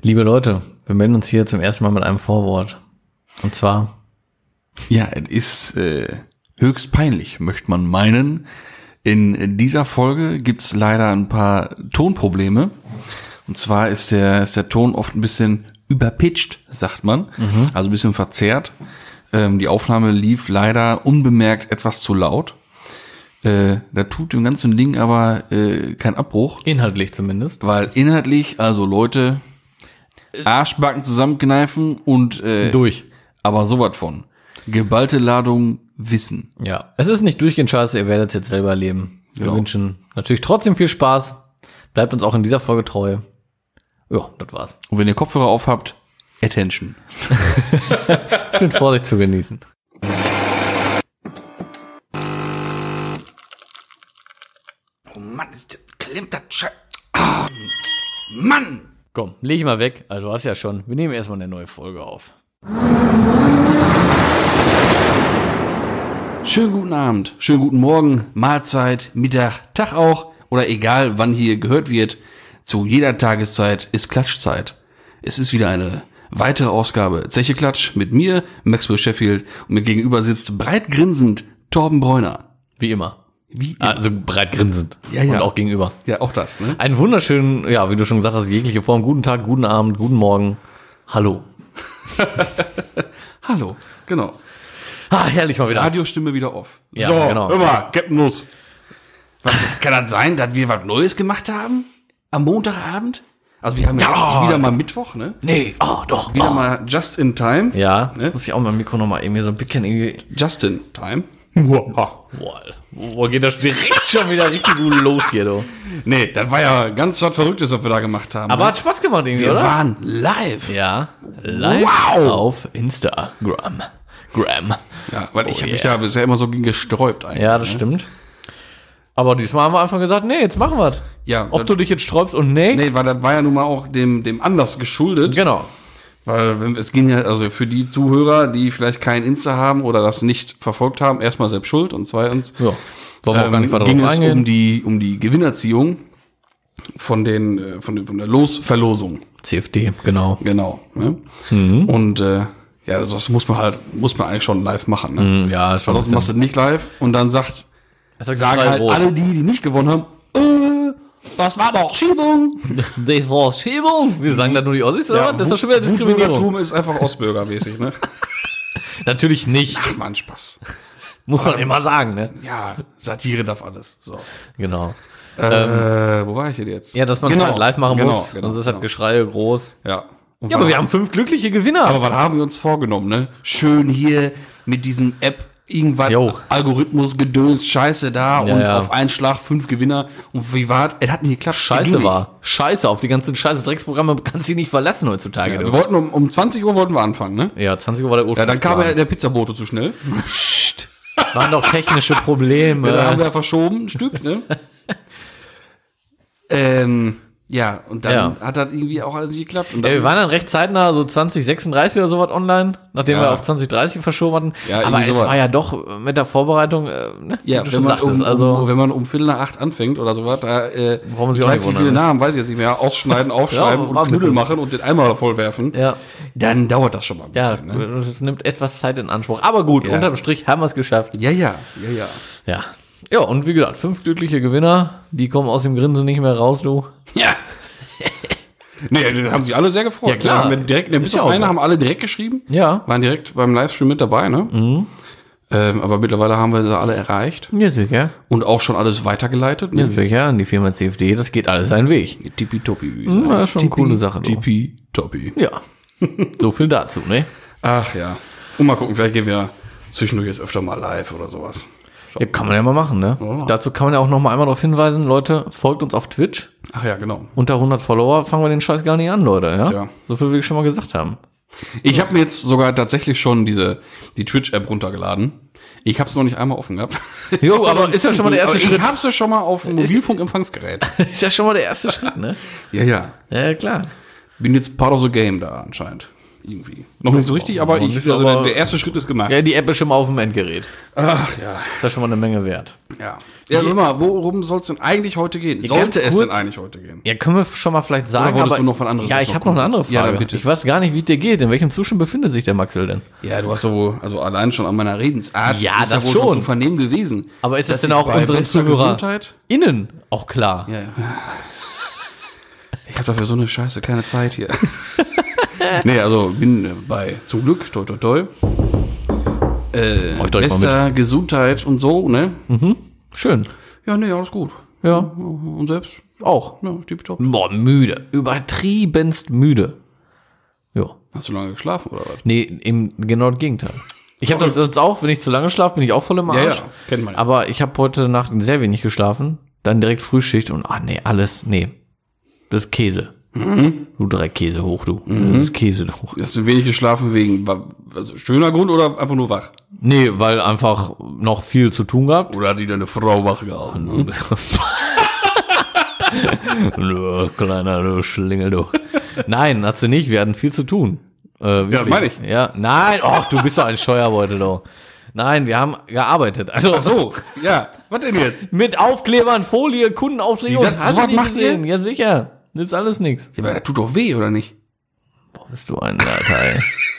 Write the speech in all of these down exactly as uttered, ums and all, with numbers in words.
Liebe Leute, wir melden uns hier zum ersten Mal mit einem Vorwort. Und zwar... Ja, es ist äh, höchst peinlich, möchte man meinen. In dieser Folge gibt's leider ein paar Tonprobleme. Und zwar ist der, ist der Ton oft ein bisschen überpitcht, sagt man. Mhm. Also ein bisschen verzerrt. Ähm, die Aufnahme lief leider unbemerkt etwas zu laut. Äh, da tut dem ganzen Ding aber äh, kein Abbruch. Inhaltlich zumindest. Weil inhaltlich, also Leute, Arschbacken zusammenkneifen und äh, durch. Aber sowas von. Geballte Ladung Wissen. Ja, es ist nicht durchgehend scheiße, ihr werdet es jetzt selber erleben. Wir Genau. wünschen natürlich trotzdem viel Spaß. Bleibt uns auch in dieser Folge treu. Ja, das war's. Und wenn ihr Kopfhörer auf habt, Attention. Mit Vorsicht zu genießen. Oh Mann, ist das, klemmt das Scheiß. Ah, Mann! Komm, leg ich mal weg. Also du hast ja schon. Wir nehmen erstmal eine neue Folge auf. Schönen guten Abend, schönen guten Morgen, Mahlzeit, Mittag, Tag auch oder egal wann hier gehört wird. Zu jeder Tageszeit ist Klatschzeit. Es ist wieder eine weitere Ausgabe Zeche Klatsch mit mir, Maxwell Sheffield, und mir gegenüber sitzt breit grinsend Torben Bräuner. Wie immer. Wie immer. Also breit grinsend. Ja, ja. Und auch gegenüber. Ja, auch das, ne? Einen wunderschönen, ja, wie du schon gesagt hast, jegliche Form. Guten Tag, guten Abend, guten Morgen. Hallo. Hallo, genau. Ah, herrlich mal wieder. Radiostimme wieder off. Ja, so, genau. hör mal, Captain Nuss. Was, kann das sein, dass wir was Neues gemacht haben? Am Montagabend? Also wir haben ja, Ja. jetzt wieder mal Mittwoch, ne? Nee, oh, doch. Wieder oh. mal just in time. Ja, Ne? muss ich auch mein Mikro nochmal irgendwie so ein bisschen irgendwie... Just in time. Boah, wo geht das direkt schon wieder richtig gut los hier, du. Nee, das war ja ganz was Verrücktes, was wir da gemacht haben. Aber ne? hat Spaß gemacht irgendwie, Wir oder? waren live. Ja, live Wow. auf Instagram. Gram. Ja, weil ich Oh habe mich yeah. da bisher immer so gegen gesträubt eigentlich. Ja, das ne? stimmt. Aber diesmal haben wir einfach gesagt, nee, jetzt machen wir's. Ja, Ob das- du dich jetzt sträubst und nee. Nee, weil das war ja nun mal auch dem, dem Anlass geschuldet. Genau. Weil wenn, es ging ja, also für die Zuhörer, die vielleicht kein Insta haben oder das nicht verfolgt haben, erstmal selbst schuld und zweitens Ja. Wollen wir auch gar nicht weiter ging drauf es eingehen. um die, um die Gewinnerziehung von den, äh, von den, von der Losverlosung. C F D, genau. Genau. Ne? Mhm. Und, äh, ja, das, das muss man halt, muss man eigentlich schon live machen, ne? Mhm, Ja, schon. Ansonsten machst du nicht live und dann sagt, sagen sagen halt alle die, die nicht gewonnen haben, äh, das war doch Schiebung. Das war Schiebung. Wir sagen das nur die Ossis, oder was? Das ist doch schon wieder Diskriminierung. Wutbürgertum ist einfach Ostbürgermäßig, ne? Natürlich nicht. Ach man, Spaß. Muss man immer sagen, ne? Ja, Satire darf alles. So. Genau. Äh, wo war ich denn jetzt? Ja, dass man es Genau, halt live machen genau, muss. genau, Sonst ist halt genau. Geschrei groß. Ja. Und Ja, was- aber wir haben fünf glückliche Gewinner. aber was haben wir uns vorgenommen, ne? Schön hier mit diesem App irgendwas, Jo. Algorithmus, Gedöns, Scheiße da Ja, und ja. auf einen Schlag fünf Gewinner. Und wie war es? hat nicht geklappt. Ging Scheiße nicht. war. Scheiße, auf die ganzen scheiße Drecksprogramme kannst du dich nicht verlassen heutzutage. Ja, du. wir wollten um, um zwanzig Uhr wollten wir anfangen, ne? Ja, zwanzig Uhr war der Ja, Ursprung. dann kam ja der Pizzabote zu schnell. Psst. Das waren doch technische Probleme. Ja, da haben wir ja verschoben, ein Stück, ne? ähm, ja, und dann Ja. hat das irgendwie auch alles nicht geklappt. Und Ja, dann, wir waren dann recht zeitnah, so zwanzig sechsunddreißig oder sowas online, nachdem Ja. wir auf zwanzig dreißig verschoben hatten. Ja, aber irgendwie es sowas. war ja doch mit der Vorbereitung, äh, ne, ja, wie du wenn schon man, sagtest, um, also um, wenn man um Viertel nach acht anfängt oder sowas, da, äh, Brauchen wir sich ich auch weiß nicht wie viele wundern, ne? Namen, weiß ich jetzt nicht mehr, ausschneiden, aufschreiben Ja, war und ein Knüppel bisschen. machen und den Eimer vollwerfen, ja, dann dauert das schon mal ein ja, bisschen, ne? es nimmt etwas Zeit in Anspruch. Aber gut, Ja. unterm Strich haben wir es geschafft. Ja, ja, ja, ja. Ja. Ja, und wie gesagt, fünf glückliche Gewinner, die kommen aus dem Grinsen nicht mehr raus, du. Ja. Nee, die haben sich alle sehr gefreut. Ja, klar. Da haben wir direkt, in der Ist ja auch einer so. haben alle direkt geschrieben. Ja. Waren direkt beim Livestream mit dabei, ne? Mhm. Ähm, aber mittlerweile haben wir sie alle erreicht Ja, sicher. und auch schon alles weitergeleitet. Ja, Ne? sicher. Und die Firma C F D, das geht alles seinen Weg. Tippitoppi, wie Ja, ist schon eine coole Sache, du. Tippitoppi. Ja. So viel dazu, ne? Ach ja. Und mal gucken, vielleicht gehen wir zwischendurch jetzt öfter mal live oder sowas. Ja, kann man ja mal machen, ne? Ja. Dazu kann man ja auch noch mal einmal darauf hinweisen, Leute, folgt uns auf Twitch. Ach ja, genau. Unter hundert Follower fangen wir den Scheiß gar nicht an, Leute, ja? Tja. So viel will ich schon mal gesagt haben. Ich habe mir jetzt sogar tatsächlich schon diese die Twitch-App runtergeladen. Ich habe es noch nicht einmal offen gehabt. Jo, aber ist ja schon mal der erste Aber Schritt. Ich habe es ja schon mal auf dem Mobilfunkempfangsgerät. Ist ja schon mal der erste Schritt, ne? Ja, ja. Ja, klar. Bin jetzt part of the game da anscheinend. irgendwie. Noch nicht so richtig, aber, Noch ich, nicht, also aber- der, der erste Schritt ist gemacht. Ja, die App ist schon mal auf dem Endgerät. Ach ja. Ist ja schon mal eine Menge wert. Ja, ja sag mal, worum soll es denn eigentlich heute gehen? Sollte ganz es denn kurz- eigentlich heute gehen? Ja, können wir schon mal vielleicht sagen. Oder wolltest aber, du noch was anderes Ja, jetzt ich noch habe noch eine andere gucken? Ja, Frage. dann bitte. Ich weiß gar nicht, wie es dir geht. In welchem Zustand befindet sich der Maxwell denn? Ja, du hast so, also allein schon an meiner Redensart Ja, ist das ja wohl schon. zu vernehmen gewesen. Aber ist das dass denn ich auch bei unsere bester Zuhörer Gesundheit? innen auch klar? Ja, ja. Ich habe dafür so eine Scheiße keine Zeit hier. Nee, also bin äh, bei, zum Glück, toi toi toi, äh, Mach ich direkt mal bester Gesundheit und so, ne? Schön. Ja, nee, alles gut. Ja, Und selbst? auch. Ja, tipptopp. Boah, müde. Übertriebenst müde. Ja. Hast du lange geschlafen oder was? Nee, im genau das Gegenteil. Ich habe das jetzt auch, wenn ich zu lange schlafe, bin ich auch voll im Ja, Arsch. ja, kennt man ja. Aber ich habe heute Nacht sehr wenig geschlafen, dann direkt Frühschicht und ah nee, alles, nee. Das ist Käse. Mhm. Du drei Käse hoch, du. Das ist Käse hoch. Hast du wenig geschlafen wegen, war- also schöner Grund oder einfach nur wach? Nee, weil einfach noch viel zu tun gehabt. Oder hat die deine Frau wach gehalten? Du kleiner du Schlingel, du. Nein, hat sie nicht. Wir hatten viel zu tun. Äh, wirklich. meine ich. Ja, nein, ach, du bist doch ein Scheuerbeutel, du. Nein, wir haben gearbeitet. Also Ach so, ja. Was denn jetzt? mit Aufklebern, Folie, Kundenaufträge Wie, und das- hast du sowas nicht macht ihr? gesehen? Ja, sicher. Das ist alles nix. Ja, aber das tut doch weh, oder nicht? Boah, bist du ein Alter, ey.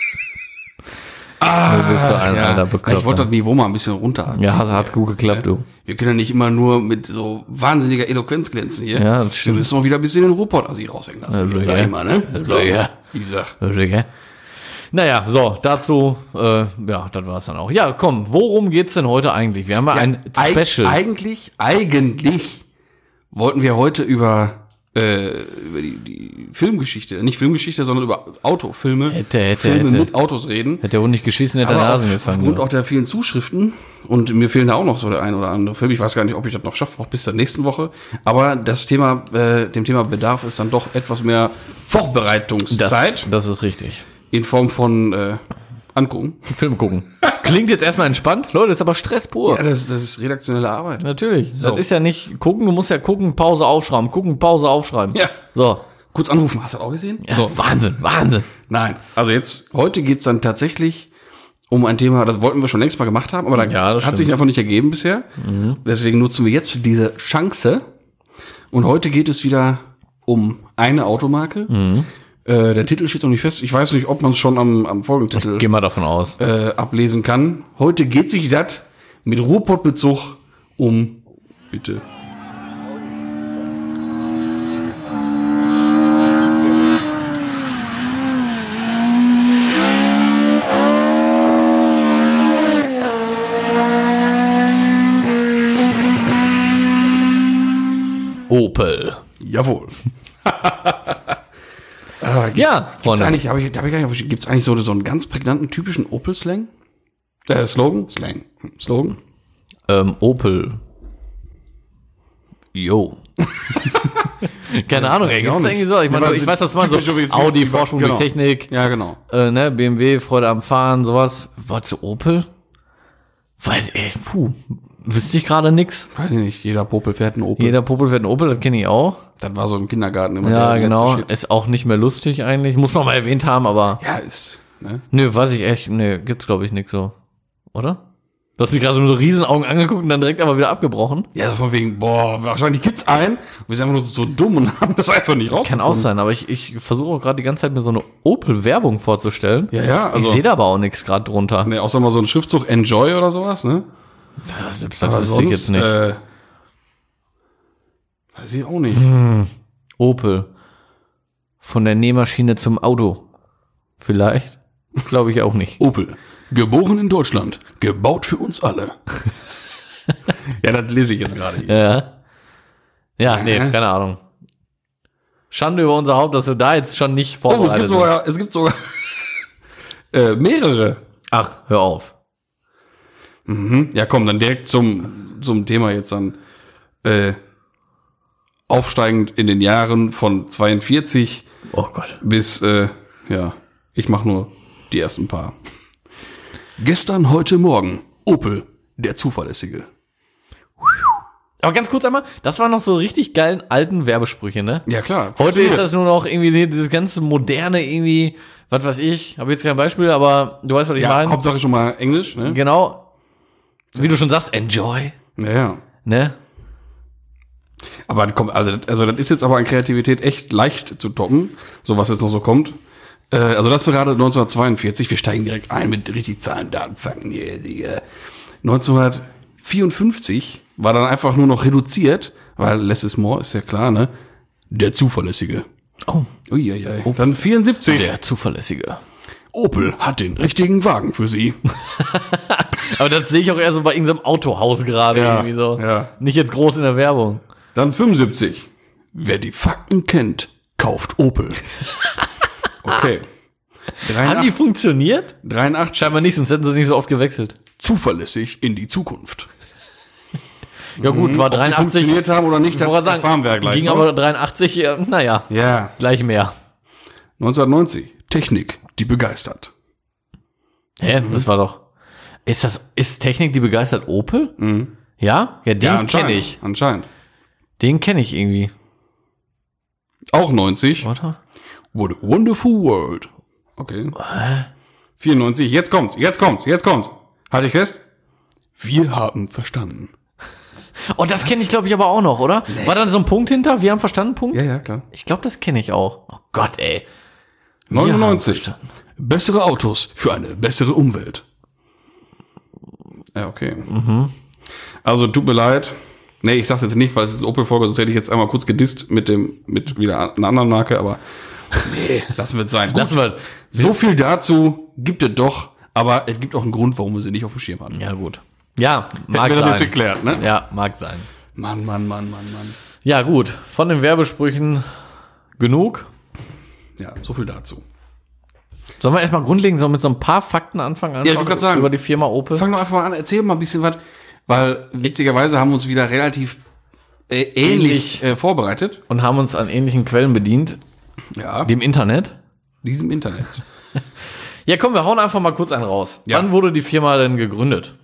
du bist so ein alter Ja, ich wollte Bekloppter. das Niveau mal ein bisschen runter. Ja, hat, hat gut geklappt, du. Wir können ja nicht immer nur mit so wahnsinniger Eloquenz glänzen hier. Ja, das stimmt. Wir müssen auch wieder ein bisschen den Ruhrpott aus sich raushängen lassen. Also, sag ja. ich mal, ne? Also, ja. Wie gesagt. Okay. Naja, so, dazu, äh, ja, das war's dann auch. Ja, komm, worum geht's denn heute eigentlich? Wir haben ja, ein Eig- Special. Eigentlich, eigentlich wollten wir heute über, äh, über die, die Filmgeschichte, nicht Filmgeschichte, sondern über Autofilme, Hätte, hätte, Filme hätte. mit Autos reden. Hätte der Hund nicht geschissen, hätte der Aber Nase auf, gefangen. aufgrund ja. auch der vielen Zuschriften und mir fehlen da auch noch so der ein oder andere Film. Ich weiß gar nicht, ob ich das noch schaffe, auch bis zur nächsten Woche. Aber das Thema, äh, dem Thema bedarf es dann doch etwas mehr Vorbereitungszeit das, das ist richtig. in Form von äh, Angucken. Film gucken. Klingt jetzt erstmal entspannt. Leute, ist aber Stress pur. Ja, das, das ist redaktionelle Arbeit. Natürlich. So. Das ist ja nicht gucken, du musst ja gucken, Pause aufschreiben, gucken, Pause aufschreiben. Ja. So. Kurz anrufen, hast du das auch gesehen? Ja, So. Wahnsinn, Wahnsinn. Nein, also jetzt, heute geht's dann tatsächlich um ein Thema, das wollten wir schon längst mal gemacht haben, aber da Ja, das hat sich stimmt. einfach nicht ergeben bisher. Deswegen nutzen wir jetzt diese Chance. Und heute geht es wieder um eine Automarke. Äh, der Titel steht noch nicht fest. Ich weiß nicht, ob man es schon am, am Folgentitel Geh mal davon aus. äh, ablesen kann. Heute geht sich das mit Ruhrpottbezug um, bitte. Opel. Jawohl. äh, gibt's, Ja, gibt's Freunde. eigentlich, hab ich, hab ich gar nicht, verstanden, gibt's eigentlich so, so einen ganz prägnanten, typischen Opel-Slang? Äh, Slogan? Slang. Hm, Slogan? Ähm, Opel. Yo. Keine Ahnung, ey, weiß ich auch gibt's da nicht. irgendwie so? Ich meine, Ja, weil ich weiß, was man so, typisch so wie jetzt- Audi, wie- Vorsprung genau. durch Technik, Ja, genau. äh, ne, B M W, Freude am Fahren, sowas. Was zu Opel? Weiß ich, puh, wüsste ich gerade nix. Weiß ich nicht, jeder Popel fährt einen Opel. Jeder Popel fährt einen Opel, das kenne ich auch. Das war so im Kindergarten immer Ja, der letzte genau. Shit. Ist auch nicht mehr lustig eigentlich. Muss noch mal erwähnt haben, aber Ja, ist, ne? nö, weiß ich echt, nö, gibt's glaube ich nix so. Oder? Du hast mich gerade so mit so Riesenaugen angeguckt und dann direkt aber wieder abgebrochen. Ja, so von wegen, boah, wahrscheinlich gibt's einen. Wir sind einfach nur so dumm und haben das einfach nicht raus. Kann auch sein, aber ich, ich versuche auch gerade die ganze Zeit mir so eine Opel-Werbung vorzustellen. Ja, ja, also- Ich sehe da aber auch nichts gerade drunter. Ne, außer mal so ein Schriftzug Enjoy oder sowas, ne? Das, das, das wüsste ich jetzt nicht. Äh, weiß ich auch nicht. Opel. Von der Nähmaschine zum Auto. Vielleicht? Glaube ich auch nicht. Opel. Geboren in Deutschland. Gebaut für uns alle. Ja, das lese ich jetzt gerade hier. Ja. Ja, nee, keine Ahnung. Schande über unser Haupt, dass wir da jetzt schon nicht Oh, es vorbereitet gibt sind. sogar, es gibt sogar äh, mehrere. Ach, hör auf. Ja, komm, dann direkt zum, zum Thema jetzt dann. Äh, aufsteigend in den Jahren von zweiundvierzig Oh Gott. bis, äh, ja, ich mach nur die ersten paar. Gestern, heute, morgen. Opel, der Zuverlässige. Aber ganz kurz einmal, das waren noch so richtig geilen alten Werbesprüche, ne? Ja, klar. Heute Funktioniert. ist das nur noch irgendwie dieses ganze moderne irgendwie, was weiß ich, habe jetzt kein Beispiel, aber du weißt, was ich Ja, meine. Hauptsache schon mal Englisch, ne? Genau. Wie du schon sagst, enjoy, Ja, ja. ne? Aber komm, also, also das ist jetzt aber an Kreativität echt leicht zu toppen, so was jetzt noch so kommt. Äh, also das war gerade neunzehnhundertzweiundvierzig, wir steigen direkt ein mit richtig Zahlen, Daten, Fakten. Hier, hier. neunzehnhundertvierundfünfzig war dann einfach nur noch reduziert, weil less is more, ist ja klar, ne? Der Zuverlässige. Oh, Uiuiui. Dann vierundsiebzig. der Zuverlässige. Opel hat den richtigen Wagen für Sie. Aber das sehe ich auch eher so bei irgendeinem Autohaus gerade Ja, irgendwie so. ja. Nicht jetzt groß in der Werbung. Dann fünfundsiebzig. Wer die Fakten kennt, kauft Opel. Okay. Haben die funktioniert? dreiundachtzig. Scheinbar nicht, sonst hätten sie nicht so oft gewechselt. Zuverlässig in die Zukunft. Ja gut, war Ob die dreiundachtzig. funktioniert haben oder nicht, Ich wollte das erfahren wir ja gleich. ging noch. aber dreiundachtzig, ja, naja, Ja. gleich mehr. neunzehnhundertneunzig. Technik, die begeistert. Hä, Mhm. das war doch. Ist das, ist Technik, die begeistert Opel? Mhm. Ja? Ja, den anscheinend, kenne ich. Anscheinend. Den kenne ich irgendwie. Auch neunzig. Warte. What a wonderful world. Okay. vierundneunzig. Jetzt kommt's, jetzt kommt's, jetzt kommt's. Halt dich fest. Wir haben verstanden. Oh, das kenne ich, glaube ich, aber auch noch, oder? War da so ein Punkt hinter? Wir haben verstanden, Punkt? Ja, ja, klar. Ich glaube, das kenne ich auch. Oh Gott, ey. Wir haben neunundneunzig. verstanden. Bessere Autos für eine bessere Umwelt. Ja, okay. Also, tut mir leid. Nee, ich sag's jetzt nicht, weil es ist Opel-Folge, sonst hätte ich jetzt einmal kurz gedisst mit dem, mit wieder einer anderen Marke, aber nee, lassen wir es sein. Gut, Lassen wir. so viel dazu gibt es doch, aber es gibt auch einen Grund, warum wir sie nicht auf dem Schirm hatten. Ja, gut. Ja, mag Hätten wir das jetzt sein. erklärt, ne? Ja, mag sein. Mann, Mann, Mann, Mann, Mann. Ja, gut. Von den Werbesprüchen genug. Ja, so viel dazu. Sollen wir erstmal grundlegend so mit so ein paar Fakten anfangen? ich wollte gerade sagen. Über die Firma Opel. Fang doch einfach mal an, erzähl mal ein bisschen was, weil witzigerweise haben wir uns wieder relativ äh, ähnlich äh, vorbereitet. Und haben uns an ähnlichen Quellen bedient. Ja, Dem Internet. diesem Internet. Ja, komm, wir hauen einfach mal kurz einen raus. Ja. Wann wurde die Firma denn gegründet?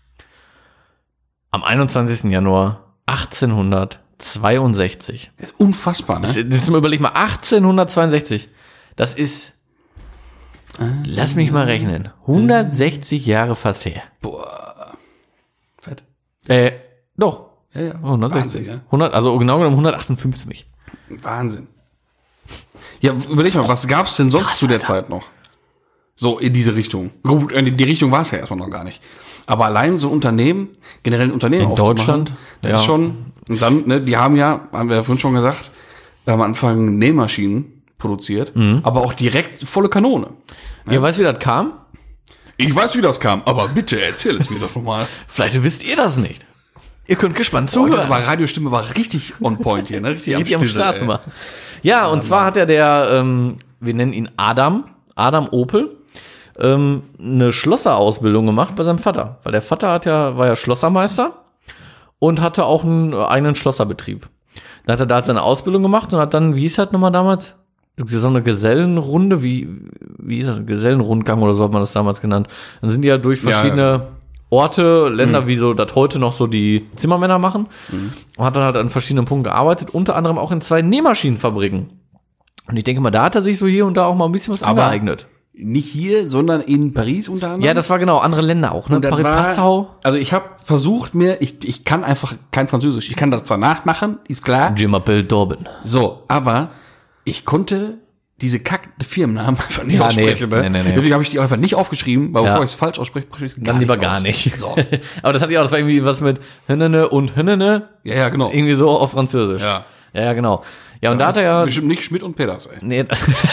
Am einundzwanzigsten Januar achtzehnhundertzweiundsechzig. Das ist unfassbar, ne? Jetzt mal überleg mal, achtzehnhundertzweiundsechzig. Das ist, lass mich mal rechnen, hundertsechzig Jahre fast her. Boah. Fett. Äh, doch. Ja, ja. hundertsechzig. Wahnsinn, ja. hundert, also genau genommen hundertachtundfünfzig. Wahnsinn. Ja, überleg mal, was gab's denn sonst zu der Zeit noch? So in diese Richtung. Gut, in die Richtung war es ja erstmal noch gar nicht. Aber allein so Unternehmen, generell ein Unternehmen In aufzumachen, Deutschland? das Ja. ist schon, und dann, ne, die haben ja, haben wir ja vorhin schon gesagt, am Anfang Nähmaschinen produziert, aber auch direkt volle Kanone. Ja, weißt du, wie das kam? Ich weiß, wie das kam, aber bitte erzähl es mir doch nochmal. Vielleicht wisst ihr das nicht. Ihr könnt gespannt Oh, das zuhören. war Radiostimme war richtig on point hier, ne? Richtig, Richtig am Stissel, Start ey. gemacht. Ja, und zwar hat ja der, ähm, wir nennen ihn Adam, Adam Opel, ähm, eine Schlosserausbildung gemacht bei seinem Vater. Weil der Vater hat ja, war ja Schlossermeister und hatte auch einen eigenen Schlosserbetrieb. Dann hat er da seine Ausbildung gemacht und hat dann, wie hieß das nochmal damals? So eine Gesellenrunde, wie, wie hieß das? Gesellenrundgang oder so hat man das damals genannt. Dann sind die halt durch verschiedene Ja. Orte, Länder, wie so das heute noch so die Zimmermänner machen. Und hat dann halt an verschiedenen Punkten gearbeitet, unter anderem auch in zwei Nähmaschinenfabriken. Und ich denke mal, da hat er sich so hier und da auch mal ein bisschen was Aber- angeeignet. Nicht hier, sondern in Paris unter anderem. Ja, das war genau, andere Länder auch, ne? Und das Paris, war- Passau. Also ich habe versucht mir, ich, ich kann einfach kein Französisch. Ich kann das zwar nachmachen, ist klar. Je m'appelle Dorben. So, aber ich konnte diese kack Firmennamen einfach nicht Ja, aussprechen. nee, ne? nee, nee, nee. Deswegen habe ich die einfach nicht aufgeschrieben, weil Ja. bevor ich es falsch ausspreche, spreche ich es Dann lieber gar aus. nicht. So. Aber das hatte ich auch, das war irgendwie was mit Hünnene und Hünnene. Ja, ja, genau. Irgendwie so auf Französisch. Ja. Ja, ja, genau. Ja, und da Das hat er ja. ist bestimmt nicht Schmidt und Peters, ey. Nee.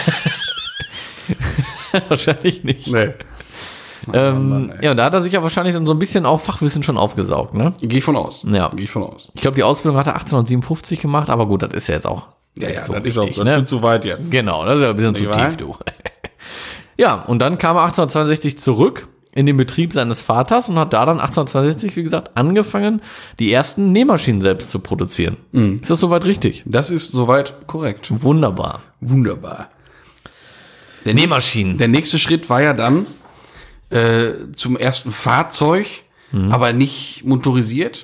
Wahrscheinlich nicht. Nee. ähm, Mann, ey. ja, und da hat er sich ja wahrscheinlich dann so ein bisschen auch Fachwissen schon aufgesaugt, ne? Gehe ich von aus. Ja. Gehe ich von aus. Ich glaube, die Ausbildung hat er achtzehnhundertsiebenundfufzig gemacht, aber gut, das ist ja jetzt auch. Ja, nicht ja, so das wichtig, ist auch das ne? wird zu weit jetzt. Genau, das ist ja ein bisschen zu Nicht wahr? tief, du. Ja, und dann kam er achtzehnhundertzweiundsechzig zurück in den Betrieb seines Vaters und hat da dann achtzehnhundertzweiundsechzig, wie gesagt, angefangen, die ersten Nähmaschinen selbst zu produzieren. Mhm. Ist das soweit richtig? Das ist soweit korrekt. Wunderbar. Wunderbar. Der Nähmaschinen. Nächste, der nächste Schritt war ja dann äh, zum ersten Fahrzeug, aber nicht motorisiert.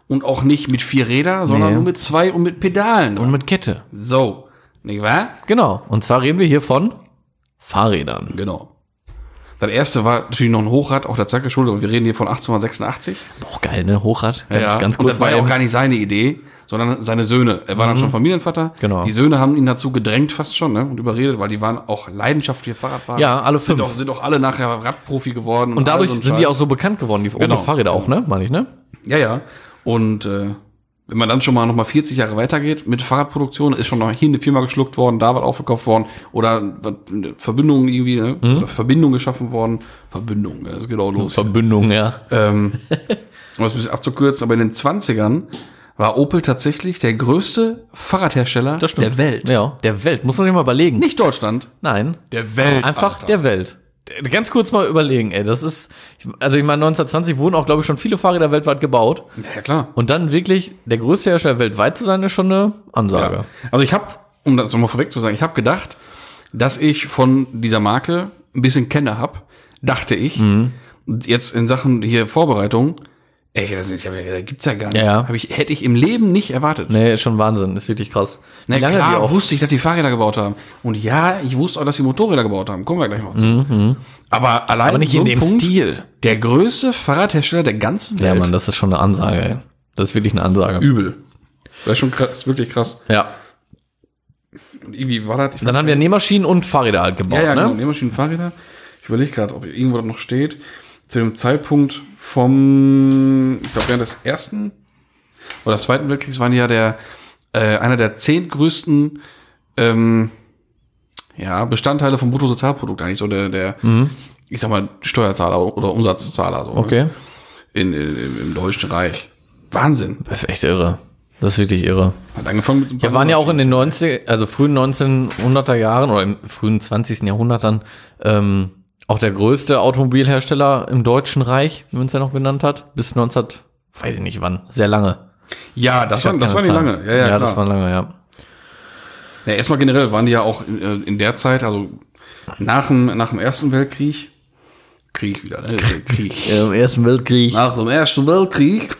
und auch nicht mit vier Rädern, sondern Nee. nur mit zwei und mit Pedalen. Und mit Kette. So, nicht wahr? Genau. Und zwar reden wir hier von Fahrrädern. Genau. Das erste war natürlich noch ein Hochrad, auch der Zeit geschuldet, und wir reden hier von achtzehnhundertsechsundachtzig. Auch geil, ne? Hochrad. Ganz, ganz und kurz das war ja mal auch eben. gar nicht seine Idee, sondern seine Söhne. Er war dann schon Familienvater. Genau. Die Söhne haben ihn dazu gedrängt fast schon, ne? Und überredet, weil die waren auch leidenschaftliche Fahrradfahrer. Ja, alle sind fünf. auch, sind auch alle nachher Radprofi geworden. Und dadurch all so ein sind die Scheiß. auch so bekannt geworden, die Genau. Fahrräder auch, ne? Meine ich, ne? Ja, ja. Und äh, wenn man dann schon mal noch mal vierzig Jahre weitergeht mit Fahrradproduktion, ist schon noch hier eine Firma geschluckt worden, da was aufgekauft worden oder eine Verbindung irgendwie, ne? Mhm. Oder Verbindung geschaffen worden. Verbindung, ja, das geht auch los. Verbindung, ja. ähm, um das ein bisschen abzukürzen, aber in den zwanzigern war Opel tatsächlich der größte Fahrradhersteller Das stimmt. der Welt. Ja, der Welt. Muss man sich mal überlegen. Nicht Deutschland, Nein. der Welt. Einfach Alter. der Welt. Ganz kurz mal überlegen, ey. Das ist, also ich meine, neunzehnhundertzwanzig wurden auch, glaube ich, schon viele Fahrräder weltweit gebaut. Ja, klar. Und dann wirklich der größte Hersteller weltweit zu sein, ist schon eine Ansage. Ja. Also ich habe, um das nochmal vorweg zu sagen, ich habe gedacht, dass ich von dieser Marke ein bisschen Kenner hab, dachte ich. Mhm. Und jetzt in Sachen hier Vorbereitung, ey, das, ist, das gibt's ja gar nicht. Ja, ja. Hab ich, hätte ich im Leben nicht erwartet. Nee, ist schon Wahnsinn. Ist wirklich krass. Wie Na lange klar, die auch. wusste ich, dass die Fahrräder gebaut haben. Und ja, ich wusste auch, dass die Motorräder gebaut haben. Kommen wir gleich noch zu. Aber allein Mhm. Aber nicht so in ein dem Punkt, Stil. der größte Fahrradhersteller der ganzen Welt. Ja, Mann, das ist schon eine Ansage, ey. Das ist wirklich eine Ansage. Übel. Das ist schon krass, wirklich krass. Ja. Und irgendwie war das, ich Dann haben wir Nähmaschinen und Fahrräder halt gebaut, Ja, ja, genau. ne? Nähmaschinen, Fahrräder. Ich überlege gerade, ob irgendwo das noch steht. Zu dem Zeitpunkt vom, ich glaube, während des ersten oder des zweiten Weltkriegs waren die ja der, äh, einer der zehn größten, ähm, ja, Bestandteile vom Bruttosozialprodukt, eigentlich so der, der, ich sag mal, Steuerzahler oder Umsatzzahler, so. Okay. Ne? In, in, im Deutschen Reich. Wahnsinn. Das ist echt irre. Das ist wirklich irre. Hat angefangen mit so ein paar Wir waren ja auch in den Nähmaschinen. neunzig, also frühen neunzehnhunderter Jahren oder im frühen zwanzigsten Jahrhundert dann ähm, auch der größte Automobilhersteller im Deutschen Reich, wie man es ja noch genannt hat, bis neunzehn, weiß ich nicht wann, sehr lange. Ja, das Ich war, hab das war keine nicht Zahlen. lange. Ja, ja, ja klar. das war lange, ja. Ja, erstmal generell waren die ja auch in, äh, in der Zeit, also nach dem, nach dem Ersten Weltkrieg, Krieg wieder, ne? Krieg. Im Ersten Weltkrieg. Nach dem Ersten Weltkrieg.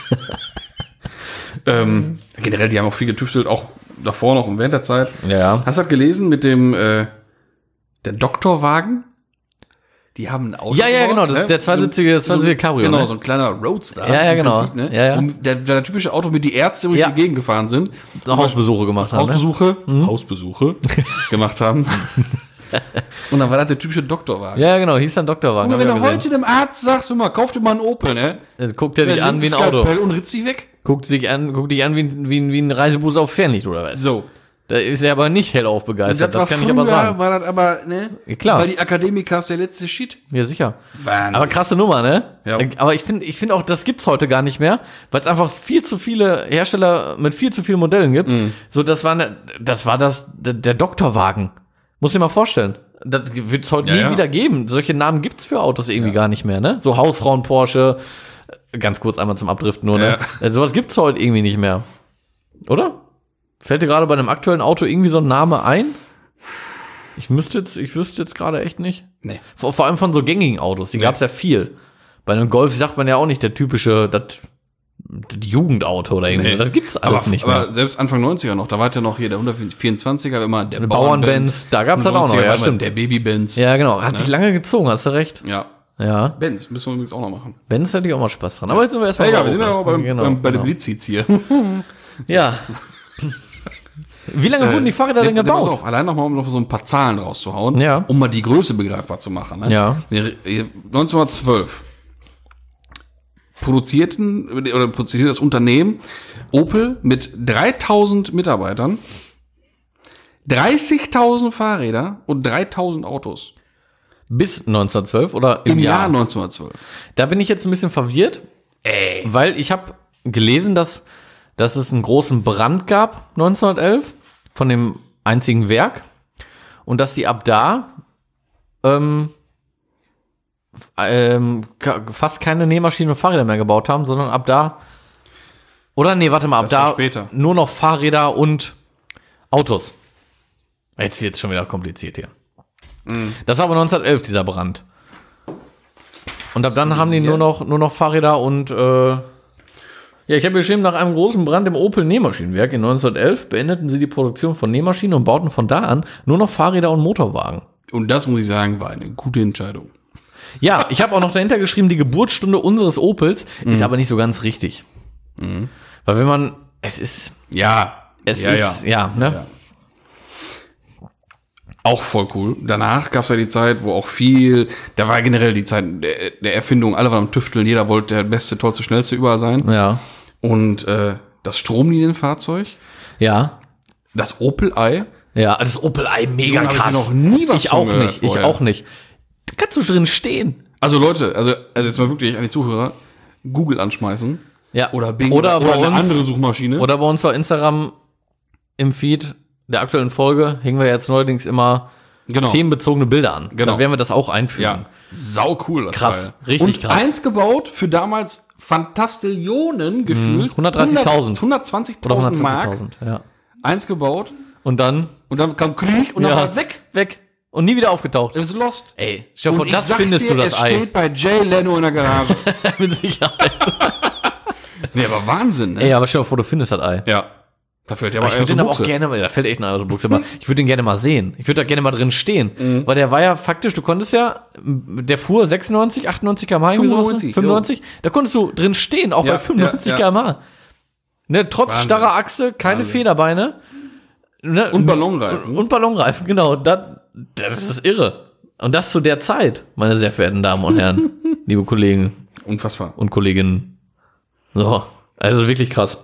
ähm, generell, die haben auch viel getüftelt, auch davor noch und während der Zeit. Ja. Hast du das gelesen mit dem, äh, der Doktorwagen? Die haben ein Auto Ja, ja, gebaut, genau, das ist der zweisitzige- der zweisitzige Cabrio, Genau, ne? so ein kleiner Roadster. Ja, ja, im genau. Prinzip, ne? Ja, ja. Und der, der typische Auto, mit die Ärzte durch Ja. die Gegend gefahren sind. Hausbesuche gemacht haben. Ne? Hausbesuche, Hausbesuche gemacht haben. Und dann war das der typische Doktorwagen. Ja, genau, hieß dann Doktorwagen. Und hab wenn ich du auch gesehen. heute dem Arzt sagst, hör mal, kauf dir mal einen Opel, ne? Dann guckt er dich Der an wie ein nimmt Auto. Skalpell und ritzt dich weg. Guckt sich an, guckt dich an wie, ein- wie, ein- wie ein Reisebus auf Fernlicht oder was. So. Da ist er aber nicht hellauf begeistert, das, kann ich aber sagen. war das aber, ne? Ja, klar. Weil die Akademiker ist der letzte Shit. Ja, sicher. Wahnsinn. Aber krasse Nummer, ne? Ja. Aber ich finde, ich finde auch, das gibt's heute gar nicht mehr, weil es einfach viel zu viele Hersteller mit viel zu vielen Modellen gibt. Mhm. So, das war, ne, das war das, der, der Doktorwagen. Muss dir mal vorstellen. Das wird's heute Ja, nie ja. wieder geben. Solche Namen gibt's für Autos irgendwie gar nicht mehr, ne? So Hausfrauen Porsche. Ganz kurz einmal zum Abdriften nur, ne? Ja. Äh, Sowas gibt's heute irgendwie nicht mehr. Oder? Fällt dir gerade bei einem aktuellen Auto irgendwie so ein Name ein? Ich müsste jetzt, ich wüsste jetzt gerade echt nicht. Nee. Vor, vor allem von so gängigen Autos, die gab's ja viel. Bei einem Golf sagt man ja auch nicht der typische, das, das Jugendauto oder irgendwie. Nee. Das gibt's alles aber, nicht mehr. aber selbst Anfang neunziger noch, da war ja noch hier der hundertvierundzwanziger, immer der Bauernbenz, da gab's halt auch noch, neunziger ja, war immer stimmt. Der Babybenz. Ja, genau. Hat sich lange gezogen, hast du recht. Ja. Ja. Benz, müssen wir übrigens auch noch machen. Benz hätte ich auch mal Spaß dran. Aber jetzt sind wir erstmal. Egal, bei wir sind ja Opel. noch beim, Genau, beim, bei genau. der Blitz jetzt hier. Ja. Wie lange wurden die Fahrräder denn Nee, nee, pass gebaut? auf, allein noch mal, um noch so ein paar Zahlen rauszuhauen, Ja. um mal die Größe begreifbar zu machen. Ne? Ja. neunzehnhundertzwölf produzierten oder produzierte das Unternehmen Opel mit dreitausend Mitarbeitern, dreißigtausend Fahrräder und dreitausend Autos Bis neunzehnhundertzwölf oder im, im Jahr Jahr? neunzehnhundertzwölf. Da bin ich jetzt ein bisschen verwirrt, weil ich habe gelesen, dass, dass es einen großen Brand gab neunzehnhundertelf von dem einzigen Werk und dass sie ab da ähm, ähm, ka- fast keine Nähmaschinen und Fahrräder mehr gebaut haben, sondern ab da oder nee, warte mal, ab Das war da später. nur noch Fahrräder und Autos. Jetzt wird's schon wieder kompliziert hier. Mhm. Das war aber neunzehnhundertelf, dieser Brand. Und ab dann haben die nur noch, nur noch Fahrräder und, äh, Ja, ich habe geschrieben, nach einem großen Brand im Opel-Nähmaschinenwerk in neunzehnhundertelf beendeten sie die Produktion von Nähmaschinen und bauten von da an nur noch Fahrräder und Motorwagen. Und das, muss ich sagen, war eine gute Entscheidung. Ja, ich habe auch noch dahinter geschrieben, die Geburtsstunde unseres Opels ist aber nicht so ganz richtig. Mhm. Weil wenn man, es ist, Ja, es ja, ist, ja, ja. ne? Ja. Auch voll cool. Danach gab es ja die Zeit, wo auch viel, da war generell die Zeit der, der Erfindung, alle waren am Tüfteln, jeder wollte der beste, tollste, schnellste überall sein. Ja, Und äh, das Stromlinienfahrzeug, ja, das Opel-Ei, ja, das Opel-Ei, mega Junge, hab ich krass. noch nie was ich von auch gehört nicht, ich vorher. auch nicht. Da kannst du drin stehen. also Leute, also, also jetzt mal wirklich an die Zuhörer, Google anschmeißen. Ja. Oder Bing oder, oder, bei eine uns, andere Suchmaschine. Oder bei uns bei Instagram im Feed der aktuellen Folge hängen wir jetzt neuerdings immer genau. themenbezogene Bilder an. Genau. Da werden wir das auch einfügen. Ja, sau cool. Das Krass, Teil. richtig und krass. eins gebaut für damals Fantastillionen gefühlt. hundertdreißigtausend. hundertzwanzigtausend Oder Mark. hundertzwanzigtausend, ja. Eins gebaut Und dann, und dann kam Krieg und dann ja, war es weg. weg. Und nie wieder aufgetaucht. Es ist lost. Ey, stell dir vor, Und ich das sag findest dir, du, das es Ei. steht bei Jay Leno in der Garage. Mit Sicherheit. Nee, aber Wahnsinn, ne? Ey, aber stell dir vor, du findest das Ei. Ja. Da fällt ja aber Ich einer würde aus den der aber auch Buchse. gerne mal, da fällt echt ein Ei aus der Buchse, aber ich würde den gerne mal sehen. Ich würde da gerne mal drin stehen. Mhm. Weil der war ja faktisch, du konntest ja, der fuhr sechsundneunzig, achtundneunzig Kilometer pro Stunde, irgendwie sowas, ne? fünfundneunzig, fünfundneunzig. Da konntest du drin stehen, auch Ja, bei fünfundneunzig ja, ja. Kilometer pro Stunde. Ne, trotz Wahnsinn. starrer Achse, keine Wahnsinn. Federbeine. Ne, Und Ballonreifen. Und Ballonreifen, genau. Das, das ist irre. Und das zu der Zeit, meine sehr verehrten Damen und Herren, liebe Kollegen Unfassbar. und Kolleginnen. So, also wirklich krass.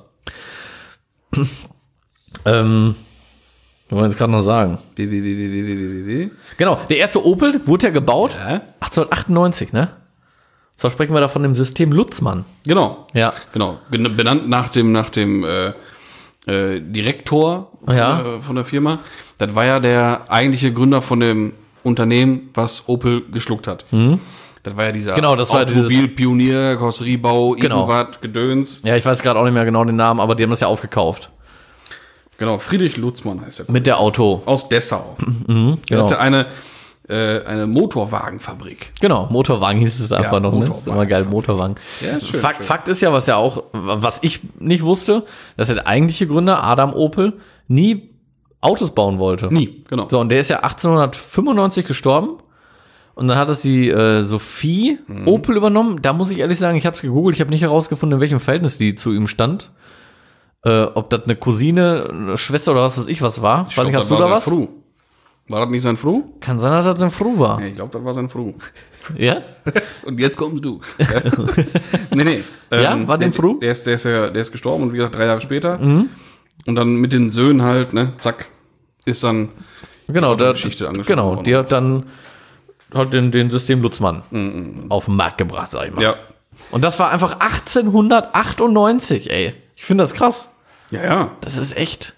ähm, was wollen wir jetzt gerade noch sagen? Wie, wie, wie, wie, wie, wie, wie. Genau, der erste Opel wurde ja gebaut Ja. achtzehnhundertachtundneunzig, ne? Zwar sprechen wir da von dem System Lutzmann. Genau. Ja. Genau. Gen- Benannt nach dem, nach dem äh, äh, Direktor von, Ja. der, von der Firma. Das war ja der eigentliche Gründer von dem Unternehmen, was Opel geschluckt hat. Das war ja dieser Genau, das war dieses- Automobilpionier, Karosseriebau, Genau. irgendwas, Gedöns. Ja, ich weiß gerade auch nicht mehr genau den Namen, aber die haben das ja aufgekauft. Genau, Friedrich Lutzmann heißt er. Mit der Auto. Aus Dessau. Er Genau. hatte eine, äh, eine Motorwagenfabrik. Genau, Motorwagen hieß es einfach Ja, noch, ne? Das ist immer geil, Motorwagen. Ja, ist schön, Fakt, schön. Fakt ist ja, was ja auch, was ich nicht wusste, dass der eigentliche Gründer, Adam Opel, nie Autos bauen wollte. Nie, genau. So, und der ist ja achtzehnhundertfünfundneunzig gestorben. Und dann hat es die äh, Sophie Mhm. Opel übernommen. Da muss ich ehrlich sagen, ich habe es gegoogelt, ich habe nicht herausgefunden, in welchem Verhältnis die zu ihm stand. Äh, ob das eine Cousine, eine Schwester oder was weiß ich was war. Ich Weiß glaub, nicht, hast das du war da sein was? Fru. War das nicht sein Fru? Kann sein, dass das sein Fru war. Ja, ich glaube, das war sein Fru. Ja? Und jetzt kommst du. nee, nee. Ja, war der, dem Fru? Der ist, der, ist ja, der ist gestorben und wie gesagt, drei Jahre später. Und dann mit den Söhnen halt, ne, zack, ist dann Genau, die da, Geschichte angesprochen genau, worden. die hat dann halt den, den System Lutzmann auf den Markt gebracht, sag ich mal. Ja. Und das war einfach achtzehnhundertachtundneunzig, ey. Ich finde das krass. Ja, ja. Das ist echt.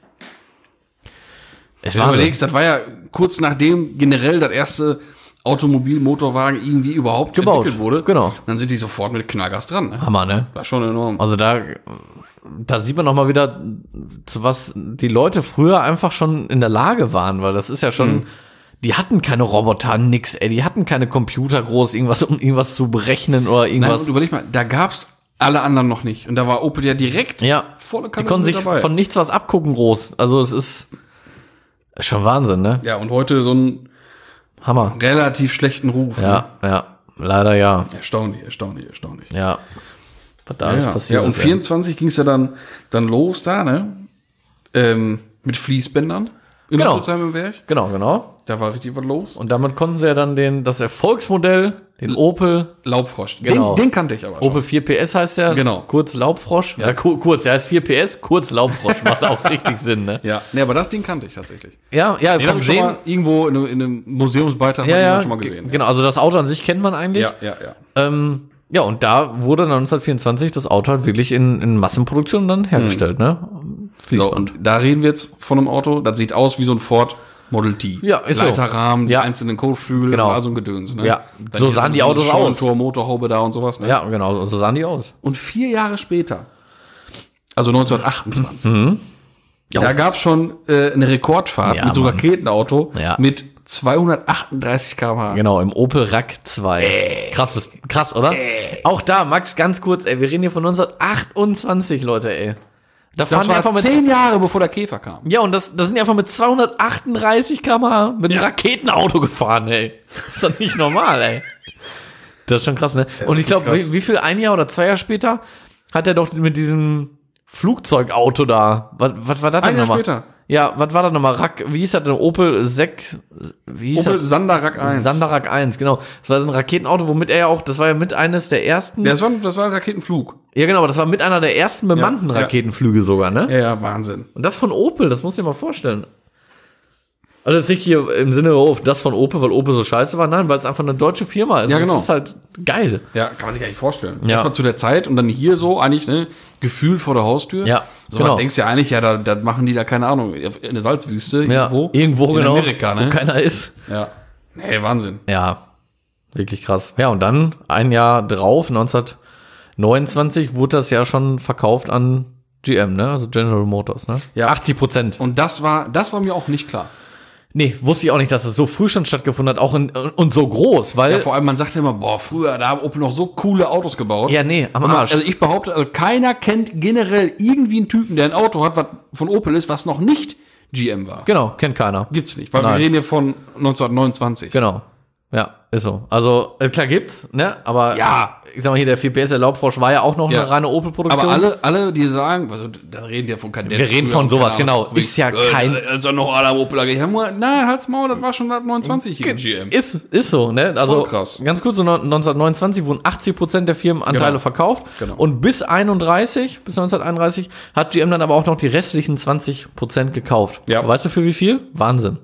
Es Wenn du war überlegst, das war ja kurz nachdem generell das erste Automobil, Motorwagen irgendwie überhaupt Gebaut. entwickelt wurde. Genau. Dann sind die sofort mit Knallgas dran. Ne? Hammer, ne? War schon enorm. Also da, da sieht man noch mal wieder, zu was die Leute früher einfach schon in der Lage waren, weil das ist ja schon, die hatten keine Roboter, nix, ey, die hatten keine Computer groß, irgendwas, um irgendwas zu berechnen oder Nein, irgendwas. und überleg mal, da gab's alle anderen noch nicht. Und da war Opel ja direkt Ja, volle die Kanone konnten mit sich dabei. von nichts was abgucken groß. Also es ist schon Wahnsinn, ne? Ja, und heute so einen Hammer. relativ schlechten Ruf. Ne? Ja, ja, leider ja, Erstaunlich, erstaunlich, erstaunlich. ja. Was da alles ja, passiert ja, und ist. ey. vierundzwanzig ging's ja dann, dann los da, ne? Ähm, mit Fließbändern in Genau. Rüsselsheim im Werk. Genau, genau. Da war richtig was los. Und damit konnten sie ja dann den, das Erfolgsmodell, den Opel, Laubfrosch. Genau. Den, den kannte ich aber schon. Opel vier P S heißt der. Genau. Kurz Laubfrosch. Ja, ku kurz, der heißt vier P S, kurz Laubfrosch. Macht auch richtig Sinn, ne? Ja, nee, aber das Ding kannte ich tatsächlich. Ja, ja, Den habe vom ich schon Sehen. mal irgendwo in einem, in einem Museumsbeitrag Ja, hab ich ja, den schon mal gesehen. genau. Also das Auto an sich kennt man eigentlich. Ja, ja, ja. Ähm, ja, und da wurde dann neunzehnhundertvierundzwanzig das Auto halt wirklich in, in Massenproduktion dann hergestellt, ne? So, Fließband. und da reden wir jetzt von einem Auto, das sieht aus wie so ein Ford Model T. Ja, ist so. Leiterrahmen, die Ja. einzelnen Kotflügel, Genau. war so ein Gedöns. Ne? Ja, Dann so ist sahen dann die Autos dieses aus. Scheunentor, Motorhaube da und sowas. Ne? Ja, genau, so sahen die aus. Und vier Jahre später, also neunzehnhundertachtundzwanzig, Mhm. Da gab es schon äh, eine Rekordfahrt Ja, mit so einem Mann. Raketenauto Ja. mit zweihundertachtunddreißig Kilometer pro Stunde. Genau, im Opel Rack zwei. Krass, das- krass, oder? Auch da, Max, ganz kurz, ey, wir reden hier von neunzehnhundertachtundzwanzig, Leute, ey. Da fahren Das die war einfach mit, zehn Jahre, bevor der Käfer kam. ja, und das, das sind die einfach mit zweihundertachtunddreißig Kilometer pro Stunde mit einem Raketenauto gefahren, ey. Das ist doch nicht normal, ey. Das ist schon krass, ne? Und ich glaube, krass. wie, wie viel, ein Jahr oder zwei Jahre später, hat er doch mit diesem Flugzeugauto da, was, was war das denn Ein Jahr nochmal? später. Ja, was war das nochmal? Rack, wie hieß das denn? Opel Sek, wie hieß Opel das? Sandarak eins. Sandarak eins, genau. Das war so ein Raketenauto, womit er ja auch, das war ja mit eines der ersten. Ja, das war, das war ein Raketenflug. Ja, genau, das war mit einer der ersten bemannten Ja, ja. Raketenflüge sogar, ne? Ja, ja, Wahnsinn. Und das von Opel, das musst du dir mal vorstellen. Also jetzt nicht hier im Sinne, oh, das von Opel, weil Opel so scheiße war, nein, weil es einfach eine deutsche Firma ist. Ja, genau. Das ist halt geil. Ja, kann man sich gar nicht vorstellen. Ja. Erstmal zu der Zeit und dann hier so eigentlich, ne, Gefühl vor der Haustür. Ja, so genau. man denkst ja eigentlich, ja, da, da machen die da, keine Ahnung, in der Salzwüste Ja, irgendwo. irgendwo in genau, Amerika, ne? wo keiner ist. Ja. Nee, Wahnsinn. Ja, wirklich krass. Ja, und dann ein Jahr drauf, neunzehnhundertneunundzwanzig, wurde das ja schon verkauft an G M, ne? Also General Motors, ne? Ja. achtzig Prozent. Und das war, das war mir auch nicht klar. Nee, wusste ich auch nicht, dass es so früh schon stattgefunden hat, auch in, und so groß, weil. Ja, vor allem, man sagt ja immer, boah, früher, da haben Opel noch so coole Autos gebaut. Ja, nee, am Aber, Arsch. Also ich behaupte, also keiner kennt generell irgendwie einen Typen, der ein Auto hat, was von Opel ist, was noch nicht G M war. Genau, kennt keiner. Gibt's nicht, weil Nein. wir reden hier von neunzehnhundertneunundzwanzig. Genau. Ja, ist so. Also, äh, klar gibt's, ne? Aber Ja. ich sag mal hier, der vier P S der Laubfrosch war ja auch noch Ja. eine reine Opel-Produktion. Aber alle, alle, die sagen, also dann reden die ja von Kadett. Wir reden früher von und sowas, keine Ahnung, genau. wie- Ist ja kein- Äh, also noch alle am Opel A G. Ja, nur- nein, halt's Maul, das war schon neunundzwanzig hier in G M. Ist, ist so, ne? Also, Voll krass. ganz kurz, so neunzehnhundertneunundzwanzig wurden achtzig Prozent der Firmenanteile Genau. verkauft. Genau. Und bis einunddreißig, bis neunzehnhunderteinunddreißig, hat G M dann aber auch noch die restlichen zwanzig Prozent gekauft. Ja. Weißt du für wie viel? Wahnsinn.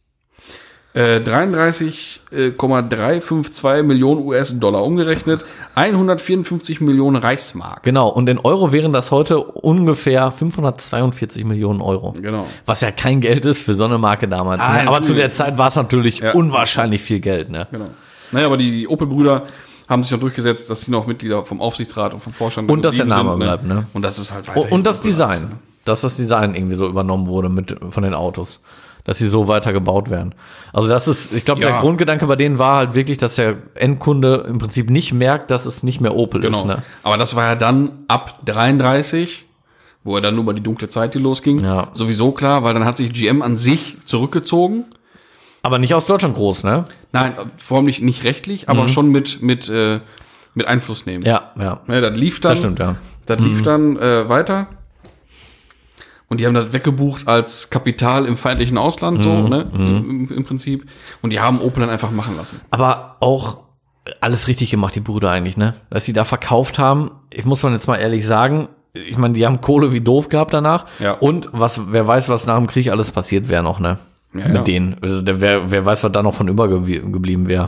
Äh, dreiunddreißig Komma dreihundertzweiundfünfzig Millionen U S-Dollar umgerechnet, hundertvierundfünfzig Millionen Reichsmark. Genau. Und in Euro wären das heute ungefähr fünfhundertzweiundvierzig Millionen Euro. Genau. Was ja kein Geld ist für so eine Marke damals. Ah, ne? Aber natürlich. zu der Zeit war es natürlich Ja. unwahrscheinlich viel Geld, ne? Genau. Naja, aber die, die Opel-Brüder haben sich noch durchgesetzt, dass sie noch Mitglieder vom Aufsichtsrat und vom Vorstand Und dass der geblieben Name bleibt, ne? Und das ist halt Und, weiterhin und das Opel alles, Design. ne? Dass das Design irgendwie so übernommen wurde mit, von den Autos. Dass sie so weiter gebaut werden. Also das ist, ich glaube, Ja. der Grundgedanke bei denen war halt wirklich, dass der Endkunde im Prinzip nicht merkt, dass es nicht mehr Opel Genau. ist. Ne? Aber das war ja dann ab dreiunddreißig, wo er dann nur mal die dunkle Zeit, die losging, Ja. sowieso klar, weil dann hat sich G M an sich zurückgezogen. Aber nicht aus Deutschland groß, ne? Nein, vor allem nicht, nicht rechtlich, aber schon mit, mit, äh, mit Einfluss nehmen. Ja, ja. Ne, das lief dann, Das stimmt, ja. das lief dann äh, weiter. Und die haben das weggebucht als Kapital im feindlichen Ausland, so, ne, im, im Prinzip. Und die haben Opel dann einfach machen lassen. Aber auch alles richtig gemacht, die Brüder eigentlich, ne? Dass sie da verkauft haben, ich muss man jetzt mal ehrlich sagen, ich meine, die haben Kohle wie doof gehabt danach. Ja. Und was, wer weiß, was nach dem Krieg alles passiert wäre noch, ne? Ja, Mit ja. denen. Also der, wer, wer weiß, was da noch von übergeblieben wäre.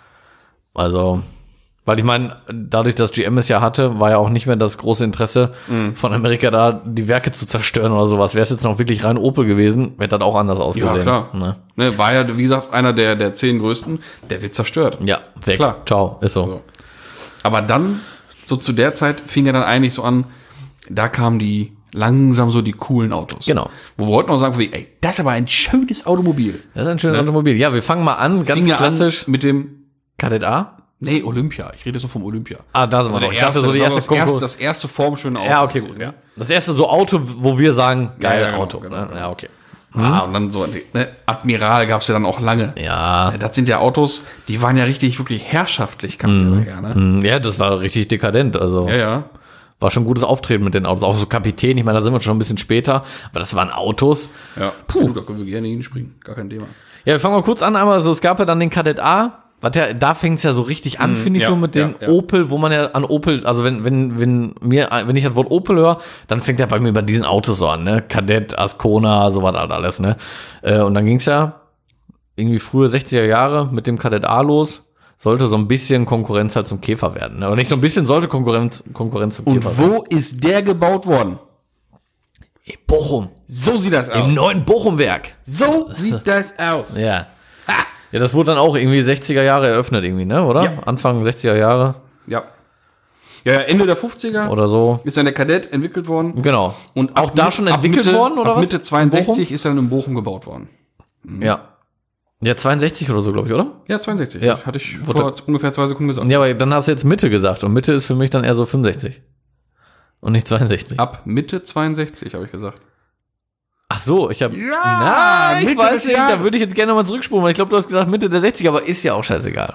Also, weil ich meine, dadurch, dass G M es ja hatte, war ja auch nicht mehr das große Interesse Mhm. von Amerika da, die Werke zu zerstören oder sowas. Wäre es jetzt noch wirklich rein Opel gewesen, hätte das auch anders ausgesehen. Ja, klar. Ne? Ne, war ja, wie gesagt, einer der, der zehn größten, der wird zerstört. Ja, weg. Klar. Ciao, ist so. So. Aber dann, so zu der Zeit, fing ja dann eigentlich so an, da kamen die langsam so die coolen Autos. Genau. Wo wir heute noch sagen, wie, ey, das ist aber ein schönes Automobil. Das ist ein schönes Automobil. Ja, wir fangen mal an, ganz Fing ja klassisch. an mit dem, Kadett A? nee, Olympia. Ich rede jetzt noch vom Olympia. Ah, da sind wir Also noch. Ich dachte so die erste das, erste, Konkurrenz. das erste formschöne Auto. Ja, okay, gut. Ja. Das erste so Auto, wo wir sagen, geil Ja, ja, genau, Auto. genau, ne? genau. Ja, okay. Ah, und dann so, ne, Admiral gab's ja dann auch lange. Ja. Das sind ja Autos, die waren ja richtig, wirklich herrschaftlich, kann man ja, ne? Hm, Ja, das war richtig dekadent. Also Ja, ja. war schon ein gutes Auftreten mit den Autos. Auch so Kapitän, ich meine, da sind wir schon ein bisschen später. Aber das waren Autos. Ja. Puh, da können wir gerne hinspringen. Gar kein Thema. Ja, wir fangen mal kurz an. Einmal so, es gab ja dann den Kadett A. Was ja, da fängt's ja so richtig an, finde ich, ja, so mit dem ja, ja. Opel, wo man ja an Opel, also wenn, wenn, wenn mir, wenn ich das Wort Opel höre, dann fängt er bei mir bei diesen Autos so an, ne? Kadett, Ascona, sowas halt alles, ne? Äh, und dann ging's ja irgendwie frühe sechziger Jahre mit dem Kadett A los, sollte so ein bisschen Konkurrenz halt zum Käfer werden, ne? Aber nicht so ein bisschen, sollte Konkurrenz, Konkurrenz zum Und Käfer werden. wo ist der gebaut worden? In Bochum. So sieht das aus. Im neuen Bochum-Werk. So sieht das aus. Ja. Ja, das wurde dann auch irgendwie sechziger Jahre eröffnet irgendwie, ne, oder? Ja. Anfang sechziger Jahre. Ja. Ja, ja, Ende der fünfziger oder so. ist dann der Kadett entwickelt worden. Genau. Und auch ab da Mit- schon ab entwickelt Mitte, worden, oder ab was? Mitte zweiundsechzig ist er dann in Bochum gebaut worden. Ja. Ja, zweiundsechzig oder so, glaube ich, oder? Ja, zweiundsechzig. Ja. Hatte ich Wurde- vor ungefähr zwei Sekunden gesagt. Ja, aber dann hast du jetzt Mitte gesagt. Und Mitte ist für mich dann eher so fünfundsechzig. Und nicht zweiundsechzig. Ab Mitte zweiundsechzig, habe ich gesagt. Ach so, ich habe. Ja, Na, ich Mitte weiß des nicht, Jahres. da würde ich jetzt gerne nochmal zurückspulen, weil ich glaube, du hast gesagt Mitte der sechziger, aber ist ja auch scheißegal.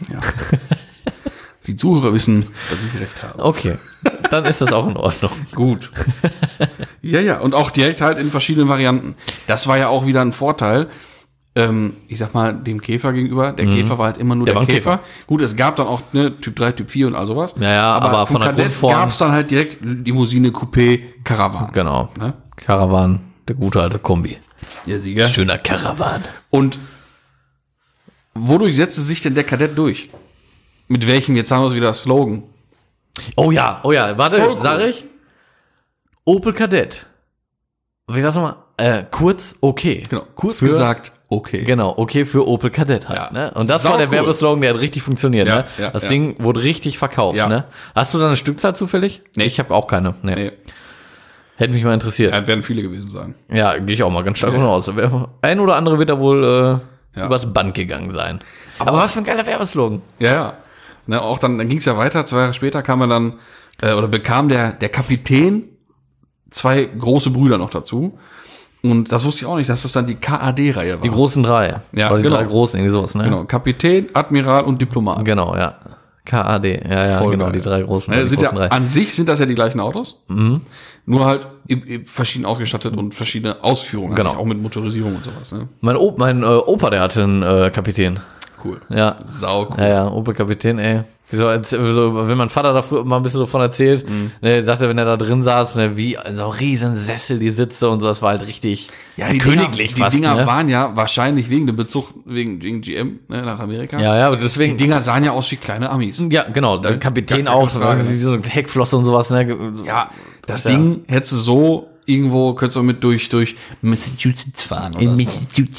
Die Zuhörer wissen, dass ich recht habe. Okay. Dann ist das auch in Ordnung. Gut. Ja, ja, und auch direkt halt in verschiedenen Varianten. Das war ja auch wieder ein Vorteil, ähm, ich sag mal, dem Käfer gegenüber. Der Käfer war halt immer nur Der der, war ein Käfer. Käfer. Gut, es gab dann auch ne, Typ drei, Typ vier und all sowas. Ja, ja, aber vom von der Kadett Grundform- gab's dann halt direkt Limousine, Coupé, Caravan. Genau. Ne? Caravan, der gute alte Kombi. Der Sieger. Schöner Caravan. Und wodurch setzte sich denn der Kadett durch? Mit welchem, jetzt haben wir wieder Slogan. Oh ja, oh ja, warte, Voll cool. sag ich. Opel Kadett. Wie war's nochmal? Äh, kurz okay. Genau, kurz Für- gesagt, okay. Genau, okay für Opel Kadett halt. Ja. Ne? Und das Sau war der cool. Werbeslogan, der hat richtig funktioniert. Ja, ne? ja, das ja. Ding wurde richtig verkauft. Ja. Ne? Hast du da eine Stückzahl zufällig? Nee. Ich habe auch keine. Nee. Nee, Hätte mich mal interessiert. ja, werden viele gewesen sein. Ja, gehe ich auch mal ganz stark davon aus. Ein oder andere wird da wohl äh, Ja. übers Band gegangen sein. Aber, was für ein geiler Werbeslogan. Ja, ja. Ne, auch dann, dann ging es ja weiter. Zwei Jahre später kam er dann, äh, oder bekam der, der Kapitän zwei große Brüder noch dazu. Und das wusste ich auch nicht, dass das dann die K A D-Reihe war. Die großen drei. Ja, Oder die genau. drei großen, irgendwie sowas, ne? Genau, Kapitän, Admiral und Diplomat. Genau, ja. K A D, ja, ja, Voll genau, geil. die drei großen, Ne, die sind großen ja, drei. an sich sind das ja die gleichen Autos, nur halt im, im verschieden ausgestattet und verschiedene Ausführungen, Genau. also auch mit Motorisierung und sowas. Ne? Mein, o mein äh, Opa, der hatte einen äh, Kapitän. Cool. Ja. Sau cool. Ja, ja, Opel Kapitän, ey. So, als, so, wenn mein Vater da früher mal ein bisschen so von erzählt, Mhm. ne, sagte, wenn er da drin saß, ne, wie in so einem riesen Sessel die Sitze und so, das war halt richtig Ja, die königlich Dinger, fast. Die Dinger ne? waren ja wahrscheinlich wegen dem Bezug, wegen, wegen G M ne, nach Amerika. Ja, ja, Die deswegen. Dinger sahen ja aus wie kleine Amis. Ja, genau, der Kapitän gar keine auch, Frage, wie so eine Heckflosse und sowas, ne? Ja, das, ist ja- Ding hättest du so irgendwo, könntest du mit durch, durch Massachusetts fahren oder so.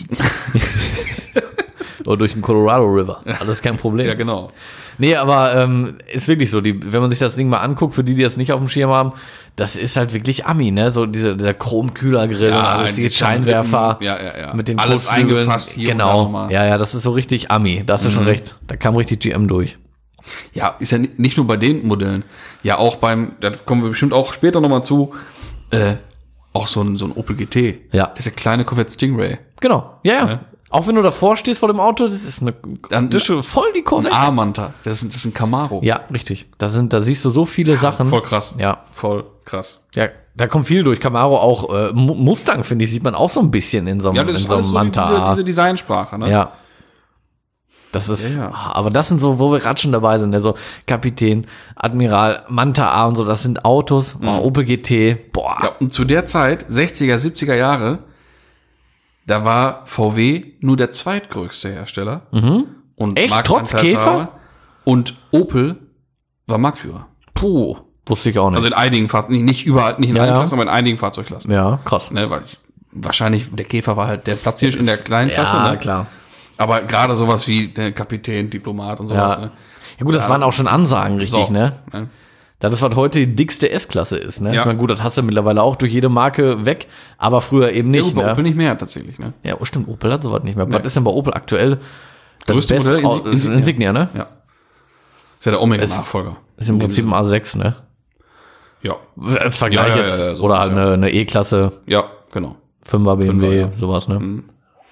Oder durch den Colorado River. Alles kein Problem. Ja, genau. Nee, aber ähm, ist wirklich so, die, wenn man sich das Ding mal anguckt, für die, die das nicht auf dem Schirm haben, das ist halt wirklich Ami, ne? So diese, dieser Chromkühlergrill und alles, die Scheinwerfer Ja, ja, ja. mit den Alles Kotflügeln. eingefasst hier und da Genau. nochmal. Ja, ja, das ist so richtig Ami. Da hast du schon recht. Da kam richtig G M durch. Ja, ist ja ni- nicht nur bei den Modellen. Ja, auch beim, da kommen wir bestimmt auch später nochmal zu, äh, auch so ein, so ein Opel G T. Ja. Das ist der kleine Corvette Stingray. Genau. Ja, ja. Ja. Auch wenn du davor stehst vor dem Auto, das ist eine, Dann- das ist schon voll die Ein Corvette. A-Manta. Das ist, das ist ein Camaro. Ja, richtig. Da sind, da siehst du so viele Sachen. Voll krass. Ja. Voll krass. Ja, da kommt viel durch. Camaro auch, äh, Mu- Mustang, finde ich, sieht man auch so ein bisschen in so einem, Ja, das in ist so alles einem so die- Manta. diese, diese Designsprache, ne? Ja. Das ist, Ja, ja. aber das sind so, wo wir gerade schon dabei sind, ne? So Kapitän, Admiral, Manta A und so, das sind Autos, oh, Opel G T, boah. Ja, und zu der Zeit, sechziger, siebziger Jahre, da war V W nur der zweitgrößte Hersteller. Und Echt? Trotz Marktanteilshaber. Käfer? Und Opel war Marktführer. Puh, wusste ich auch nicht. Also in einigen Fahrzeugen, nicht überall, nicht in Ja, allen ja. Klassen, aber in einigen Fahrzeugklassen. ja, krass. Ne, weil ich, wahrscheinlich, der Käfer war halt der Platzhirsch in der kleinen Klasse. Ja, Ne? klar. Aber gerade sowas wie der Kapitän, Diplomat und sowas. Ja. Ne? Ja gut, das waren auch schon Ansagen, richtig, So, ne? ne? Das ist, was heute die dickste S-Klasse ist, ne? Ja. Ich meine, gut, das hast du mittlerweile auch durch jede Marke weg, aber früher eben Ja, nicht, gut, bei ne? Opel nicht mehr tatsächlich. Ne? Ja, oh, stimmt, Opel hat sowas nicht mehr. Was ist denn bei Opel aktuell? Das Größte beste Modell, Au- Insignia. ist ein Insignia, ne? Ja. Ist ja der Omega-Nachfolger. Ist im Prinzip ein A sechs, ne? Ja. Als Vergleich Ja, ja, jetzt. ja, ja, sowas, Oder halt ja. eine, eine E-Klasse, Ja, genau. fünfer B M W, Fünfer, ja. sowas, ne? Mhm.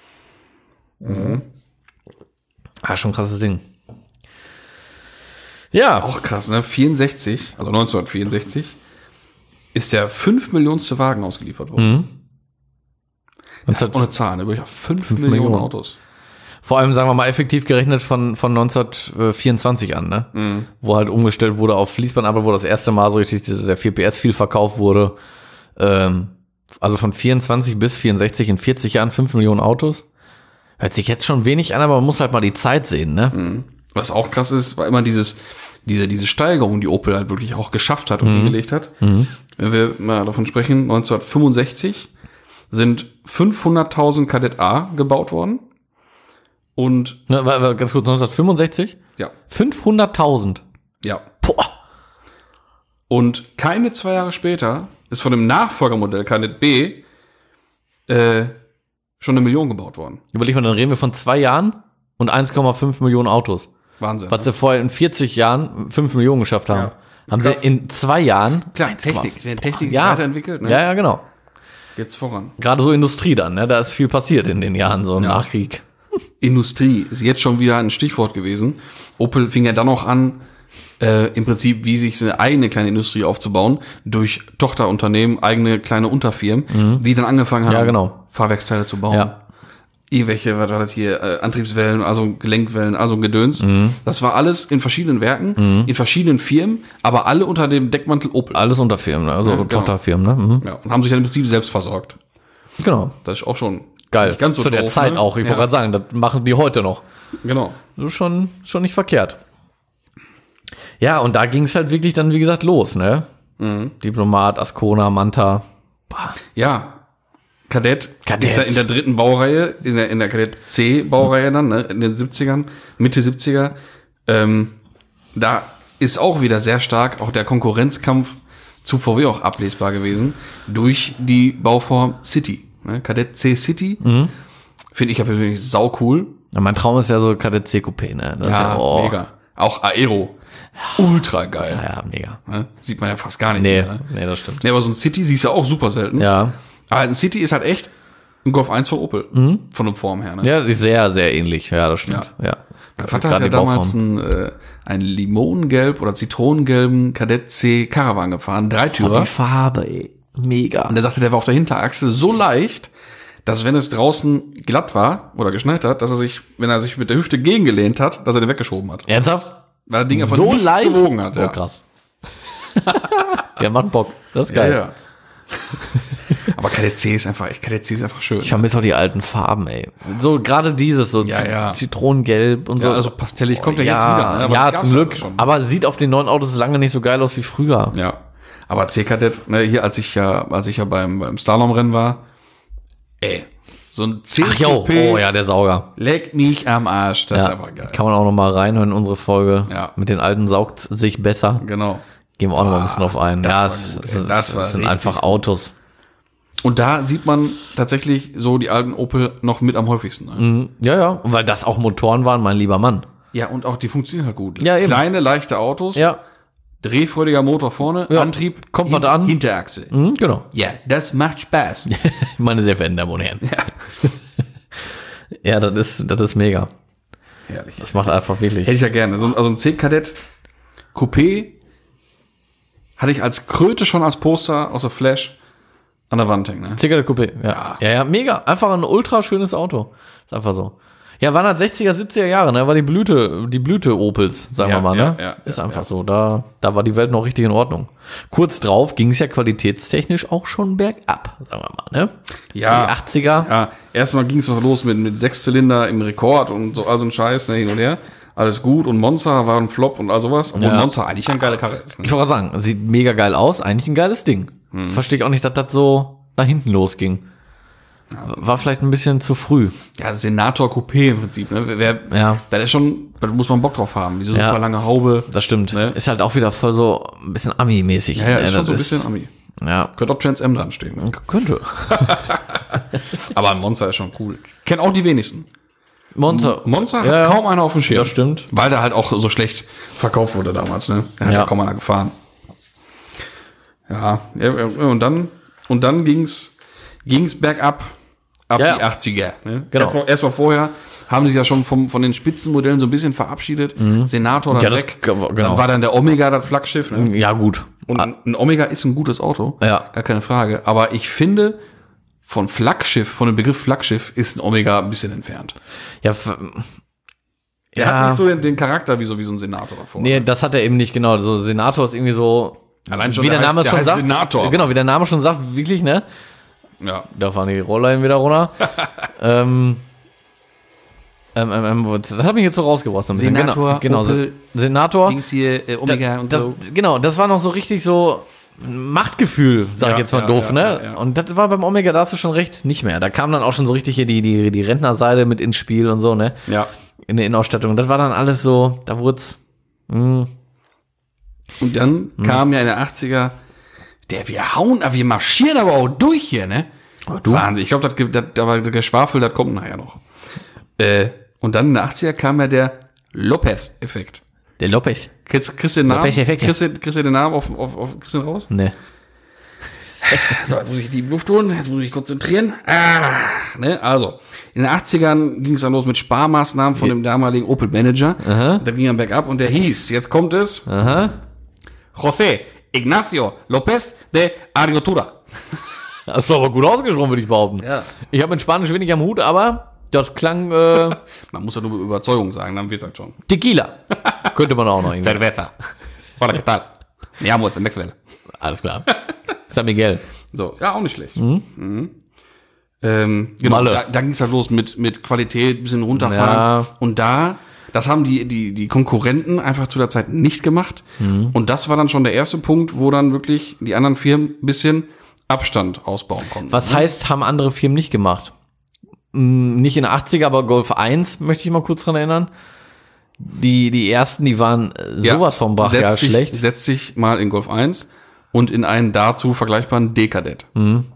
Ah, schon ein krasses Ding. Ja, Auch krass, ne? vierundsechzig, also neunzehnhundertvierundsechzig, ist der fünf Millionste Wagen ausgeliefert worden. Das ist ohne Zahl, ne? Wirklich fünf Millionen Millionen. Autos. vor allem, sagen wir mal, effektiv gerechnet von, von neunzehnhundertvierundzwanzig an, ne? Mhm. Wo halt umgestellt wurde auf Fließbandarbeit, wo das erste Mal so richtig diese- der vier P S viel verkauft wurde. Ähm, also von vierundzwanzig bis vierundsechzig in vierzig Jahren fünf Millionen Autos. Hört sich jetzt schon wenig an, aber man muss halt mal die Zeit sehen, ne? Was auch krass ist, war immer dieses, diese, diese Steigerung, die Opel halt wirklich auch geschafft hat und hingelegt hat. Wenn wir mal davon sprechen, neunzehnhundertfünfundsechzig sind fünfhunderttausend Kadett A gebaut worden. Und, Ne, war- war ganz kurz, neunzehnhundertfünfundsechzig? ja, fünfhunderttausend. ja. Boah. Und keine zwei Jahre später ist von dem Nachfolgermodell Kadett B äh, schon eine Million gebaut worden. Überleg mal, dann reden wir von zwei Jahren und eins Komma fünf Millionen Autos. Wahnsinn. Was sie vorher in vierzig Jahren fünf Millionen geschafft haben. Ja. Haben Krass. sie in zwei Jahren. Klar, Technik. Wenn Technik sich Ja. weiterentwickelt, ne? Ja, ja, genau. Geht's voran. Gerade so Industrie dann, ne? Da ist viel passiert in den Jahren, so im Nachkrieg. Industrie ist jetzt schon wieder ein Stichwort gewesen. Opel fing ja dann noch an, äh, im Prinzip, wie sich seine eigene kleine Industrie aufzubauen, durch Tochterunternehmen, eigene kleine Unterfirmen, die dann angefangen haben, Ja, genau. Fahrwerksteile zu bauen. Ja. Irgendwelche, was war das hier, äh, Antriebswellen, also Gelenkwellen, also ein Gedöns. Das war alles in verschiedenen Werken, in verschiedenen Firmen, aber alle unter dem Deckmantel Opel. Alles Unterfirmen, ne? Also Ja, genau. Tochterfirmen, ne? Mhm. Ja, und haben sich dann im Prinzip selbst versorgt. Genau. Das ist auch schon Geil. nicht ganz so Zu der doof, Zeit ne? auch. Ich Ja. wollte gerade sagen, das machen die heute noch. Genau. Das ist schon, schon nicht verkehrt. Ja, und da ging es halt wirklich dann, wie gesagt, los, ne? Diplomat, Ascona, Manta. Ja, Kadett, Kadett. ist ja in der dritten Baureihe, in der, in der Kadett C-Baureihe dann, ne, in den siebzigern, Mitte siebziger. Ähm, da ist auch wieder sehr stark auch der Konkurrenzkampf zu V W auch ablesbar gewesen durch die Bauform City. Ne? Kadett C City finde ich ja persönlich sau cool. Ja, mein Traum ist ja so Kadett C Coupé, ne? Das ist ja, oh, mega. Auch Aero. Ultra geil. Ja, ja, mega. Ne? Sieht man ja fast gar nicht Nee, mehr. Ne? nee, das stimmt. Nee, aber so ein City siehst du auch super selten. Ja. Aber ein City ist halt echt ein Golf eins von Opel. Von der Form her. Ne? Ja, die ist sehr, sehr ähnlich. Ja, das stimmt. Ja. Mein Vater hat ja damals einen, äh, einen Limonengelb oder Zitronengelben Kadett C Caravan gefahren. Dreitürer. Die Farbe, ey. Mega. Und der sagte, der war auf der Hinterachse so leicht, dass wenn es draußen glatt war oder geschneit hat, dass er sich, wenn er sich mit der Hüfte gegengelehnt hat, dass er den weggeschoben hat. Ernsthaft? Weil das Ding einfach So nichts leicht? gewogen hat. Oh, Ja. krass. Der macht Bock. Das ist Ja, geil. ja. Aber Kadett C ist einfach, Kadett C ist einfach schön. Ich vermisse auch die alten Farben, ey. So, gerade dieses, so Ja, Z- ja. Zitronengelb und so. Ja, also pastellig kommt ja, ja, jetzt wieder. Ne? Aber ja, das zum gab's Glück. ja schon. Aber sieht auf den neuen Autos lange nicht so geil aus wie früher. Ja. Aber C-Kadett, ne, hier, als ich ja, als ich ja beim, beim Slalomrennen war, ey, so ein C Ach jo, oh ja, der Sauger. Leck mich am Arsch, das Ja, ist einfach geil. kann man auch noch mal reinhören in unsere Folge. Ja. Mit den alten saugt sich besser. Genau. Gehen wir auch noch mal ein bisschen drauf ein. das Ja, war es, gut, es, ey. es, Das war es sind richtig einfach Autos. Und da sieht man tatsächlich so die alten Opel noch mit am häufigsten. Ne? Mhm. Ja, ja, weil das auch Motoren waren, mein lieber Mann. Ja, und auch die funktionieren halt gut. Ja, eben. Kleine, leichte Autos, Ja, drehfreudiger Motor vorne, Ja. Antrieb, Kommt was an. Hinterachse. mhm, genau. Ja, das macht Spaß. Meine sehr verehrten Damen und Herren. Ja, das ist, das ist mega. Herrlich. Das macht einfach wirklich. Hätte ich ja gerne. So, also ein C-Kadett Coupé hatte ich als Kröte schon als Poster aus der Flash an der Wand hängen. Ne? Zigarette Coupé, ja. ja. Ja, mega. Einfach ein ultra schönes Auto. Ist einfach so. Ja, waren halt sechziger, siebziger Jahre, ne? War die Blüte, die Blüte Opels, sagen Ja, wir mal, ne? ja, ja, ist ja, einfach ja. so. Da, da war die Welt noch richtig in Ordnung. Kurz drauf ging es ja qualitätstechnisch auch schon bergab, sagen wir mal, ne? Ja. Die achtziger. Ja, erstmal ging es noch los mit, mit Sechszylinder im Rekord und so, also ein Scheiß, ne, hin und her. Alles gut. Und Monza war ein Flop und all sowas. Obwohl Ja. Monza eigentlich eine geile Karre ist. Ne? Ich wollte gerade sagen, sieht mega geil aus, eigentlich ein geiles Ding. Hm. Verstehe ich auch nicht, dass das so nach hinten losging. War vielleicht ein bisschen zu früh. Ja, Senator Coupé im Prinzip. Ne? Wer, Ja. Da ist schon, da muss man Bock drauf haben. Diese Ja. super lange Haube. Das stimmt. Ne? Ist halt auch wieder voll so ein bisschen Ami-mäßig. Ja, ja, ne? ist schon Das so ein bisschen Ami. Ja, Könnte auch Trans M dran stehen. Ne? könnte. Aber ein Monster ist schon cool. Kennen auch die wenigsten. Monster. Monster hat Ja, ja. kaum einer auf dem Schirm. Das stimmt. Weil der halt auch so schlecht verkauft wurde damals. Ne? Der hat Ja. ja kaum einer gefahren. Ja, ja, und dann, und dann ging's, ging's bergab. Ab Ja, die ja. achtziger. Ne? Genau. Erstmal, erstmal vorher haben sich ja schon vom, von den Spitzenmodellen so ein bisschen verabschiedet. Senator dann Ja, das- weg. genau. Dann war dann der Omega das Flaggschiff. Ne? Ja, gut. Und ein ein Omega ist ein gutes Auto. Ja. Gar keine Frage. Aber ich finde, von Flaggschiff, von dem Begriff Flaggschiff, ist ein Omega ein bisschen entfernt. Ja, f- Der Ja. hat nicht so den, den Charakter wie so, wie so ein Senator davor. nee, das hat er eben nicht genau. So Senator ist irgendwie so, Allein schon wie der, der Name heißt- der schon heißt sagt. Senator. Genau, wie der Name schon sagt, wirklich, ne? Ja. Da fahren die Rollleinen wieder runter. ähm, ähm, ähm, ähm, wo- das hat mich jetzt so rausgebracht. So ein bisschen. Senator, genau, genau, Opel, Senator. Dings hier, äh, Omega Da- und das, so. Genau, das war noch so richtig so Machtgefühl, sag ich Ja, jetzt mal ja, doof, ja, ne? ja, ja. Und das war beim Omega, da hast du schon recht, nicht mehr. Da kam dann auch schon so richtig hier die, die, die Rentnerseite mit ins Spiel und so, ne? Ja. In der Innenausstattung. Das war dann alles so, da wurd's, mh, Und dann Hm. kam ja in der achtziger, der, wir hauen, wir marschieren aber auch durch hier, ne? Wahnsinn. Ich glaube, das, das, da war der Schwafel, das kommt nachher noch. Äh, und dann in der achtziger kam ja der Lopez-Effekt. Der Lopez. Kriegst, kriegst du den Namen? Lopez-Effekt, ja. Kriegst du, kriegst du den Namen auf, auf, auf, kriegst du den raus? Ne. So, jetzt muss ich die Luft holen, jetzt muss ich mich konzentrieren. Ah, ne, also, in den achtzigern ging es dann los mit Sparmaßnahmen von dem damaligen Opel-Manager. Aha. Da ging er bergab und der hieß, jetzt kommt es, Aha. José Ignacio López de Ariotura. Hast du aber gut ausgesprochen, würde ich behaupten. Ja. Ich habe mit Spanisch wenig am Hut, aber das klang äh, Man muss ja nur mit Überzeugung sagen, dann wird das schon. Tequila. Könnte man auch noch irgendwie. Cerveza. Hola, ¿qué tal? Me llamo es Maxwell. Alles klar. San Miguel. So, ja, auch nicht schlecht. Mhm. Ähm, genau, Malle. da, da ging es halt los mit, mit Qualität, ein bisschen runterfahren. Ja. Und da, das haben die, die, die Konkurrenten einfach zu der Zeit nicht gemacht. Mhm. Und das war dann schon der erste Punkt, wo dann wirklich die anderen Firmen ein bisschen Abstand ausbauen konnten. Was heißt, haben andere Firmen nicht gemacht? Hm, nicht in den achtziger, aber Golf eins, möchte ich mal kurz dran erinnern. Die, die ersten, die waren äh, Ja, sowas von brachial setz dich, schlecht. Setz dich mal in Golf eins und in einen dazu vergleichbaren D-Kadett.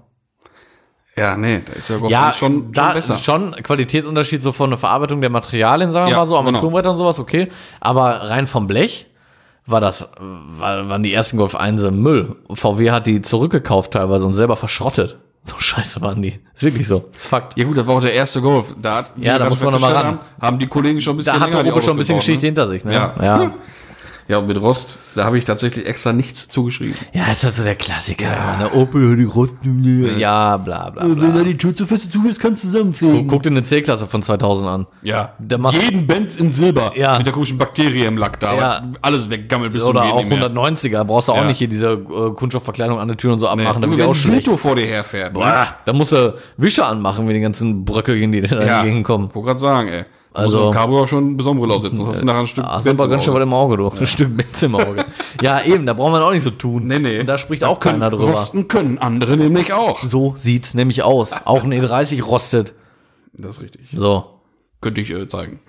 Ja, nee, da ist ja Golf Mhm. Ja, eins schon, schon da besser. schon Qualitätsunterschied so von der Verarbeitung der Materialien, sagen wir Ja, mal so, genau. Armaturenbretter und sowas, okay. Aber rein vom Blech war das, war, waren die ersten Golf eins im Müll. V W hat die zurückgekauft teilweise und selber verschrottet. So scheiße waren die. Ist wirklich so. Ist Fakt. Ja gut, das war auch der erste Golf. Da hat, wie Ja, wir da gerade muss man noch mal festgestellt ran. Haben, haben die Kollegen schon ein bisschen Da hat länger der die Opel schon ein Autos bisschen gebaut, Geschichte ne? hinter sich, ne? Ja. Ja. Ja, und mit Rost, da habe ich tatsächlich extra nichts zugeschrieben. Ja, ist halt so der Klassiker. Ja. Der Opel, die Rost, ja, bla, bla, bla. Wenn er die Tür zu fest zu ist, kannst du zusammenfegen. Guck dir eine C-Klasse von zweitausend an. Ja. Der macht- Jeden Benz in Silber. Ja. Mit der komischen Bakterie im Lack da. Ja. Aber alles weggammelt bis Oder zum auch Geht nicht mehr. hundertneunziger. Brauchst du auch Ja. nicht hier diese äh, Kunststoffverkleidung an der Tür und so abmachen, Nee. damit Und die wenn auch ein schlecht. Vito vor dir herfährt. ne? Boah, da musst du Wische anmachen, wenn die ganzen Bröckelchen, die da Ja. entgegenkommen. Wollte gerade sagen, ey. Also- Also. Muss Cabrio schon eine besondere Lauf setzen. Sonst hast du nachher ein Stück Ah, ist Benz aber im ganz schön Auge. was im Auge, du. Ein Stück Benz im Auge. Ja, eben, da braucht man auch nicht so tun. Nee, nee. Und da spricht auch keiner Können- drüber. Rosten können andere nämlich auch. So sieht's nämlich aus. Auch ein E dreißig rostet. Das ist richtig. So. Könnte ich äh, zeigen.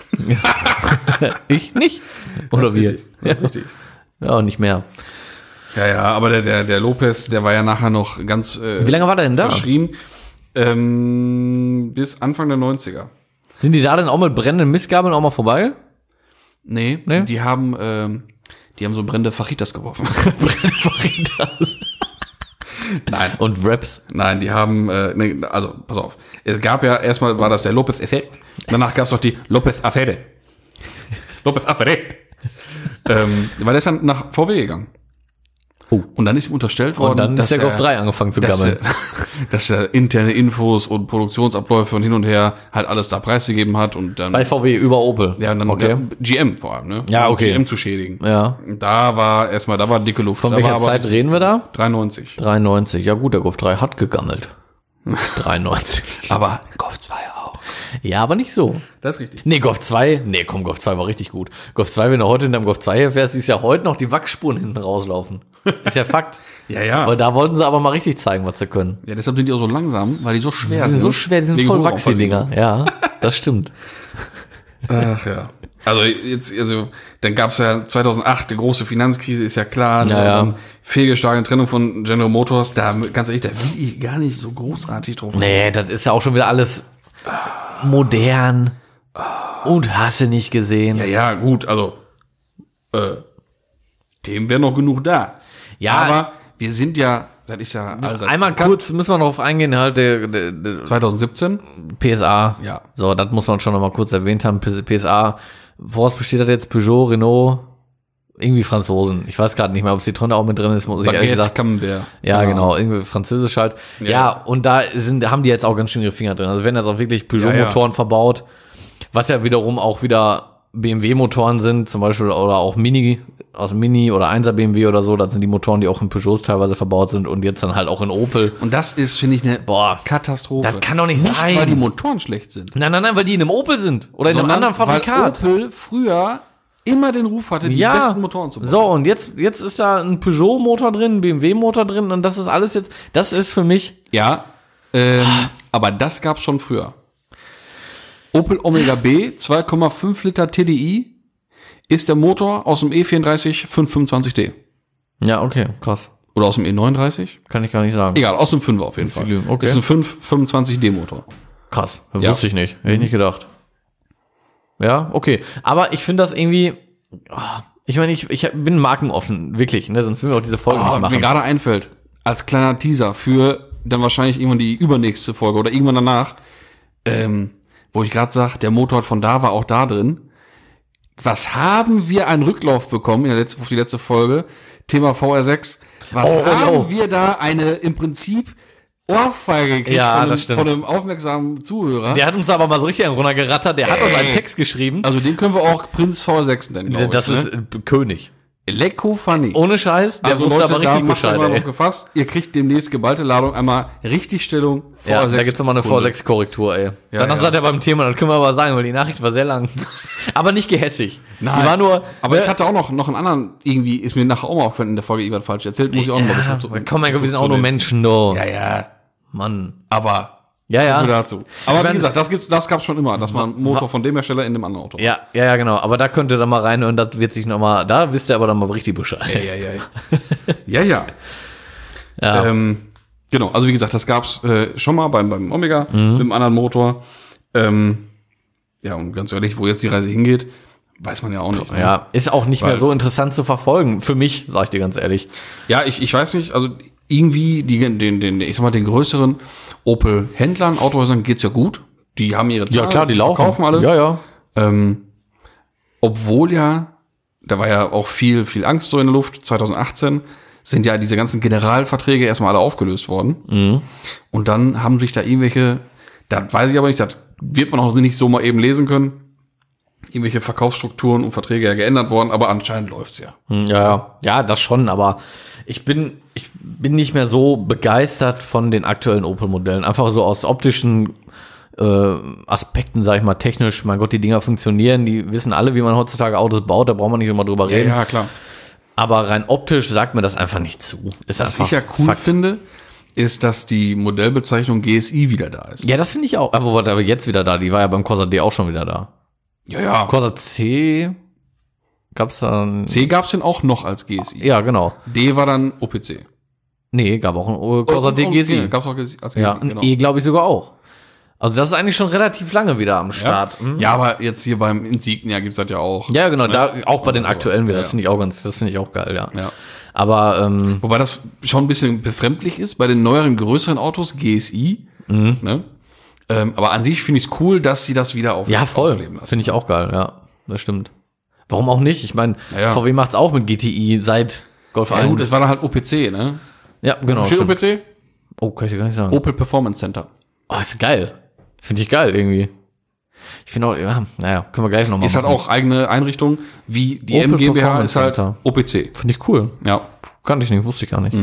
Ich nicht. Oder Das ist wir. richtig. Das ist richtig. Ja, nicht mehr. Ja, ja, aber der, der, der Lopez, der war ja nachher noch ganz äh, Wie lange war der denn da? verschrien. Ähm, bis Anfang der neunziger. Sind die da denn auch mit brennenden Mistgabeln auch mal vorbei? Nee, Nee? die haben, ähm, die haben so brennende Fajitas geworfen. Nein. Und Raps. Nein, die haben, äh, nee, also, pass auf. Es gab ja, erstmal war das der Lopez-Effekt. Danach gab es noch die Lopez-Affäre. Lopez-Affäre. ähm, weil der ist dann nach V W gegangen. Oh. Und dann ist ihm unterstellt worden, Und dann ist der Golf drei angefangen zu dass, gammeln. er, dass er interne Infos und Produktionsabläufe und hin und her halt alles da preisgegeben hat und dann, Bei V W über Opel. ja, und dann okay. ja, G M vor allem, ne? Ja, Um okay. G M zu schädigen. Ja. Und da war erstmal, da war dicke Luft. Von da welcher war aber Zeit reden wir da? dreiundneunzig. dreiundneunzig. Ja gut, der Golf drei hat gegammelt. dreiundneunzig. Aber Golf zwei auch. Ja, aber nicht so. Das ist richtig. Nee, Golf zwei, nee, komm, Golf zwei war richtig gut. Golf zwei, wenn du heute in deinem Golf zwei hier fährst, ist ja heute noch die Wachsspuren hinten rauslaufen. Ist ja Fakt. Ja, ja. Weil da wollten sie aber mal richtig zeigen, was sie können. Ja, deshalb sind die auch so langsam, weil die so schwer Die sind so schwer, die sind Wegen voll Wachs, die Hochauffassung. Dinger. Ja, das stimmt. Ach ja. Also jetzt, also dann gab es ja zweitausendacht, die große Finanzkrise, ist ja klar. Ja, ja. Dann fehlgeschlagene Trennung von General Motors. Da, ganz ehrlich, da will ich gar nicht so großartig drauf. Nee, das ist ja auch schon wieder alles modern und hast du nicht gesehen. Ja, ja, gut, also äh, dem wäre noch genug da. Ja. Aber wir sind ja, das ist ja allseits Einmal bekannt. kurz müssen wir noch drauf eingehen, halt der, der, der zweitausendsiebzehn. P S A. Ja. So, das muss man schon noch mal kurz erwähnt haben. P S A, woraus besteht das jetzt? Peugeot, Renault, irgendwie Franzosen. Ich weiß gerade nicht mehr, ob Citroën auch mit drin ist, muss ich ehrlich Baguette, gesagt. Camembert. Ja, genau, irgendwie französisch halt. Ja. Ja. und da sind, haben die jetzt auch ganz schön ihre Finger drin. Also werden jetzt auch wirklich Peugeot-Motoren Ja, ja. verbaut, was ja wiederum auch wieder B M W-Motoren sind, zum Beispiel, oder auch Mini, aus Mini oder Einser B M W oder so. Das sind die Motoren, die auch in Peugeots teilweise verbaut sind und jetzt dann halt auch in Opel. Und das ist, finde ich, eine Boah, Katastrophe. das kann doch nicht Nicht, sein. weil die Motoren schlecht sind. Nein, nein, nein, weil die in einem Opel sind oder in einem Sondern anderen Fabrikat. Weil Opel früher immer den Ruf hatte, die Ja, besten Motoren zu bauen. so, und jetzt, jetzt ist da ein Peugeot-Motor drin, ein B M W-Motor drin und das ist alles jetzt, das ist für mich, Ja, ähm, aber das gab's schon früher. Opel Omega B, zwei Komma fünf Liter T D I, ist der Motor aus dem E vierunddreißig fünfhundertfünfundzwanzig D. Ja, okay, krass. Oder aus dem E neununddreißig? Kann ich gar nicht sagen. Egal, aus dem fünfer auf jeden Fall. Okay. Ist ein fünf fünfundzwanzig D-Motor. Krass, Ja. wusste ich nicht. Hätte ich nicht gedacht. Ja, okay. Aber ich finde das irgendwie, ah, ich meine, ich, ich bin markenoffen, wirklich, ne? Sonst würden wir auch diese Folge Oh, nicht mir machen. gerade einfällt, als kleiner Teaser für dann wahrscheinlich irgendwann die übernächste Folge oder irgendwann danach, ähm, wo ich gerade sage, der Motor von da war auch da drin. Was haben wir einen Rücklauf bekommen in der letzten, auf die letzte Folge? Thema V R sechs. Was Oh, haben oh. wir da eine im Prinzip Ohrfeige gekriegt Ja, von, das einem, stimmt. von einem aufmerksamen Zuhörer? Der hat uns aber mal so richtig einen runtergerattert, der hat uns einen Text geschrieben. Also den können wir auch Prinz V R sechs nennen, glaub das ich, ist ne? äh, König. Lecko funny. Ohne Scheiß, der Also wusste Leute, aber da richtig macht Bescheid, mal ey. drauf gefasst. Ihr kriegt demnächst geballte Ladung einmal Richtigstellung V R Ja, sechs. da gibt's nochmal eine V R sechs Korrektur, ey. Danach ja. seid ihr beim Thema, das können wir aber sagen, weil die Nachricht war sehr lang. Aber nicht gehässig. Nein. Die war nur, Aber ne? ich hatte auch noch, noch einen anderen, irgendwie, ist mir nachher auch mal aufgefallen in der Folge irgendwas falsch erzählt, muss ich auch noch mal ja, bezug- komm, mein Gott, wir sind bezug auch nur zu nehmen. Menschen, do. Ja, ja, Mann. aber Ja, ja. so viel dazu. Aber Ich mein- wie gesagt, das gibt's, das gab's schon immer, dass man einen Motor von dem Hersteller in dem anderen Auto. Ja, ja, ja, genau. Aber da könnt ihr dann mal rein und das wird sich nochmal, da wisst ihr aber dann mal richtig Bescheid. ja, ja. Ja, ja. Ja. Ähm, genau, also wie gesagt, das gab's äh, schon mal beim, beim Omega Mhm. mit dem anderen Motor. Ähm, ja, und ganz ehrlich, wo jetzt die Reise hingeht, weiß man ja auch nicht. ne? Ja, ist auch nicht Weil- mehr so interessant zu verfolgen. Für mich, sag ich dir ganz ehrlich. Ja, ich, ich weiß nicht, also irgendwie die, den, den, ich sag mal, den größeren Opel-Händlern, Autohäusern geht's ja gut. Die haben ihre Zahlen, verkaufen alle. Ja, ja. Ähm, obwohl ja, da war ja auch viel, viel Angst so in der Luft. zwanzig achtzehn sind ja diese ganzen Generalverträge erstmal alle aufgelöst worden. Mhm. Und dann haben sich da irgendwelche, das weiß ich aber nicht, das wird man auch nicht so mal eben lesen können, irgendwelche Verkaufsstrukturen und Verträge ja geändert worden, aber anscheinend läuft's ja. Hm, Ja, ja, ja, das schon, aber ich bin, ich bin nicht mehr so begeistert von den aktuellen Opel-Modellen. Einfach so aus optischen äh, Aspekten, sag ich mal, technisch. Mein Gott, die Dinger funktionieren, die wissen alle, wie man heutzutage Autos baut, da braucht man nicht immer drüber reden. Ja, klar. Aber rein optisch sagt mir das einfach nicht zu. Ist Was einfach ich ja cool Fakt. finde, ist, dass die Modellbezeichnung G S I wieder da ist. Ja, das finde ich auch. Aber wurde aber jetzt wieder da. Die war ja beim Corsa D auch schon wieder da. Ja, ja. Corsa C gab's dann. C gab's denn auch noch als G S I. Ja, genau. D war dann O P C. Nee, gab auch ein äh, Corsa D Und- G S I. und- Gab's auch als G S I, Ja, ein genau. E glaube ich sogar auch. Also das ist eigentlich schon relativ lange wieder am Start. Hm? Ja, aber jetzt hier beim Insignia gibt's das ja auch. Ja, genau, da auch bei den Also, aktuellen wieder. ja, Das finde ich auch ganz, das finde ich auch geil, ja. Ja. Aber ähm, Wobei das schon ein bisschen befremdlich ist bei den neueren, größeren Autos, G S I. Ne? Ähm, aber an sich finde ich es cool, dass sie das wieder auf, ja, voll. aufleben lassen. Finde ich auch geil, ja. Das stimmt. Warum auch nicht? Ich meine, Ja, ja. V W macht's auch mit G T I seit Golf Ja eins. gut, es war dann halt O P C, ne? ja, genau. Steht stimmt. O P C? Oh, kann ich dir gar nicht sagen. Opel Performance Center. Oh, ist geil. Finde ich geil irgendwie. Ich finde auch, ja, naja, können wir gleich nochmal Ist halt auch eigene Einrichtung, wie die Opel M GmbH Performance ist halt Center. O P C. Finde ich cool. Ja. Kannte ich nicht, wusste ich gar nicht.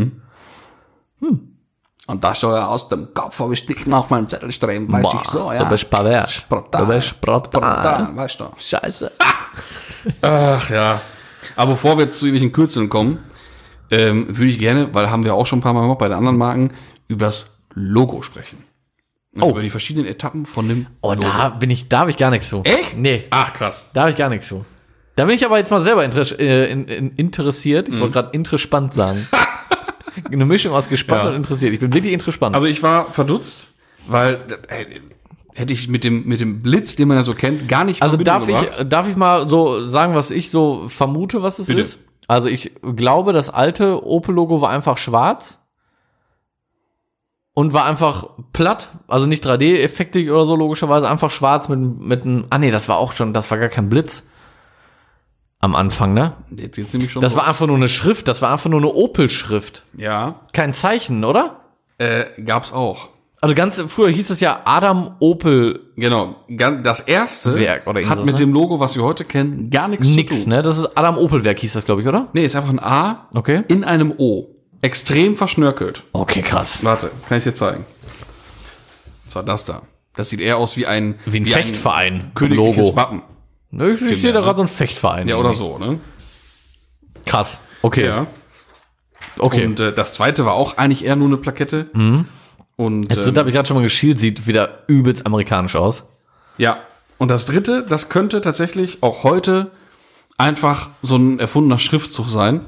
Und das soll ja aus dem Kopf, habe ich nicht nach meinem Zettel streben, weiß Boah, ich so, ja. Du bist pervers. Brutal. Du bist brutal. Brutal, weißt du. Scheiße. Ach ja. Aber bevor wir jetzt zu irgendwelchen Kürzeln kommen, ähm, würde ich gerne, weil haben wir auch schon ein paar Mal gemacht bei den anderen Marken, über das Logo sprechen. Oh. Über die verschiedenen Etappen von dem Oh, Logo. da bin ich, da habe ich gar nichts zu. Echt? Nee, Ach, krass. da habe ich gar nichts zu. Da bin ich aber jetzt mal selber inter äh, in, in, interessiert. Mhm. Ich wollte gerade interessant sagen. Eine Mischung aus gespannt Ja. und interessiert. Ich bin wirklich interessant. Also ich war verdutzt, weil äh, hätte ich mit dem mit dem Blitz, den man ja so kennt, gar nicht Also in darf Verbindung ich, gebracht. darf ich mal so sagen, was ich so vermute, was es Bitte. ist? Also ich glaube, das alte Opel-Logo war einfach schwarz und war einfach platt, also nicht drei D-effektig oder so, logischerweise, einfach schwarz mit, mit einem, ah nee, das war auch schon, das war gar kein Blitz am Anfang, ne? Jetzt jetzt nämlich schon. Das so. war einfach nur eine Schrift, das war einfach nur eine Opel-Schrift. ja, Kein Zeichen, oder? äh, gab's auch. Also ganz früher hieß es ja Adam Opel Genau, gan- das erste Werk oder hat irgendwas, mit ne? dem Logo, was wir heute kennen, gar nichts zu nix, tun. ne? Das ist Adam Opel Werk hieß das, glaube ich, oder? Nee, ist einfach ein A Okay. in einem O. Extrem verschnörkelt. Okay, krass. Warte, kann ich dir zeigen. Und zwar das da. Das sieht eher aus wie ein Wie ein Fechtverein. königliches Logo. Wappen. Ne, Ich, ich sehe da ne? gerade so ein Fechtverein. Ja, oder so, ne? Krass. Okay. Ja. Okay. Und äh, das zweite war auch eigentlich eher nur eine Plakette. Und Jetzt ähm, habe ich gerade schon mal geschielt, sieht wieder übelst amerikanisch aus. ja. Und das dritte, das könnte tatsächlich auch heute einfach so ein erfundener Schriftzug sein.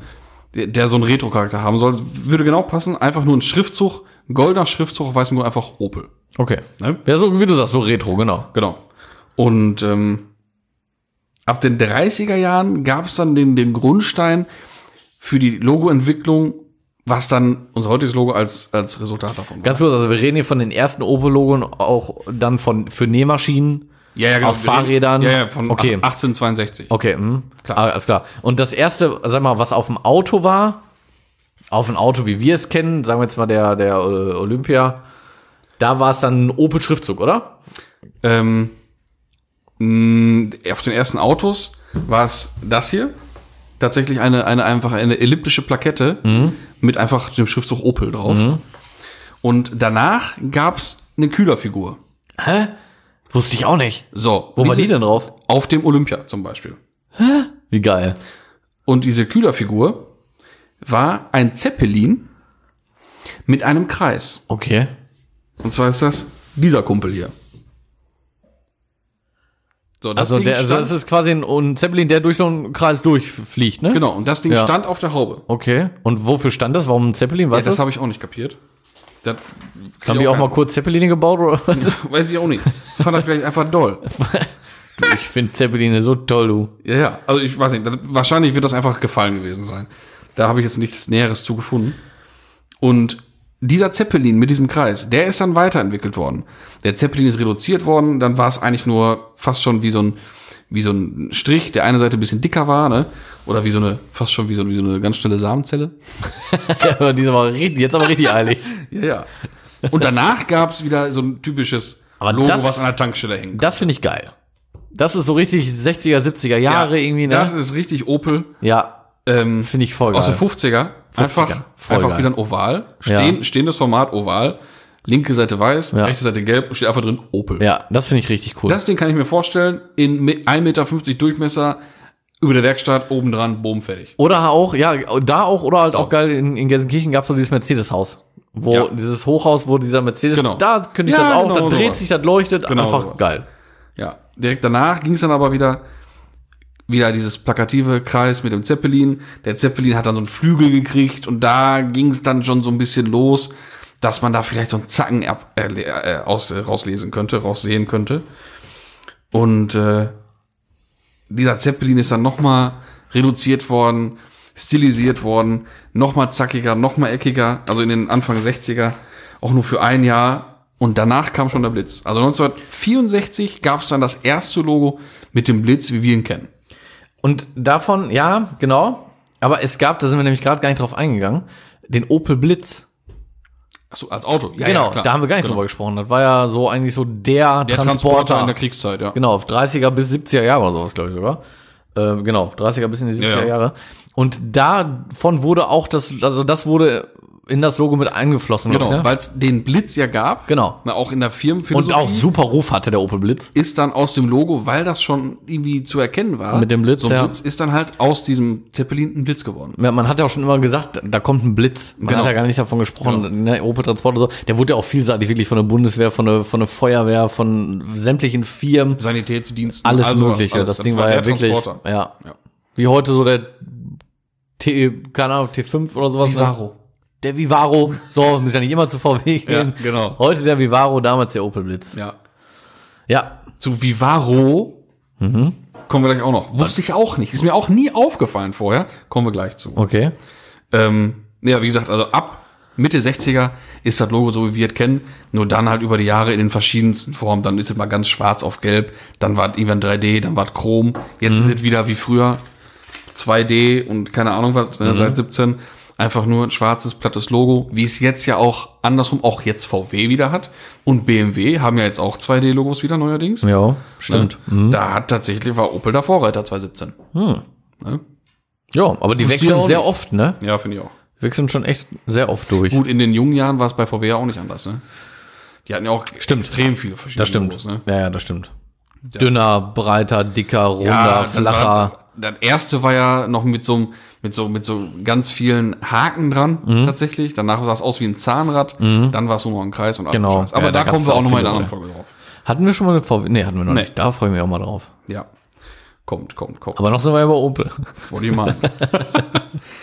der, der so einen Retro-Charakter haben soll. Würde genau passen. Einfach nur ein Schriftzug, ein goldener Schriftzug auf weißem Grund, einfach Opel. Okay. Ne? Ja, so wie du sagst, so Retro, genau. Genau. Und ähm, ab den dreißiger Jahren gab es dann den, den Grundstein für die Logoentwicklung, was dann unser heutiges Logo als, als Resultat davon war. Ganz kurz, also wir reden hier von den ersten Opel-Logon, auch dann von für Nähmaschinen, ja, ja, genau. auf Fahrrädern. Ja, ja, von okay. achtzehnhundertzweiundsechzig. Okay, mh. Klar. Ah, alles klar. Und das erste, sag mal, was auf dem Auto war, auf ein Auto, wie wir es kennen, sagen wir jetzt mal der, der äh, Olympia, da war es dann ein Opel-Schriftzug, oder? Ähm, mh, auf den ersten Autos war es das hier. Tatsächlich eine, eine einfach eine elliptische Plakette Mhm. mit einfach dem Schriftzug Opel drauf. Und danach gab's eine Kühlerfigur. Hä? Wusste ich auch nicht. So. Wo war diese- die denn drauf? Auf dem Olympia zum Beispiel. Wie geil. Und diese Kühlerfigur war ein Zeppelin mit einem Kreis. Okay. Und zwar ist das dieser Kumpel hier. So, das Also, Ding der, also stand, das ist quasi ein, ein Zeppelin, der durch so einen Kreis durchfliegt, ne? genau, und das Ding Ja. stand auf der Haube. Okay. Und wofür stand das? Warum ein Zeppelin? Ja, Was das ist habe ich auch nicht kapiert. Das Haben die auch mal kurz Zeppeline gebaut? Oder? was? Weiß ich auch nicht. Fand das vielleicht einfach doll. Du, ich finde Zeppeline so toll, du. Ja, ja. Also ich weiß nicht. Das, wahrscheinlich wird das einfach gefallen gewesen sein. Da habe ich jetzt nichts Näheres zu gefunden. Und dieser Zeppelin mit diesem Kreis, der ist dann weiterentwickelt worden. Der Zeppelin ist reduziert worden. Dann war es eigentlich nur fast schon wie so ein wie so ein Strich, der eine Seite ein bisschen dicker war, ne? Oder wie so eine, fast schon wie so, wie so eine ganz schnelle Samenzelle. Ja, die ist aber richtig, jetzt aber richtig eilig. Ja, ja. Und danach gab es wieder so ein typisches Aber Logo, das- was an der Tankstelle hängt. Das finde ich geil. Das ist so richtig sechziger, siebziger Jahre irgendwie, ne? Das ist richtig Opel. Ja, Ähm, finde ich voll geil. aus den fünfziger. Einfach, voll einfach geil. wieder ein Oval. Ja. Stehen, Stehendes Format Oval. Linke Seite weiß, Ja. rechte Seite gelb und steht einfach drin Opel. Ja, das finde ich richtig cool. Das Ding kann ich mir vorstellen, in ein Meter fünfzig Durchmesser, über der Werkstatt, oben dran, boom, fertig. Oder auch, ja, da auch, oder halt auch geil, in, in Gelsenkirchen gab es so dieses Mercedes-Haus. Wo Ja. dieses Hochhaus, wo dieser Mercedes, Genau. da könnte ich Ja, das auch, genau da dreht sowas. sich, das leuchtet, Genau einfach sowas. geil. Ja, direkt danach ging es dann aber wieder, wieder dieses plakative Kreis mit dem Zeppelin. Der Zeppelin hat dann so einen Flügel gekriegt und da ging es dann schon so ein bisschen los, dass man da vielleicht so einen Zacken ab, äh, äh, aus, äh, rauslesen könnte, raussehen könnte. Und äh, dieser Zeppelin ist dann nochmal reduziert worden, stilisiert worden, nochmal zackiger, nochmal eckiger, also in den Anfang sechziger, auch nur für ein Jahr. Und danach kam schon der Blitz. Also neunzehnhundertvierundsechzig gab es dann das erste Logo mit dem Blitz, wie wir ihn kennen. Und davon, ja, genau. Aber es gab, da sind wir nämlich gerade gar nicht drauf eingegangen, den Opel Blitz. Achso, als Auto. Ja, genau, ja, klar. da haben wir gar nicht Genau. drüber gesprochen. Das war ja so eigentlich so der, Der Transporter. Transporter in der Kriegszeit, ja. Genau, auf dreißiger bis siebziger Jahre oder sowas, glaube ich sogar. Äh, genau, dreißiger bis in die siebziger Ja, ja. Jahre. Und davon wurde auch das, also das wurde in das Logo mit eingeflossen. glaub Genau, ich, ne? weil es den Blitz ja gab. Genau. Na, auch in der Und Firmenphilosophie. auch super Ruf hatte der Opel Blitz. Ist dann aus dem Logo, weil das schon irgendwie zu erkennen war. Mit dem Blitz, so ein ja. Blitz ist dann halt aus diesem Zeppelin ein Blitz geworden. Ja, man hat ja auch schon immer gesagt, da kommt ein Blitz. Man Genau. hat ja gar nicht davon gesprochen, ne, Opel Transport oder so. Der wurde ja auch vielseitig wirklich von der Bundeswehr, von der, von der Feuerwehr, von sämtlichen Firmen. Sanitätsdiensten. Alles all sowas, Mögliche. alles. Das Ding war der ja wirklich, Transporter. ja. Ja. Wie heute so der T, keine Ahnung, T fünf oder sowas. ne? Vivaro. Der Vivaro. So, müssen ja nicht immer zu V W gehen. Ja, genau. Heute der Vivaro, damals der Opel Blitz. Ja. Ja. Zu Vivaro kommen wir gleich auch noch. Wusste ich auch nicht. Ist mir auch nie aufgefallen vorher. Kommen wir gleich zu. Okay. Ähm, ja, wie gesagt, also ab Mitte sechziger ist das Logo so, wie wir es kennen. Nur dann halt über die Jahre in den verschiedensten Formen. Dann ist es mal ganz schwarz auf gelb. Dann war es irgendwann drei D, dann war es Chrom. Jetzt ist es wieder wie früher zwei D und keine Ahnung was, ne, seit siebzehn. Einfach nur ein schwarzes, plattes Logo, wie es jetzt ja auch andersrum auch jetzt V W wieder hat. Und B M W haben ja jetzt auch zwei D-Logos wieder neuerdings. Ja, stimmt. Ne? Da hat tatsächlich, war Opel der Vorreiter zwanzig siebzehn. Ne? Ja, aber die Wusste ich wechseln auch sehr nicht. oft, ne? Ja, finde ich auch. Wechseln schon echt sehr oft durch. Gut, in den jungen Jahren war es bei V W ja auch nicht anders, ne? Die hatten ja auch Stimmt. extrem viele verschiedene Das stimmt. Logos, ne? Ja, ja, das stimmt. Dünner, breiter, dicker, runder, Ja, dann flacher. War, das erste war ja noch mit so, mit so, mit so ganz vielen Haken dran, Mhm. tatsächlich. Danach sah es aus wie ein Zahnrad. Dann war es nur noch ein Kreis und Genau. Scheiß. Aber Ja, da da, kommen gab's wir auch auch nochmal in viele, einer anderen ja. Folge drauf. Hatten wir schon mal eine V W? Nee, hatten wir noch Nee. nicht. Da freue ich mich auch mal drauf. Ja. Kommt, kommt, kommt. Aber noch sind wir ja bei Opel. Wollte ich mal.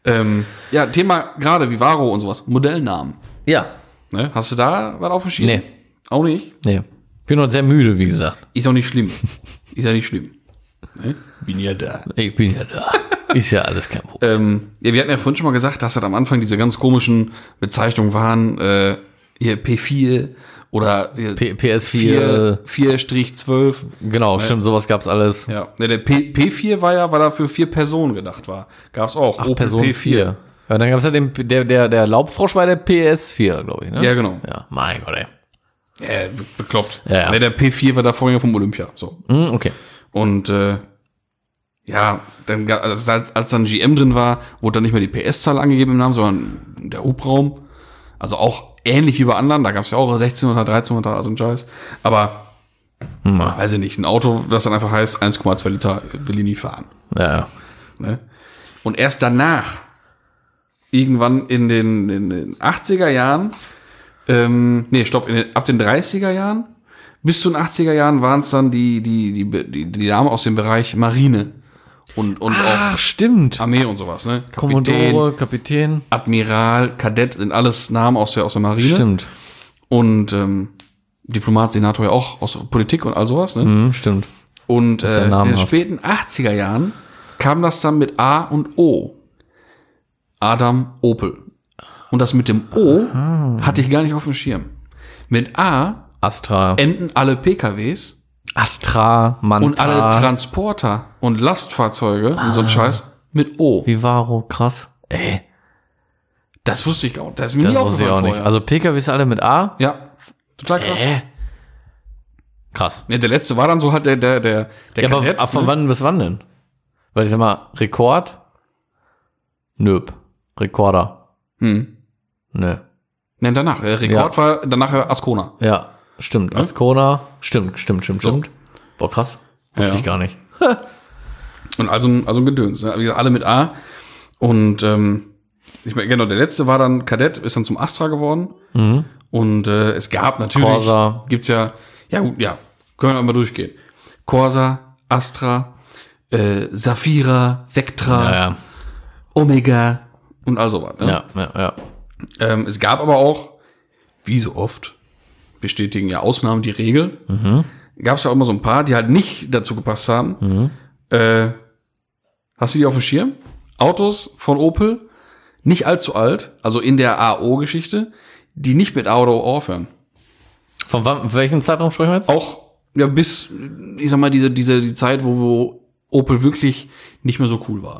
Ähm, ja, Thema gerade Vivaro und sowas. Modellnamen. Ja. Ne? Hast du da was auf dem Schirm? Nee. Auch nicht? Nee. Bin noch sehr müde, wie gesagt. Ist auch nicht schlimm. Ist ja nicht schlimm. Ne? Bin ja da. Ich bin ja da. Ist ja alles kein Problem. Ähm, ja, wir hatten ja vorhin schon mal gesagt, dass das am Anfang diese ganz komischen Bezeichnungen waren. Äh, hier P vier oder hier P- P S vier. vier zwölf. Genau, stimmt, sowas gab's alles. Ja, ne, der P- P4 war ja, weil er für vier Personen gedacht war. Gab's auch. Ach, Person vier. Ja, dann gab's ja den, der, der, der Laubfrosch war der P S vier, glaube ich, ne? Ja, genau. Ja, mein Gott, ey. Äh, be- bekloppt. Ja, ja. Ne, der P vier war der Vorgänger vom Olympia. So. Hm, okay. Und äh, ja, dann ga- also als, als dann G M drin war, wurde dann nicht mehr die P S-Zahl angegeben im Namen, sondern der Hubraum. Also auch ähnlich wie bei anderen. Da gab's ja auch sechzehnhundert, dreizehnhundert, also ein Scheiß. Aber Hm. weiß ich nicht, ein Auto, das dann einfach heißt eins Komma zwei Liter, will ich nie fahren. Ja. Ne? Und erst danach, irgendwann in den, in den achtziger Jahren, ähm, nee, stopp, in den, ab den dreißiger Jahren bis zu den achtziger Jahren waren es dann die, die, die, die, die Damen aus dem Bereich Marine und, und Ach, auch stimmt. Armee und sowas, ne? Kommodore, Kapitän. Admiral, Kadett sind alles Namen aus der, aus der Marine. Stimmt. Und ähm, Diplomat, Senator ja auch aus der Politik und all sowas, ne? Hm, stimmt. Und ist ja äh, in den namhaft. späten achtziger Jahren kam das dann mit A und O. Adam Opel. Und das mit dem O hatte ich gar nicht auf dem Schirm. Mit A Astra. enden alle P K Ws Astra, Manta. und alle Transporter und Lastfahrzeuge und so ein Scheiß mit O. Vivaro, krass. Ey, Das wusste ich auch. Das ist mir das nie wusste ich auch aufgefallen nicht. vorher. Also P K Ws alle mit A. Ja, total krass. Äh. Krass. Ja, der letzte war dann so halt der, der, der, der Ja, aber Kadett, ab von ne? wann bis wann denn? Weil ich sag mal, Rekord? Nöp. Rekorder. Hm. Ne. Nein, danach. Der Rekord Ja. war danach äh, Ascona. Ja, stimmt. Ascona. Stimmt, stimmt, stimmt, So. stimmt. Boah, krass. Wusste Ja. ich gar nicht. Und also, ein- also ein Gedöns. Ne? Wie gesagt, alle mit A. Und ähm, ich meine, genau, der letzte war dann Kadett, ist dann zum Astra geworden. Mhm. Und äh, es gab natürlich, Corsa. gibt's ja, ja gut, ja, können wir mal durchgehen. Corsa, Astra, äh, Saphira, Vectra, Ja, ja. Omega und all sowas. Ne? Ja, ja, ja. Ähm, es gab aber auch, wie so oft, bestätigen ja Ausnahmen die Regel. Mhm. Gab es ja auch immer so ein paar, die halt nicht dazu gepasst haben. Mhm. Äh, hast du die auf dem Schirm? Autos von Opel, nicht allzu alt, also in der A O-Geschichte, die nicht mit A oder O aufhören. Von wann, von welchem Zeitraum sprechen wir jetzt? Auch ja bis, ich sag mal, diese, diese die Zeit, wo, wo Opel wirklich nicht mehr so cool war.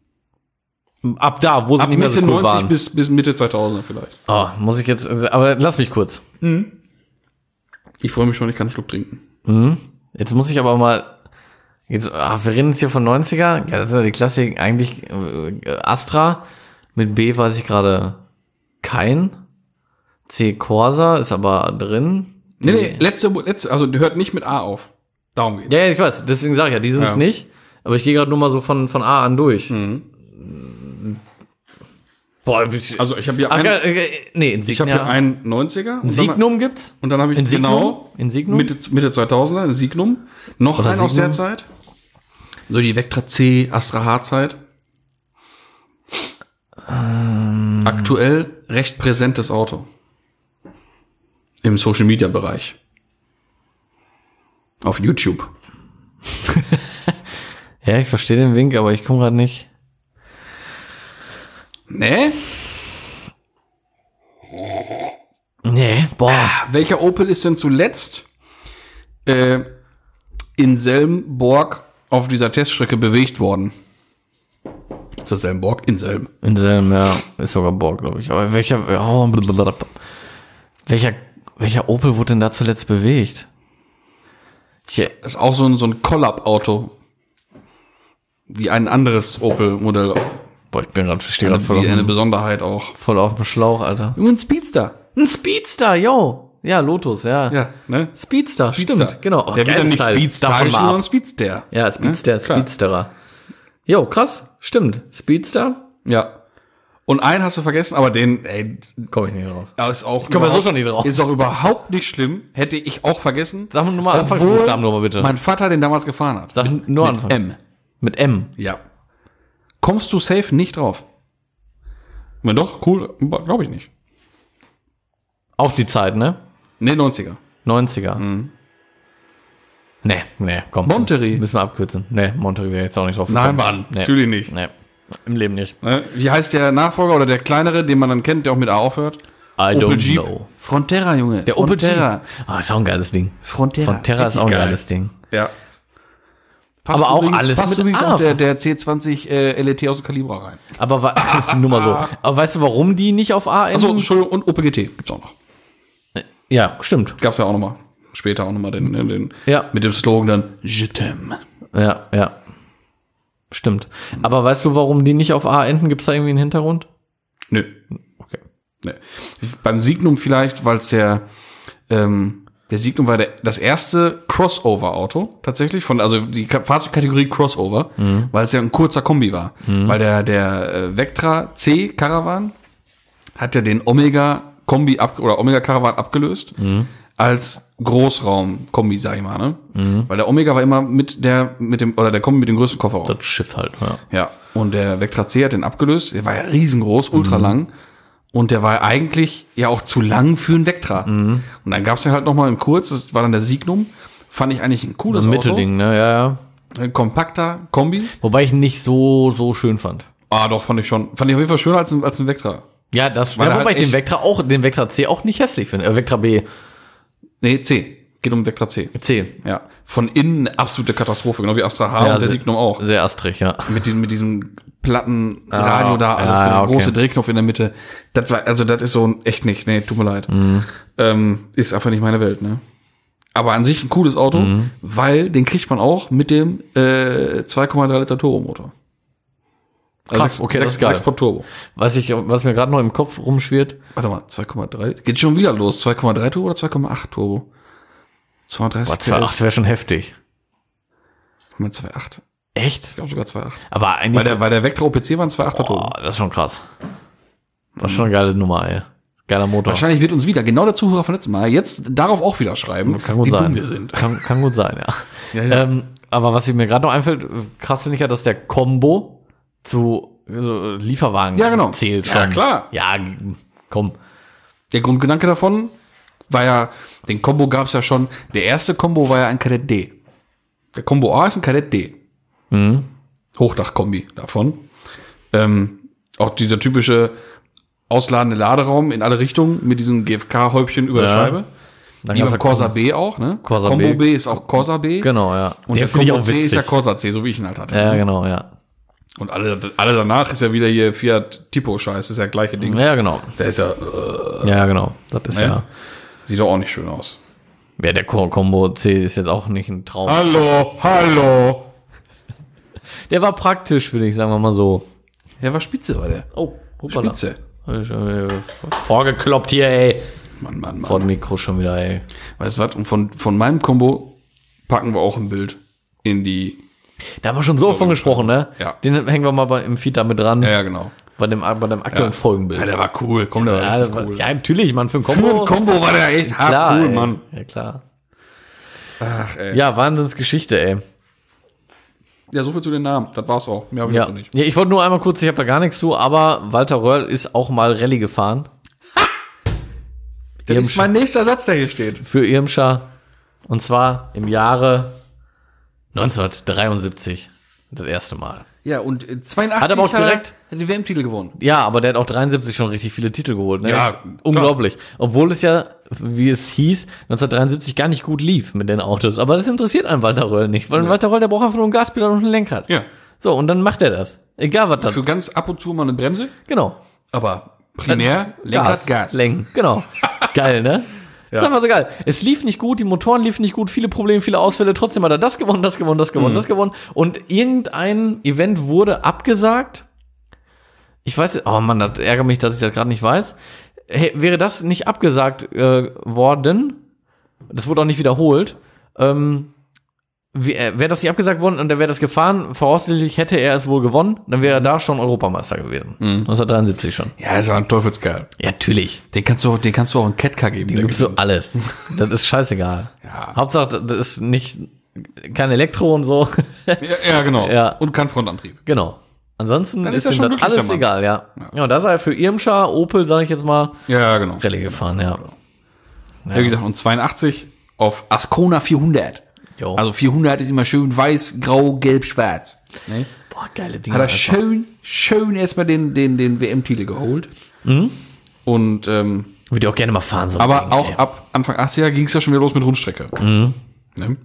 Ab da, wo sie Ab nicht mehr Mitte so cool neunzig waren. bis, bis Mitte zweitausender vielleicht. Oh, muss ich jetzt, aber lass mich kurz. Ich freue mich schon, ich kann einen Schluck trinken. Mhm. Jetzt muss ich aber mal, jetzt, ach, wir reden jetzt hier von neunziger. Ja, das ist ja die Klassik, eigentlich äh, Astra. Mit B weiß ich gerade kein. C Corsa ist aber drin. Nee, nee, letzte, letzte, also die hört nicht mit A auf. Darum geht's. Ja, ja, ich weiß, deswegen sage ich ja, die sind es Ja. nicht. Aber ich gehe gerade nur mal so von, von A an durch. Boah, ich, Also ich habe hier ach, ein, äh, nee, ich habe Insignia. hier einen neunziger. Und dann, Signum gibt's? und dann habe ich Insignum? genau Insignum? Mitte, Mitte zweitausender, ein Signum. Noch Oder ein aus der Signum? Zeit. So die Vectra C, Astra H-Zeit. Ähm. Aktuell recht präsentes Auto. Im Social-Media-Bereich. Auf YouTube. Ja, ich verstehe den Wink, aber ich komme gerade nicht. Nee? Nee, boah. Welcher Opel ist denn zuletzt äh, in Selmborg auf dieser Teststrecke bewegt worden? Ist das Selmborg? In Selm. In selben, ja, ist sogar Borg, glaube ich. Aber welcher, oh, blablabla. welcher, welcher Opel wurde denn da zuletzt bewegt? Ich, Ist auch so ein, so ein Collab-Auto. Wie ein anderes Opel-Modell. boah, ich bin gerade, stehe gerade voll, Wie auf eine dem- Besonderheit auch. voll auf dem Schlauch, Alter. Junge, ein Speedster. Ein Speedster, yo. Ja, Lotus, ja. Ja, ne? Speedster, Speedster. stimmt, genau. Oh, Der wird geiles dann nicht Teil. Speedster, Davon mal sondern ab. Speedster. Ja, Speedster, Ne? Klar. Speedsterer. Jo, krass, stimmt. Speedster? Ja. Und einen hast du vergessen, aber den, ey, Komm ich nicht drauf. da ist auch. komm ja so überhaupt- schon nicht drauf. Ist auch überhaupt nicht schlimm. Hätte ich auch vergessen. Sag nur mal Obwohl Anfangsbuchstaben nochmal bitte. Mein Vater den damals gefahren hat. Sag nur Mit Anfang. M. Mit M. Ja. Kommst du safe nicht drauf. Wenn doch, cool, glaube ich nicht. Auch die Zeit, ne? Nee, neunziger. neunziger. Mhm. Nee, nee, komm. Monterey. Müssen wir abkürzen. Nee, Monterey wäre jetzt auch nicht drauf Nein, gekommen. Mann, Nee. natürlich nicht. Nee, im Leben nicht. Ne? Wie heißt der Nachfolger oder der kleinere, den man dann kennt, der auch mit A aufhört? I Opel don't Jeep. know. Frontera, Junge. Der Opel Frontera. Jeep. Ah, ist auch ein geiles Ding. Frontera. Frontera ist auch ein Richtig geil. geiles Ding. Ja. Aber auch übrigens, alles passt mit übrigens A. auch der, der C zwanzig äh, L E T aus dem Calibra rein. Aber wa- nur mal so. Aber weißt du, warum die nicht auf A enden? Achso, Entschuldigung, und Opel G T gibt's auch noch. Ja, stimmt. Gab's ja auch nochmal. Später auch nochmal den, den, den Ja. mit dem Slogan dann Je t'aime. Ja, ja. Stimmt. Aber weißt du, warum die nicht auf A enden? Gibt's da irgendwie einen Hintergrund? Nö. Okay. Nee. Beim Signum vielleicht, weil es der, ähm, der Signum war der, das erste Crossover-Auto tatsächlich, von, also die Ka- Fahrzeugkategorie Crossover, Mhm. weil es ja ein kurzer Kombi war. Weil der, der äh, Vectra C Caravan hat ja den Omega Kombi ab, oder Omega Caravan abgelöst, Mhm. als Großraum-Kombi, sag ich mal, ne? Weil der Omega war immer mit der, mit dem, oder der Kombi mit dem größten Kofferraum. Das Schiff halt, ja. Ja, und der Vectra C hat den abgelöst. Der war ja riesengroß, ultra lang. Und der war eigentlich ja auch zu lang für einen Vectra. Und dann gab's ja halt noch mal in kurz, das war dann der Signum. Fand ich eigentlich ein cooles Das Auto. Mittelding, ne? Ja, ja. Ein kompakter Kombi. Wobei ich ihn nicht so, so schön fand. Ah, doch, fand ich schon. Fand ich auf jeden Fall schöner als ein, als ein Vectra. Ja, das Weil ja, er wobei halt ich den echt- Vectra auch, den Vectra C auch nicht hässlich finde. Äh, Vectra B. Nee, C. Geht um Vectra C. C. Ja. Von innen eine absolute Katastrophe, genau wie Astra H Ja, und der sehr- Signum auch. Sehr astrig, ja. Mit diesem, mit diesem platten Radio da, alles ja, für den okay. große Drehknopf in der Mitte. Das war, also das ist so ein, echt nicht, nee, tut mir leid. Mhm. Ähm, ist einfach nicht meine Welt, ne? Aber an sich ein cooles Auto, Mhm. weil den kriegt man auch mit dem äh, zwei Komma drei Liter Turbomotor. Krass, okay, das ist geil. sechs Port Turbo. Was ich, was mir gerade noch im Kopf rumschwirrt, Warte mal, zwei Komma drei. Geht schon wieder los. zwei Komma drei Turbo oder zwei Komma acht Turbo? zweiunddreißig boah, zwei Komma acht wäre schon heftig. zwei Komma acht. Echt? Ich glaube sogar zwei Komma acht. Aber eigentlich, Weil der, weil der Vectra O P C war ein zwei Komma achter Turbo. boah, das ist schon krass. Das ist schon eine geile Nummer, ey. Geiler Motor. Wahrscheinlich wird uns wieder, genau der Zuhörer von letztem Mal, jetzt darauf auch wieder schreiben, Kann gut wie sein. dumm wir sind. Kann, kann gut sein, ja. Ja, ja. Ähm, aber was mir gerade noch einfällt, krass finde ich ja, dass der Combo zu äh, Lieferwagen Ja, genau. zählt Ja, schon. klar. Ja, komm. Der Grundgedanke davon war ja, den Combo gab es ja schon, der erste Combo war ja ein Kadett D. Der Combo A ist ein Kadett D. Mhm. Hochdachkombi davon. Ähm, auch dieser typische ausladende Laderaum in alle Richtungen mit diesem G F K-Häubchen über der Ja. Scheibe. Dann Wie gab's beim ja Corsa B auch, ne? Corsa Combo B. B ist auch Corsa B. Genau, ja. Und der finde ich Combo auch C ist ja witzig. Corsa C, so wie ich ihn halt hatte. Ja, genau, ja. Und alle, alle danach ist ja wieder hier Fiat Tipo-Scheiß, ist ja das gleiche Ding. Ja, genau. Der ist ja, äh, Ja, genau. Das ist ne? ja. Sieht doch auch nicht schön aus. Ja, der Co- Combo C ist jetzt auch nicht ein Traum. Hallo, hallo. Der war praktisch, würde ich sagen wir mal so. Der war spitze, war der. Oh, hoppala. Spitze. Hab ich schon wieder Vorgekloppt hier, ey. Mann, Mann, Vor Mann. dem Mikro schon wieder, ey. Weißt du was? Und von, von meinem Combo packen wir auch ein Bild in die. Da haben wir schon so von gesprochen, ne? Ja. Den hängen wir mal bei, im Feed da mit dran. Ja, ja, genau. Bei dem, bei dem aktuellen Folgenbild. Ja, der war cool. Komm, der war Ja, richtig das war- cool. ja, natürlich, Mann, für ein Combo. Für ein Combo war der echt hart klar, cool, ey. Mann. Ja, klar. Ach, ey. Ja, Wahnsinnsgeschichte, ey. Ja, so viel zu den Namen. Das war's auch. Mehr habe ich Ja. dazu nicht. ja, ich wollte nur einmal kurz, ich habe da gar nichts zu, aber Walter Röhrl ist auch mal Rallye gefahren. Das ist mein nächster Satz, der hier steht. Für Irmscher. Und zwar im Jahre neunzehnhundertdreiundsiebzig. Das erste Mal. Ja, und äh, zweiundachtzig Hat aber auch er- direkt- hat den W M-Titel gewonnen. Ja, aber der hat auch dreiundsiebzig schon richtig viele Titel geholt. Ne? Ja, klar. Unglaublich. Obwohl es ja, wie es hieß, neunzehnhundertdreiundsiebzig gar nicht gut lief mit den Autos. Aber das interessiert einen Walter Röhrl nicht. Weil ein Walter Röhrl, der braucht einfach nur ein Gaspedal und ein Lenkrad. Ja. So, und dann macht er das. Egal was das. Für ganz ab und zu mal eine Bremse, Genau. aber primär Lenkrad, Gas. Lenken, genau. Geil, ne? Das ist einfach so geil. Es lief nicht gut, die Motoren liefen nicht gut, viele Probleme, viele Ausfälle. Trotzdem hat er das gewonnen, das gewonnen, das gewonnen, Mhm. das gewonnen. Und irgendein Event wurde abgesagt. Ich weiß, oh Mann, das ärgert mich, dass ich das gerade nicht weiß. Hey, wäre das nicht abgesagt äh, worden, das wurde auch nicht wiederholt, ähm, wie- äh, wäre das nicht abgesagt worden und er wäre das gefahren, voraussichtlich hätte er es wohl gewonnen, dann wäre er da schon Europameister gewesen. neunzehnhundertdreiundsiebzig schon. Ja, ist aber ein Teufelskerl. Ja, natürlich. Den kannst du, den kannst du auch einen Catcar geben. Den der gibst du gewinnt. alles. Das ist scheißegal. Ja. Hauptsache, das ist nicht kein Elektro und so. Ja, ja, genau. Ja. Und kein Frontantrieb. Genau. Ansonsten Dann ist ist er ihm schon das glücklich, alles der Mann. egal, ja. Ja, und da ist er für Irmscher, Opel, sage ich jetzt mal, Ja, genau. Rallye gefahren, ja. Ja. Wie gesagt, und zweiundachtzig auf Ascona vierhundert. Jo. Also vierhundert ist immer schön weiß, grau, gelb, schwarz. Ne? Boah, geile Dinge. Hat er einfach. schön, schön erstmal den, den, den W M-Titel geholt. Und, ähm, Würde ich auch gerne mal fahren. So ein aber Ding, auch ey. ab Anfang achtziger ging es ja schon wieder los mit Rundstrecke. Ne?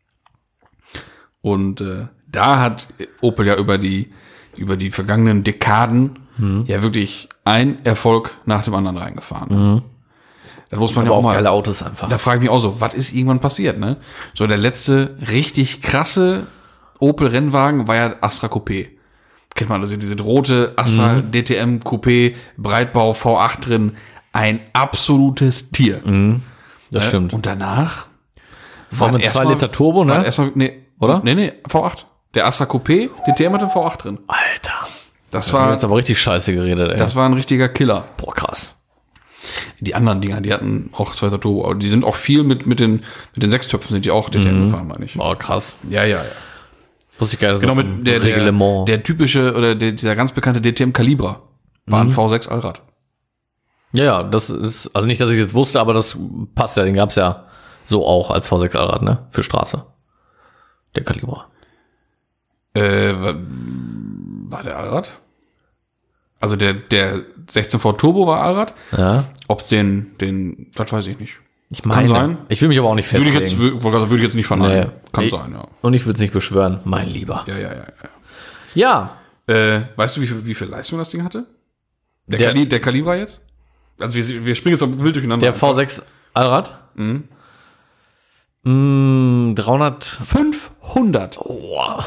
Und äh, da hat Opel ja über die, über die vergangenen Dekaden ja wirklich ein Erfolg nach dem anderen reingefahren. Da muss man aber ja auch auch mal. geile Autos einfach. Da frage ich mich auch so, was ist irgendwann passiert, ne? So, der letzte richtig krasse Opel-Rennwagen war ja Astra Coupé. Kennt man also diese rote Astra D T M Coupé, Breitbau V acht drin. Ein absolutes Tier. Das Ne? stimmt. Und danach Vor mit zwei erstmal- Liter Turbo, war ne? erstmal, nee, Oder? Nee, nee, V acht. Der Astra Coupé, D T M hatte V acht drin. Alter. Das Wir haben war, jetzt aber richtig scheiße geredet, ey. das war ein richtiger Killer. Boah, krass. Die anderen Dinger, die hatten auch zwei Liter Turbo. Aber die sind auch viel mit, mit den, mit den Sechstöpfen sind die auch D T M gefahren, meine ich. Boah, krass. Ja, ja, ja. Wusste ich gar nicht, Genau, so mit vom der, der, Reglement. der typische, oder der, dieser ganz bekannte D T M Calibra war ein V sechs Allrad. Ja, ja, das ist, also nicht, dass ich es jetzt wusste, aber das passt ja, den gab's ja so auch als V sechs Allrad, ne? Für Straße. Der Kaliber. Äh, wa- war der Allrad? Also der, der sechzehn V Turbo war Allrad. Ja. Ob's den, den, das weiß ich nicht. Ich meine, sein. ich will mich aber auch nicht Würde ich festlegen. jetzt, würde ich jetzt nicht verneinen. Nee. Kann Ich- sein, ja. Und ich würde es nicht beschwören, mein Lieber. Ja, ja, ja, Ja. ja. Äh, weißt du, wie viel, wie viel Leistung das Ding hatte? Der, Der- Kali, der Calibra jetzt? Also wir, wir springen jetzt mal wild durcheinander. Der V sechs Allrad? Mhm. Mm, dreihundert. fünfhundert. Boah.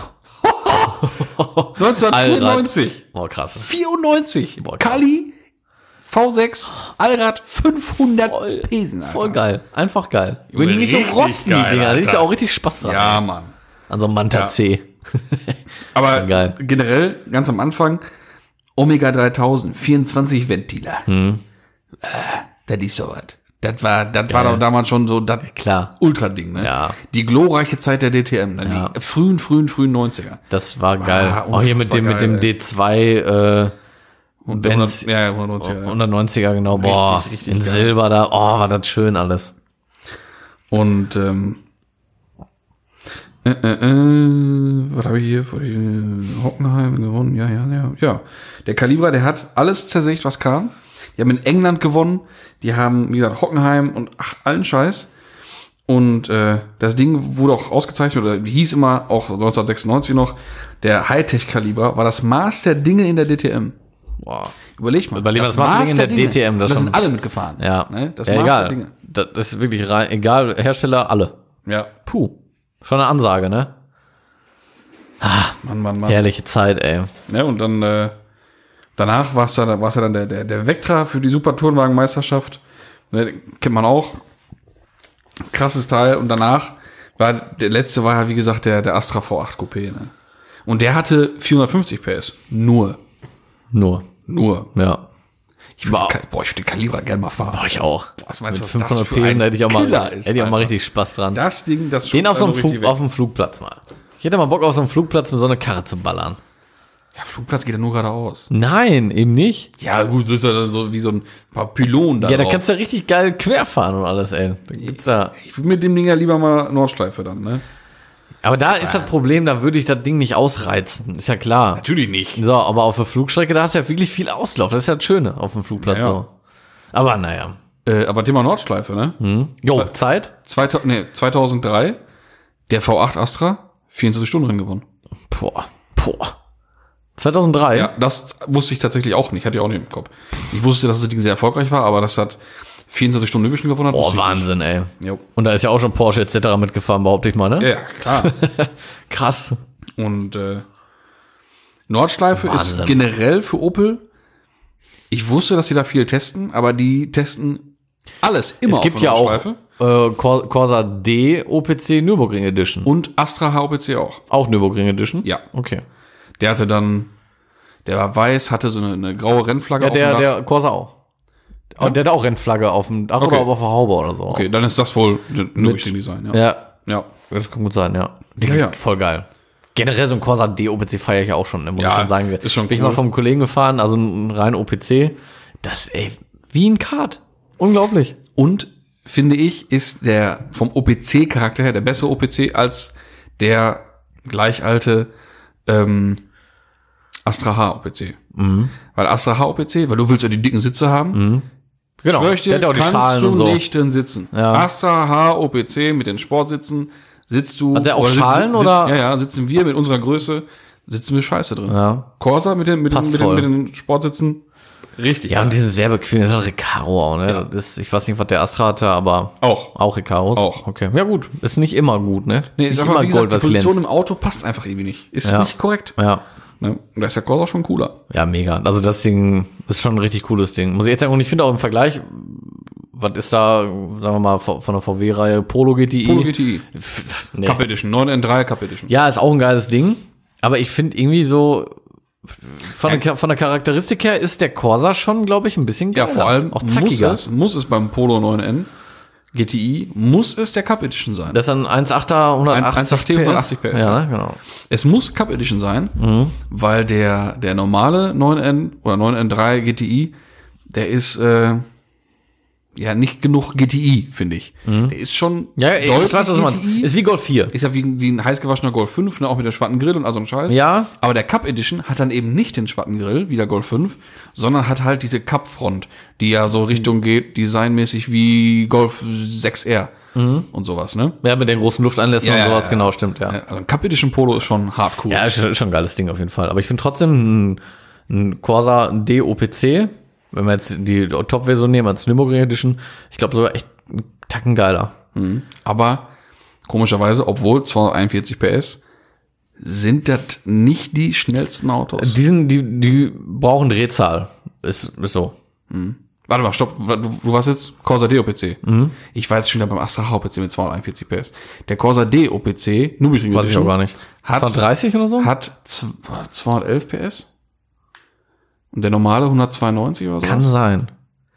neunzehnhundertvierundneunzig. Boah, krass. vierundneunzig. Boah, krass. Kali, V sechs, Allrad, fünfhundert Voll, Pesen, Alter. Voll geil. Einfach geil. Wenn die nicht so Richtig rosten, die geil, Dinger, da ist Alter. ja auch richtig Spaß dran. Ja, Mann. An so einem Manta Ja. C. Aber Geil. generell, ganz am Anfang, Omega dreitausend, vierundzwanzig Ventiler. Hm. Äh, das ist so was. Das war, das war doch damals schon so das Klar. Ultra-Ding, ne? Ja. Die glorreiche Zeit der D T M, ne? Ja. Die frühen, frühen, frühen neunziger. Das war geil. Ah, auch hier mit dem, unfassbar mit dem geil, D zwei, äh, Und Benz, hundert, ja, hundertneunziger. Ja. hundertneunziger, genau. Boah, richtig in geil. Silber da. Oh, war das schön alles. Und, ähm, äh, äh, äh, was habe ich hier? Vor die- Hockenheim gewonnen, ja, ja, ja, ja. Der Calibra, der hat alles zersägt, was kam. Die haben in England gewonnen. Die haben, wie gesagt, Hockenheim und ach, allen Scheiß. Und äh, das Ding wurde auch ausgezeichnet, oder hieß immer, auch neunzehnhundertsechsundneunzig noch, der Hightech-Kaliber war das Maß der Dinge in der D T M. Boah. Überleg mal. Überleg mal, das Maß der Dinge in der D T M, das Das schon- sind alle mitgefahren. Ja. Ne? Das ja, Maß egal. der Dinge. Das ist wirklich rein, egal, Hersteller, alle. Ja. Puh. Schon eine Ansage, ne? Mann, Mann, Mann. Herrliche Zeit, ey. Ja, und dann äh, danach war es dann, war's ja dann der, der, der Vectra für die Super-Tourenwagen-Meisterschaft. Ne, kennt man auch. Krasses Teil. Und danach war der letzte war ja, wie gesagt, der, der Astra V acht Coupé. Ne? Und der hatte vierhundertfünfzig P S. Nur. Nur. Nur. Ja. Ich Wow. würde boah, ich würd den Kaliber gerne mal fahren. Boah, ich auch. Was meinst du, Mit was das fünfhundert für Pesen ein hätte ich auch mal, Killer ist, hätte ich auch mal Alter. richtig Spaß dran. Das Ding, das Den auf so einem einen richtig Flug, auf dem Flugplatz mal. Ich hätte mal Bock, auf so einem Flugplatz mit so einer Karre zu ballern. weg. Ja, Flugplatz geht ja nur geradeaus. Nein, eben nicht. Ja, gut, so ist ja dann so wie so ein paar Pylonen da Ja, da drauf. kannst du ja richtig geil querfahren und alles, ey. Da gibt's ja. Ich würde mit dem Ding ja lieber mal Nordschleife dann, ne? Aber da ist das Problem, da würde ich das Ding nicht ausreizen. Ist ja klar. Natürlich nicht. So, aber auf der Flugstrecke, da hast du ja wirklich viel Auslauf. Das ist ja das Schöne auf dem Flugplatz Ja, ja. so. Aber naja. Äh, aber Thema Nordschleife, ne? Hm. Jo, Zeit? zweitausend, nee, zweitausenddrei, der V acht Astra, vierundzwanzig Stunden Rennen gewonnen. Boah, boah. zweitausenddrei? Ja, das wusste ich tatsächlich auch nicht, hatte ich auch nicht im Kopf. Ich wusste, dass das Ding sehr erfolgreich war, aber das hat vierundzwanzig Stunden übrig gewonnen hat. Boah, wusste ich Wahnsinn, ey. nicht. Jo. Und da ist ja auch schon Porsche et cetera mitgefahren, behaupte ich mal, ne? Ja, ja, klar. Krass. Und äh, Nordschleife Wahnsinn. ist generell für Opel. Ich wusste, dass sie da viel testen, aber die testen alles immer Es gibt auf der ja auch Nordschleife. äh, Cor- Corsa D O P C Nürburgring Edition. Und Astra H O P C auch. Auch Nürburgring Edition? Ja. Okay. Der hatte dann, der war weiß, hatte so eine, eine graue Rennflagge Ja, auf dem der, Dach. der Corsa auch. Und der hat auch Rennflagge auf dem Dach Okay. oder auf der Haube oder so. Okay, dann ist das wohl ein Nürburgring Design, ja. Ja, Ja. das kann gut sein, ja. Die Ja, ja. Voll geil. Generell so ein Corsa D O P C feiere ich ja auch schon, ne, muss Ja, ich schon sagen. ist schon Bin ich cool. mal vom Kollegen gefahren, also ein rein O P C. Das, ey, wie ein Kart. Unglaublich. Und, finde ich, ist der vom O P C-Charakter her der bessere O P C als der gleich alte ähm, Astra H O P C. Mhm. Weil Astra H O P C, weil du willst ja die dicken Sitze haben, Mhm. Genau. schwör ich dir, Der hat ja auch die kannst Schalen du und so. nicht drin sitzen. Ja. Astra H O P C mit den Sportsitzen sitzt du. Hat der auch oder Schalen, sitz, oder? Sitz, ja, ja, sitzen wir mit unserer Größe, sitzen wir scheiße drin. Ja. Corsa mit den, mit den, Passt mit den, voll. mit den Sportsitzen, richtig. Ja, und die sind sehr bequem. Das ist ein Recaro auch, ne? Das ist, ich weiß nicht, was der Astra hatte, aber Auch. auch Recaros. Auch. Okay. Ja, gut. Ist nicht immer gut, ne? Nee, nicht ist einfach, wie gesagt, die was Position glänzt. im Auto passt einfach irgendwie nicht. Ist Ja. nicht korrekt. Ja. Ne? Und da ist der Corsa schon cooler. Ja, mega. Also das Ding ist schon ein richtig cooles Ding. Muss ich jetzt sagen, und ich finde auch im Vergleich, was ist da, sagen wir mal, von von der V W-Reihe Polo G T I? Polo G T I. Pff, nee. Cup Edition, neun N drei Cup Edition. Ja, ist auch ein geiles Ding. Aber ich finde irgendwie so, von der, von der Charakteristik her ist der Corsa schon, glaube ich, ein bisschen Ja, geiler. vor allem auch muss zackiger. es, muss es beim Polo neun N G T I, muss es der Cup Edition sein. Das ist ein eins Komma achter, hundertachtzig eins Komma acht T, hundertachtzig P S. Ja, ne? Genau. Es muss Cup Edition sein, Mhm. weil der, der normale neun N oder neun N drei G T I, der ist, äh, ja, nicht genug G T I, finde ich. Der ist schon Mhm. Ja, ich deutlich weiß, was du meinst. G T I. Ist wie Golf vier. Ist ja wie, wie ein heiß gewaschener Golf fünf, ne, auch mit dem schwarzen Grill und all so ein Scheiß. Ja. Aber der Cup Edition hat dann eben nicht den schwarzen Grill, wie der Golf fünf, sondern hat halt diese Cup-Front, die ja so Richtung geht, designmäßig wie Golf sechs R und sowas, ne? Ja, mit den großen Lufteinlässen Ja, und ja, sowas, ja. genau, stimmt, ja. Also ein Cup Edition Polo ist schon hardcore. Ja, ist schon ist schon ein geiles Ding auf jeden Fall. Aber ich finde trotzdem ein, ein Corsa D O P C, wenn wir jetzt die Top-Version nehmen als Nürburgring Edition, ich glaube sogar echt einen Tacken geiler. Aber komischerweise, obwohl zweihunderteinundvierzig P S, sind das nicht die schnellsten Autos. Die, sind, die, die brauchen Drehzahl. Ist, ist so. Warte mal, stopp. Du, du warst jetzt Corsa D O P C. Ich war jetzt schon wieder beim Astra H O P C mit zweihunderteinundvierzig P S. Der Corsa D O P C, Nürburgring Weiß ich auch gar nicht. Hat, zweihundertdreißig oder so? hat z- zweihundertelf P S. Und der normale hundertzweiundneunzig oder so. Kann sein.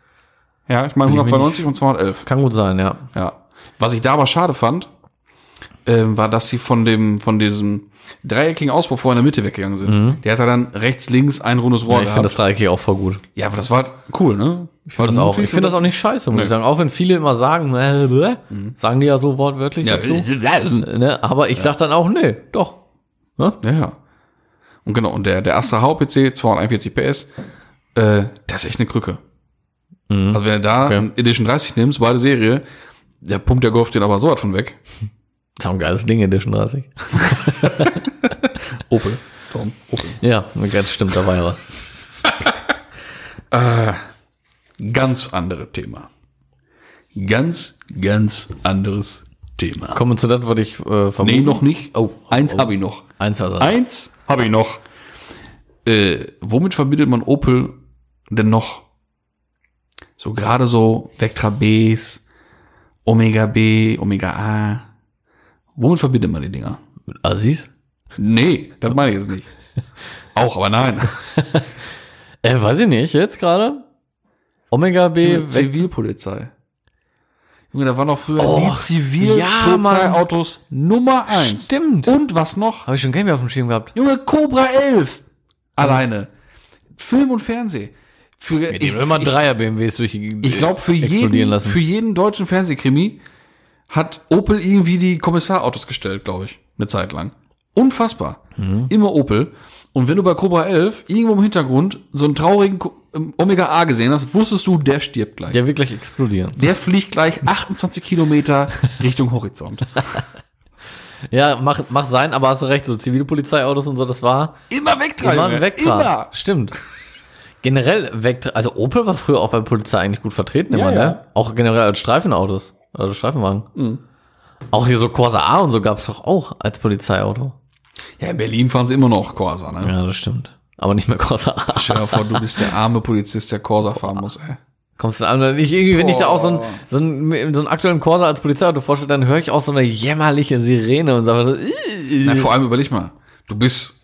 Ja, ich meine hundertzweiundneunzig und zweihundertelf. Kann gut sein, ja. Ja. Was ich da aber schade fand, ähm, war, dass sie von dem, von diesem dreieckigen Auspuff vorher in der Mitte weggegangen sind. Der hat ja dann rechts, links ein rundes Rohr ja ich finde das gehabt. Dreieckig auch voll gut. Ja, aber das war halt cool, ne? Ich finde das, auch- ich find das auch nicht scheiße, muss ich sagen. Auch wenn viele immer sagen, äh, bläh, sagen die ja so wortwörtlich Ja, dazu. Ne? Aber ich sag dann auch, nee, doch. Ja, ja. Und genau, und der, der Astra H O P C, zweihunderteinundvierzig P S, äh, das ist echt eine Krücke. Also wenn du da Okay. ein Edition dreißig nimmst, beide Serie, der pumpt der Golf den aber so was von weg. Das ist auch ein geiles Ding, Edition dreißig. Opel. Tom, Opel. Ja, das stimmt, da war ja was. Ganz anderes Thema. Ganz, ganz anderes Thema. Kommen wir zu das, was ich äh, vermute. Nee, noch nicht. Oh, eins habe ich noch. Eins also. Eins habe ich noch. Äh, womit verbindet man Opel denn noch? So gerade so Vectra Bs, Omega B, Omega A. Womit verbindet man die Dinger? Mit Assis? Nee, das meine ich jetzt nicht. Auch, aber nein. Äh, weiß ich nicht, jetzt gerade? Omega B, weg. Zivilpolizei. Junge, da waren doch früher Oh, die ja, Mann. Zivilpolizeiautos Nummer eins. Stimmt. Und was noch? Habe ich schon gar nicht mehr auf dem Schirm gehabt. Junge, Cobra elf. Alleine. Film und Fernsehen. Für, Ja, die haben immer Dreier-B M Ws durch die Ich glaube, für explodieren jeden, lassen. für jeden deutschen Fernsehkrimi hat Opel irgendwie die Kommissarautos gestellt, glaube ich, eine Zeit lang. Unfassbar. Mhm. Immer Opel. Und wenn du bei Cobra elf irgendwo im Hintergrund so einen traurigen Ko- ähm, Omega A gesehen hast, wusstest du, der stirbt gleich. Der wird gleich explodieren. Der fliegt gleich achtundzwanzig Kilometer Richtung Horizont. Ja, mach, mach sein, aber hast du recht, so Zivilpolizeiautos und so, das war Immer wegtreiben. immer ein Vectra. Immer. Stimmt. Generell Vectra, also Opel war früher auch bei der Polizei eigentlich gut vertreten immer, Ja, ja. ne? Auch generell als Streifenautos, also Streifenwagen. Auch hier so Corsa A und so gab's doch auch als Polizeiauto. Ja, in Berlin fahren sie immer noch Corsa, ne? Ja, das stimmt. Aber nicht mehr Corsa A. Stell dir vor, du bist der arme Polizist, der Corsa fahren muss, ey. Kommst du an, ich irgendwie, wenn ich da auch so einen, so einen, so einen aktuellen Corsa als Polizeiauto vorstelle, dann höre ich auch so eine jämmerliche Sirene und sage so, Na, vor allem überleg mal, du bist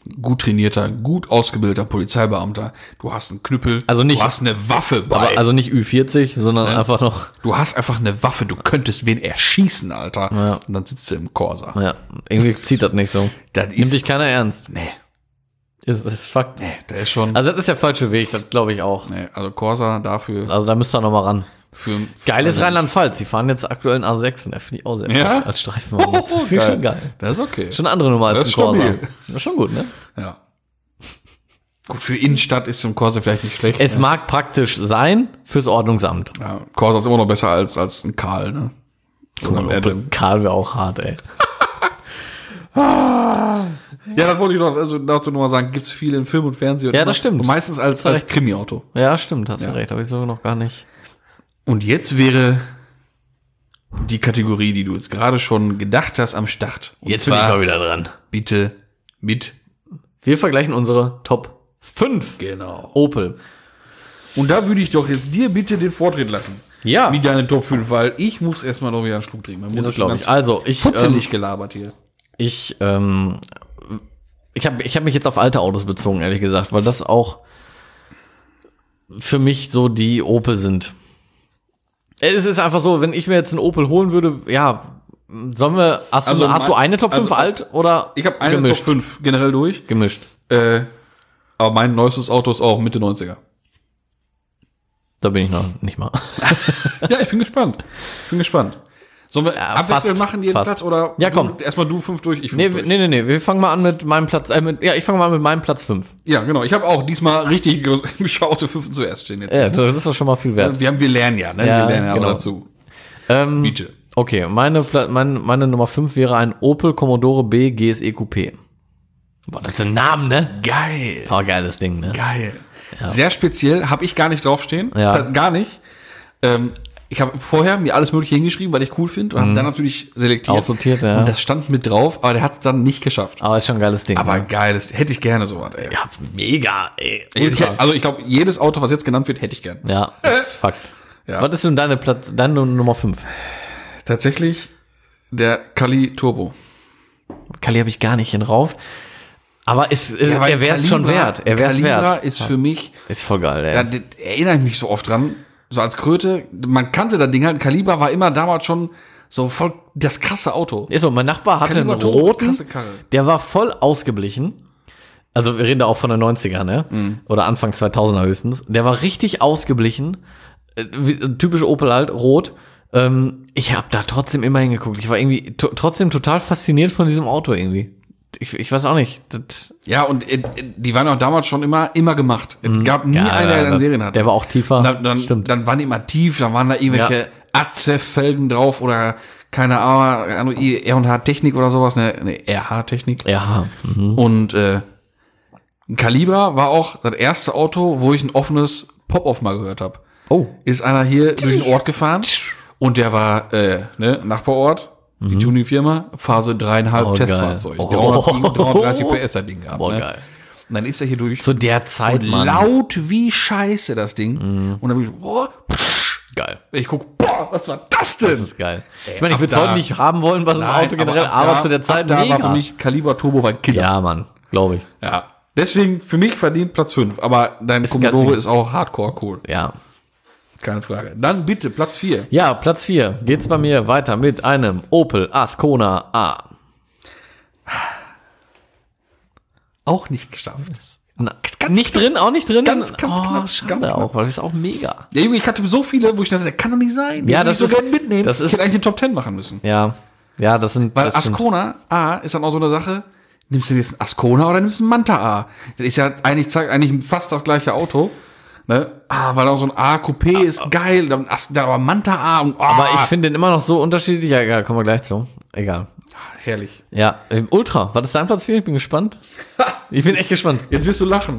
gut trainierter, gut ausgebildeter Polizeibeamter. Du hast einen Knüppel, Also nicht- du hast eine Waffe bei. Aber also nicht Ü vierzig, sondern einfach noch, Du hast einfach eine Waffe, du könntest wen erschießen, Alter. Ja. Und dann sitzt du im Corsa. ja, irgendwie zieht das nicht so. Das Nimmt ist, dich keiner ernst. nee, Ist, ist Fakt. nee, der ist schon, Also das ist der falsche Weg, das glaube ich auch. nee, also Corsa dafür, Also da müsst ihr noch mal ran. für, Geil ist also, Rheinland-Pfalz. Die fahren jetzt aktuell einen A sechs. Der finde ich auch sehr Ja? als Streifenwagen. Das Oh, finde ich schon geil. Das ist okay. Schon eine andere Nummer als Das ein ist Corsa. stabil. Ja, schon gut, ne? Ja. Gut, für Innenstadt ist so ein Corsa vielleicht nicht schlecht. Es ne? mag praktisch sein fürs Ordnungsamt. Ja, Corsa ist immer noch besser als, als ein Karl, ne? Oder ein Opel Adam. Karl wäre auch hart, ey. Ja, das wollte ich noch also dazu noch mal sagen. Gibt's viel in Film und Fernsehen. Ja, immer- das stimmt. Und meistens als, Hast du als recht. Krimi-Auto. Ja, stimmt, hast Ja. du recht. Habe ich so noch gar nicht. Und jetzt wäre die Kategorie, die du jetzt gerade schon gedacht hast, am Start. Und Jetzt bin ich zwar mal wieder dran. bitte mit. Wir vergleichen unsere Top fünf Genau. Opel. Und da würde ich doch jetzt dir bitte den Vortritt lassen. Ja. Wie deine Top fünf, weil ich muss erstmal noch wieder einen Schluck trinken. Man muss Das schon glaube ganz ich. Also, ich, ähm, futzelig gelabert hier. ich, ähm, ich habe ich hab mich jetzt auf alte Autos bezogen, ehrlich gesagt, weil das auch für mich so die Opel sind. Es ist einfach so, wenn ich mir jetzt einen Opel holen würde, ja, sollen wir, hast, Also du, hast mein- du eine Top fünf also, alt oder Ich habe eine gemischt? Top fünf generell durch. Gemischt. Äh, aber mein neuestes Auto ist auch Mitte neunziger. Da bin ich noch nicht mal. Ja, ich bin gespannt. Ich bin gespannt. Sollen wir Ja, abwechselnd fast, machen jeden fast. Platz oder Ja, komm. Du, erstmal du fünf durch, ich fünf Nee, durch. nee, nee, nee, wir fangen mal an mit meinem Platz, äh, mit, ja, ich fange mal an mit meinem Platz fünf. Ja, genau. Ich habe auch diesmal richtig geschaute fünf zuerst stehen jetzt. Ja, das ist doch schon mal viel wert. Wir haben, wir lernen ja, ne? Ja, wir lernen ja genau. aber dazu. Ähm, Bitte. Okay, meine, Pla- meine, meine Nummer fünf wäre ein Opel Commodore B G S E Coupé. Boah, das ist ein Name, ne? Geil. Oh, geiles Ding, ne? Geil. Sehr speziell, habe ich gar nicht draufstehen. Ja. Da, gar nicht. Ähm, ich habe vorher mir alles Mögliche hingeschrieben, weil ich cool finde und habe dann natürlich selektiert. Aussortiert, ja. Und das stand mit drauf, aber der hat es dann nicht geschafft. Aber ist schon ein geiles Ding. Aber ne? geiles, hätte ich gerne sowas, ey. Ja, mega, ey. Ich, Ultra. also ich glaube, jedes Auto, was jetzt genannt wird, hätte ich gern. Ja, das ist Fakt. Ja. Was ist denn deine Platz, deine Nummer fünf? Tatsächlich der Kali Turbo. Kali habe ich gar nicht hin drauf. Aber ist, ist, Ja, weil er wäre es schon Calibra- wert. Er wäre es Calibra wert. ist für mich, Ist voll geil, ey. da das erinnere ich mich so oft dran, so als Kröte, man kannte das Ding halt, Kaliber war immer damals schon so voll das krasse Auto. Ist so, mein Nachbar hatte Kaliber einen Turbo, roten, krasse Karre. der war voll ausgeblichen. Also wir reden da auch von den neunziger, ne? Mhm. Oder Anfang zweitausender höchstens. Der war richtig ausgeblichen. Äh, wie- Typische Opel halt, rot. Ähm, ich habe da trotzdem immer hingeguckt. Ich war irgendwie to- trotzdem total fasziniert von diesem Auto irgendwie. Ich, ich weiß auch nicht. Das, Ja, und äh, die waren auch damals schon immer, immer gemacht. Es gab nie ja, einen, der ja, dann Serien hatte. Der war auch tiefer. dann, dann, Stimmt. dann waren die immer tief, dann waren da irgendwelche Ja. Azef-Felgen drauf oder keine Ahnung, R und H Technik oder sowas, ne, ne R H Technik. Ja. Mhm. Und äh, Kaliber war auch das erste Auto, wo ich ein offenes Pop-Off mal gehört habe. Oh. Ist einer hier durch den Ort gefahren und der war äh, ne, Nachbarort, die Tuning-Firma, Phase dreieinhalb Oh, geil. Testfahrzeug. Oh. dreihundertdreißig PS das Ding gehabt. Boah, ne? geil. Und dann ist er hier durch. Zu der Zeit, und Mann. laut wie scheiße das Ding. Und dann bin ich, boah, psch, Geil. ich guck, boah, was war das denn? Das ist geil. Ich meine, ich ab würde es da- heute nicht haben wollen bei so einem Nein, Auto generell, ab aber, da- zu der Zeit ab da mega. war für mich Kaliber Turbo war ein Killer. Ja, Mann. Glaube ich. Ja. Deswegen für mich verdient Platz fünf. Aber dein Ist ein geiles Commodore Ding. ist auch hardcore cool. Ja. Keine Frage. Dann bitte Platz vier. Ja, Platz vier. Geht's bei mir weiter mit einem Opel Ascona A. Auch nicht geschafft. Na, nicht drin, auch nicht drin? ganz, ganz oh, knapp, schade ganz knapp. auch, weil das ist auch mega. Ja, Junge, ich hatte so viele, wo ich dachte, der kann doch nicht sein. Den Ja, will das ich so ist- gerne mitnehmen. das ist- ich hätte eigentlich den Top Ten machen müssen. Ja, ja, das sind. Weil das stimmt. Ascona A ist dann auch so eine Sache, nimmst du jetzt einen Ascona oder nimmst du einen Manta A? Das ist ja eigentlich, zeigt eigentlich fast das gleiche Auto. Ne? Ah, weil auch so ein A-Coupé ist geil, dann As- dann aber Manta A und ah, Aber ich finde den immer noch so unterschiedlich. Ja, egal, kommen wir gleich zu. Egal. herrlich. Ja, ähm, Ultra. Was ist dein Platz vier? Ich bin gespannt. Ich bin echt gespannt. Jetzt wirst du lachen.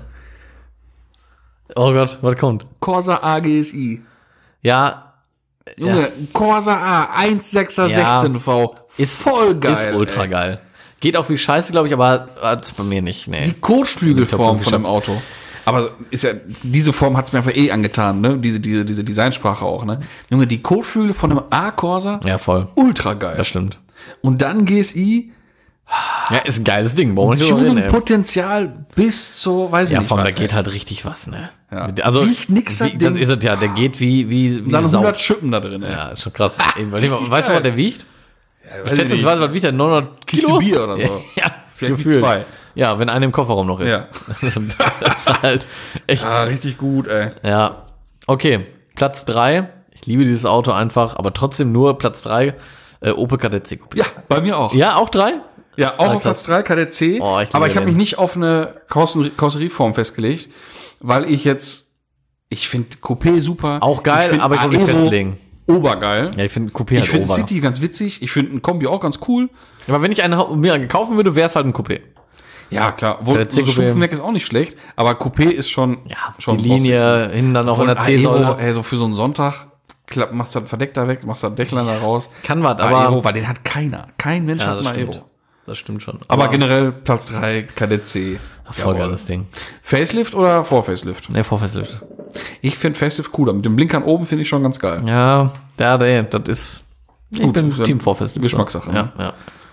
Oh Gott, was kommt? Corsa A G S I. Ja, Junge, Corsa A eins Komma sechser sechzehn V. ist voll geil. Ist ultra ey. geil. Geht auch wie Scheiße, glaube ich, aber hat's bei mir nicht. Nee. Die Kotflügelform Top von dem Auto. Aber ist ja, diese Form hat's mir einfach eh angetan, ne? Diese, diese, diese Designsprache auch, ne? Junge, die Kotflügel von einem A-Corsa, Ja, voll. ultra geil. Das stimmt. Und dann G S I, Ja, ist ein geiles Ding. Brauchen wir nicht drüber reden, ey. Tuning-Potenzial bis zur, weiß ich Ja, nicht. vor allem, da was, geht ey. halt richtig was, ne? Ja. Also, Wiegt nix, das wie, dann Ding. ist es ja, der geht wie, wie, wie Dann Sau. hundert Schippen da drin, ey. Ja, ist schon krass. Ey, weil- richtig weißt du, geil. was der wiegt? weiß ich Schätzungsweise, was wiegt der? neunhundert Kiste Kilo? Bier oder so. Ja, Vielleicht wie gefühlt. zwei. Ja, wenn einer im Kofferraum noch ist. Ja. Das ist, das ist halt echt. Ah, richtig gut, ey. Ja. Okay, Platz drei. Ich liebe dieses Auto einfach, aber trotzdem nur Platz drei. Äh, Opel Kadett C Coupé. Ja, bei mir auch. Ja, auch drei? Ja, auch Ah, auf Platz drei, K D C. Oh, ich liebe aber ich habe den. mich nicht auf eine Karosserie- Karosserieform festgelegt, weil ich jetzt, ich finde Coupé super. Auch geil, find aber ich will mich Aero festlegen. Obergeil. Ja, ich finde Coupé Ich halt finde over. City ganz witzig. Ich finde ein Kombi auch ganz cool. Aber wenn ich einen hau- mir einen kaufen würde, wäre es halt ein Coupé. Ja, klar. Obwohl, K D C so Coupé. Stufenwerk ist auch nicht schlecht, aber Coupé ist schon, Ja, schon die Linie, hinten dann auch in der Aero, C-Säule. ey, so für so einen Sonntag, klapp, machst du das Verdeck da weg, machst du das Dächlein da raus. Kann was, Aber aber. Aero, weil den hat keiner. Kein Mensch Ja, hat das mal stimmt. Aero. Das stimmt schon. Aber generell Platz drei, K D C. voll Jawohl. geiles Ding. Facelift oder Vor-Facelift? Ne, Vorfacelift. Ich finde Facelift cooler. Mit dem Blinkern oben finde ich schon ganz geil. Ja, der, der, das ist. Ich Gut, bin ist ja Team Vorfacelift. Geschmackssache, Ja, ne? ja.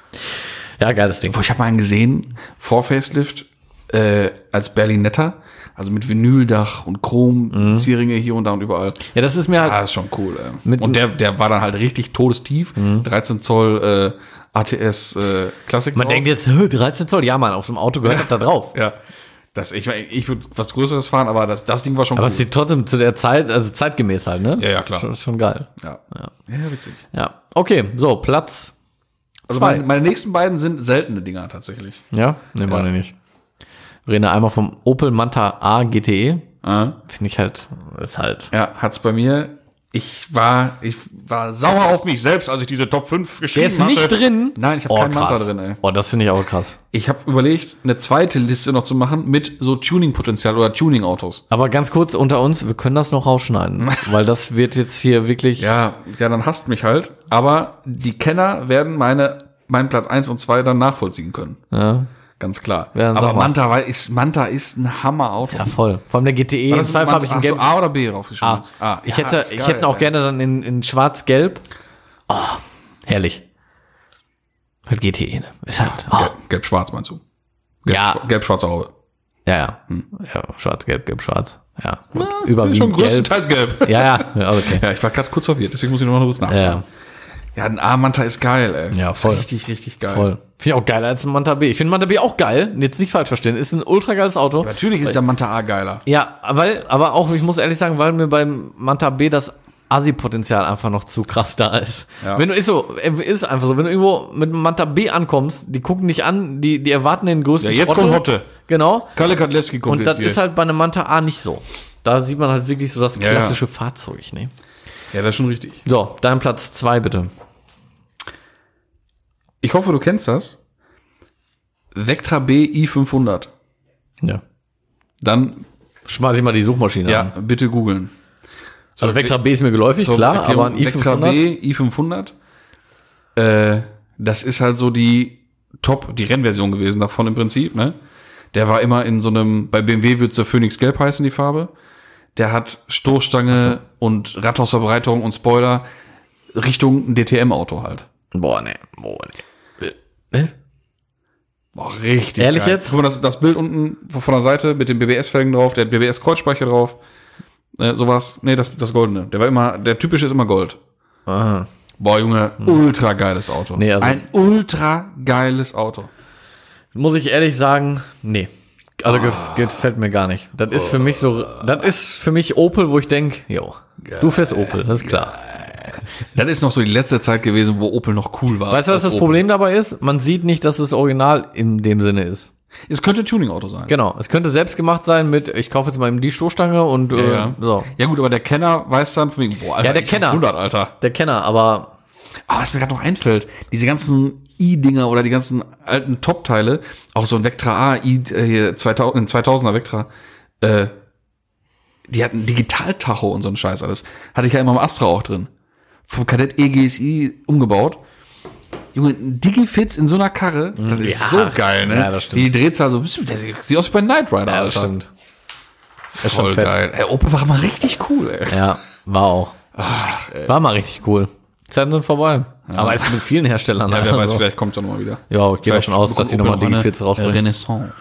Ja, geiles Ding. Wo ich habe mal einen gesehen, Vor-Facelift, äh, als Berlinetta. Also mit Vinyldach und Chrom, Zierringe hier und da und überall. Ja, das ist mir halt. Ah, ist schon cool, ey. Mit- Und der, der war dann halt richtig todestief. dreizehn Zoll äh, A T S äh, Classic Man drauf. denkt jetzt, hä, dreizehn Zoll, ja, Mann, auf so einem Auto gehört das da drauf. Ja. Das, ich ich würde was Größeres fahren, aber das, das Ding war schon Aber cool. es sieht trotzdem zu der Zeit, also zeitgemäß halt, ne? Ja, ja, klar. Schon, schon geil. ja. ja, witzig. Ja. Okay, so, Platz. Also Zwei. meine, meine nächsten beiden sind seltene Dinger tatsächlich. Ja, ne, meine nicht. Wir reden einmal vom Opel Manta A G T E. Ah. Finde ich halt, ist halt. Ja, hat's bei mir. Ich war, ich war sauer auf mich selbst, als ich diese Top fünf Der geschrieben ist hatte. nicht drin. Nein, ich habe Oh, keinen Manta krass. drin, ey. Oh, das finde ich auch krass. Ich habe überlegt, eine zweite Liste noch zu machen mit so Tuning-Potenzial oder Tuning-Autos. Aber ganz kurz unter uns, wir können das noch rausschneiden, weil das wird jetzt hier wirklich. Ja, ja, dann hasst mich halt. Aber die Kenner werden meine, meinen Platz eins und zwei dann nachvollziehen können. Ja, Ganz klar. Ja, dann aber sag mal. Manta war- ist, Manta ist ein Hammer-Auto. ja, voll. Vor allem der G T E, War im das Zweifel habe ich Manta- ein ach so, gelbes. A oder B draufgeschrieben? Ah, Ah, ich ja, hätte, ist ich geil, hätte auch ey. gerne dann in, in schwarz-gelb. Oh, herrlich. Halt G T E, ne? Ist halt. Oh. Gelb- Gelb-schwarz meinst du? Gelb, Ja. Gelb-schwarze Haube. Ja, ja. Ja, schwarz, gelb, gelb, schwarz. Ja. Und Schon überwiegend gelb. größtenteils gelb. Ja, ja, ja, okay. Ja, ich war gerade kurz verwirrt, deswegen muss ich nochmal kurz Ja, nachfragen. ja, Ja, ein A-Manta ist geil, ey. Ja, voll. Ist richtig, richtig geil. voll. Finde ich auch geiler als ein Manta B. Ich finde Manta B auch geil. Jetzt nicht falsch verstehen. Ist ein ultra geiles Auto. Natürlich ist der Manta A geiler. Ja, weil, aber auch, ich muss ehrlich sagen, weil mir beim Manta B das Assi-Potenzial einfach noch zu krass da ist. Ja. Wenn du, ist so, ist einfach so, wenn du irgendwo mit einem Manta B ankommst, die gucken dich an, die, die erwarten den größten Ja, jetzt Trottel. kommt Hotte. Genau. Kalle Kadlewski kommt Und jetzt das hier. ist halt bei einem Manta A nicht so. Da sieht man halt wirklich so das Ja, ja. klassische Fahrzeug, ne? Ja, das ist schon richtig. So, dein Platz zwei bitte. Ich hoffe, du kennst das. Vectra B i fünfhundert. Ja. Dann, Schmeiß ich mal die Suchmaschine ja, an. bitte googeln. Also Vectra B ist mir geläufig, Zur klar, Erklärung, aber ein i Vectra fünfhundert. B i fünfhundert. Äh, das ist halt so die Top, die Rennversion gewesen davon im Prinzip, ne? Der war immer in so einem, bei B M W wird's der Phoenix Gelb heißen, die Farbe. Der hat Stoßstange und Radhausverbreitung und Spoiler Richtung ein D T M-Auto halt. Boah, ne, boah, ne. Äh? Boah, richtig Ehrlich geil. jetzt? Guck mal, das, das Bild unten von der Seite mit den B B S-Felgen drauf, der hat B B S-Kreuzspeicher drauf. Äh, sowas. Nee, das, das Goldene. Der war immer, der typische ist immer Gold. Aha. Boah, Junge, ultra geiles Auto. Nee, also- Ein ultra geiles Auto. Muss ich ehrlich sagen, nee. Also gef gefällt mir gar nicht. Das ist für mich so, das ist für mich Opel, wo ich denke, jo, du fährst Opel, das ist klar. Das ist noch so die letzte Zeit gewesen, wo Opel noch cool war. Weißt du, was das Opel. Problem dabei ist? Man sieht nicht, dass es original in dem Sinne ist. Es könnte ein Tuning-Auto sein. Genau, es könnte selbst gemacht sein mit, ich kaufe jetzt mal eben die Stoßstange und äh, Ja. so. Ja gut, aber der Kenner weiß dann von wegen, boah, Alter, Ja, der ich Kenner. fünfhundert, Alter. Der Kenner, aber Aber was mir gerade noch einfällt, diese ganzen i-Dinger oder die ganzen alten Top-Teile, auch so ein Vectra A, i äh, hier zweitausend, ein zweitausender Vectra, äh, die hatten Digital-Tacho und so ein Scheiß alles. Hatte ich ja immer im Astra auch drin. Vom Kadett E G S I umgebaut. Junge, ein Digifits in so einer Karre, das ist Ja. so geil, ne? Ja, das stimmt. Die Drehzahl so, das sieht aus wie bei Knight Rider, ja, Alter. das stimmt. Voll schon fett. geil. Ey, Opel war mal richtig cool, ey. Ja, war auch. Ach, ey. War mal richtig cool. Zeiten sind vorbei. Aber es ist mit vielen Herstellern. Ja, wer also. weiß, vielleicht kommt es ja nochmal wieder. Ja, ich gehe Vielleicht davon aus, dass die bekommt nochmal Opel Digi vierzig eine rausbringen. Renaissance.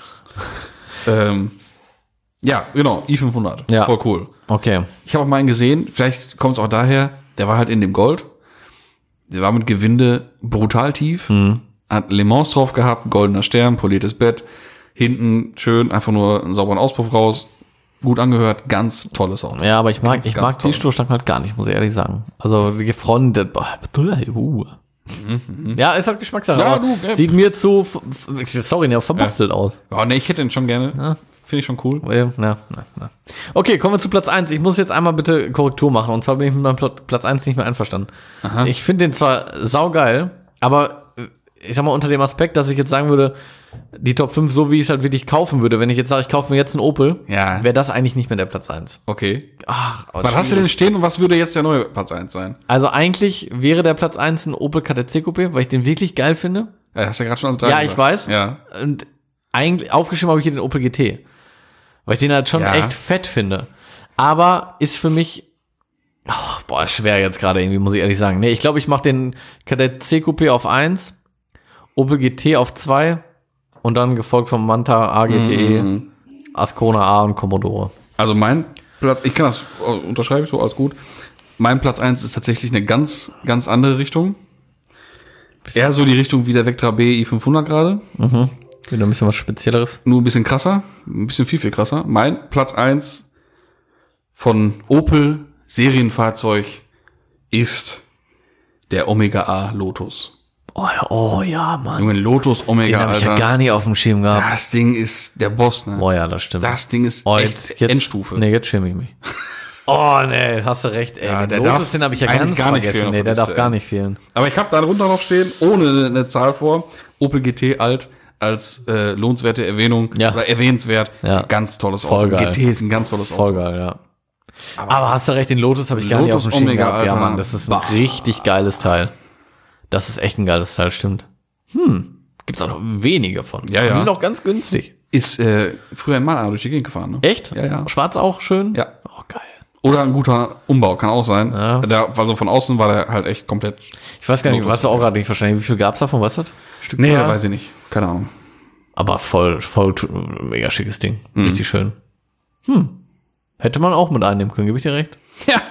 ähm, ja, genau, i fünfhundert. Ja. Voll cool. Okay. Ich habe auch mal einen gesehen, vielleicht kommt es auch daher, der war halt in dem Gold. Der war mit Gewinde brutal tief. Mhm. Hat Le Mans drauf gehabt, goldener Stern, poliertes Bett. Hinten schön, einfach nur einen sauberen Auspuff raus. Gut angehört, ganz tolles Auto. Ja, aber ich mag, Ganz, ich ganz mag die toll. Stoßstangen halt gar nicht, muss ich ehrlich sagen. Also die Fronten, boah, uh. Ja, ist halt Geschmackssache. Ja, aber du, äh, sieht mir zu, f- f- sorry, ne, verbastelt aus. Ja, nee, ich hätte den schon gerne. Finde ich schon cool. Äh, Na, na, na. Okay, kommen wir zu Platz eins. Ich muss jetzt einmal bitte Korrektur machen. Und zwar bin ich mit meinem Plot- Platz eins nicht mehr einverstanden. Aha. Ich finde den zwar saugeil, aber äh, ich sag mal unter dem Aspekt, dass ich jetzt sagen würde, die Top fünf, so wie ich es halt wirklich kaufen würde, wenn ich jetzt sage, ich kaufe mir jetzt einen Opel, Ja. wäre das eigentlich nicht mehr der Platz eins. Okay. Ach, aber Was hast du denn stehen und was würde jetzt der neue Platz eins sein? Also eigentlich wäre der Platz eins ein Opel K T C Coupé, weil ich den wirklich geil finde. Ja, hast du ja gerade schon als drei Ja, gesagt. ich weiß. Ja. Und eigentlich aufgeschrieben habe ich hier den Opel G T. Weil ich den halt schon Ja. echt fett finde. Aber ist für mich, oh, boah, schwer jetzt gerade irgendwie, muss ich ehrlich sagen. Nee, ich glaube, ich mache den K T C Coupé auf eins, Opel G T auf zwei und dann gefolgt vom Manta, A G T E, Mhm. Ascona A und Commodore. Also mein Platz, ich kann das äh, unterschreibe ich so, alles gut. Mein Platz eins ist tatsächlich eine ganz, ganz andere Richtung. Eher so die Richtung wie der Vectra B i fünfhundert gerade. Wieder ein bisschen was Spezielleres. Nur ein bisschen krasser, ein bisschen viel, viel krasser. Mein Platz eins von Opel Serienfahrzeug ist der Omega A Lotus. Oh, ja, oh ja, Mann. Junge, Lotus Den Omega, habe ich ja Alter. gar nicht auf dem Schirm gehabt. Das Ding ist der Boss, ne? Oh ja, das stimmt. Das Ding ist Oh, echt jetzt, jetzt, Endstufe. Nee, jetzt schäme ich mich. Oh, nee, hast du recht, ey. Ja, den der Lotus, darf den habe ich ja eigentlich ganz gar nicht vergessen. fehlen Nee, auf der der darf Liste, gar ey. nicht fehlen. Aber ich habe da drunter noch stehen, ohne eine, eine Zahl vor, Opel G T alt als äh, lohnenswerte Erwähnung Ja. oder erwähnenswert. Ja. Ganz tolles Voll Auto. geil. G T ist ein ganz tolles Voll Auto. geil, ja. Aber, hast du recht, den Lotus habe ich gar nicht auf Lotus dem Schirm Omega, gehabt. Ja, Alter. Mann, das ist ein Bah. richtig geiles Teil. Das ist echt ein geiles Teil, stimmt. Hm, gibt's auch noch wenige von. Ja, ja. Die sind auch ganz günstig. Ist äh, früher in Maler durch die Gegend gefahren, ne? Echt? Ja, ja. Schwarz auch schön? Ja. Oh, geil. Oder ein guter Umbau, kann auch sein. Ja. Der, also von außen war der halt echt komplett. Ich weiß gar nicht, Lotus. weißt du auch gerade nicht wahrscheinlich, wie viel gab's davon, weißt du? Stück Nee, Zahl? weiß ich nicht. Keine Ahnung. Aber voll, voll, tu- mega schickes Ding. Mhm. Richtig schön. Hm. Hätte man auch mit einnehmen können, gebe ich dir recht. Ja.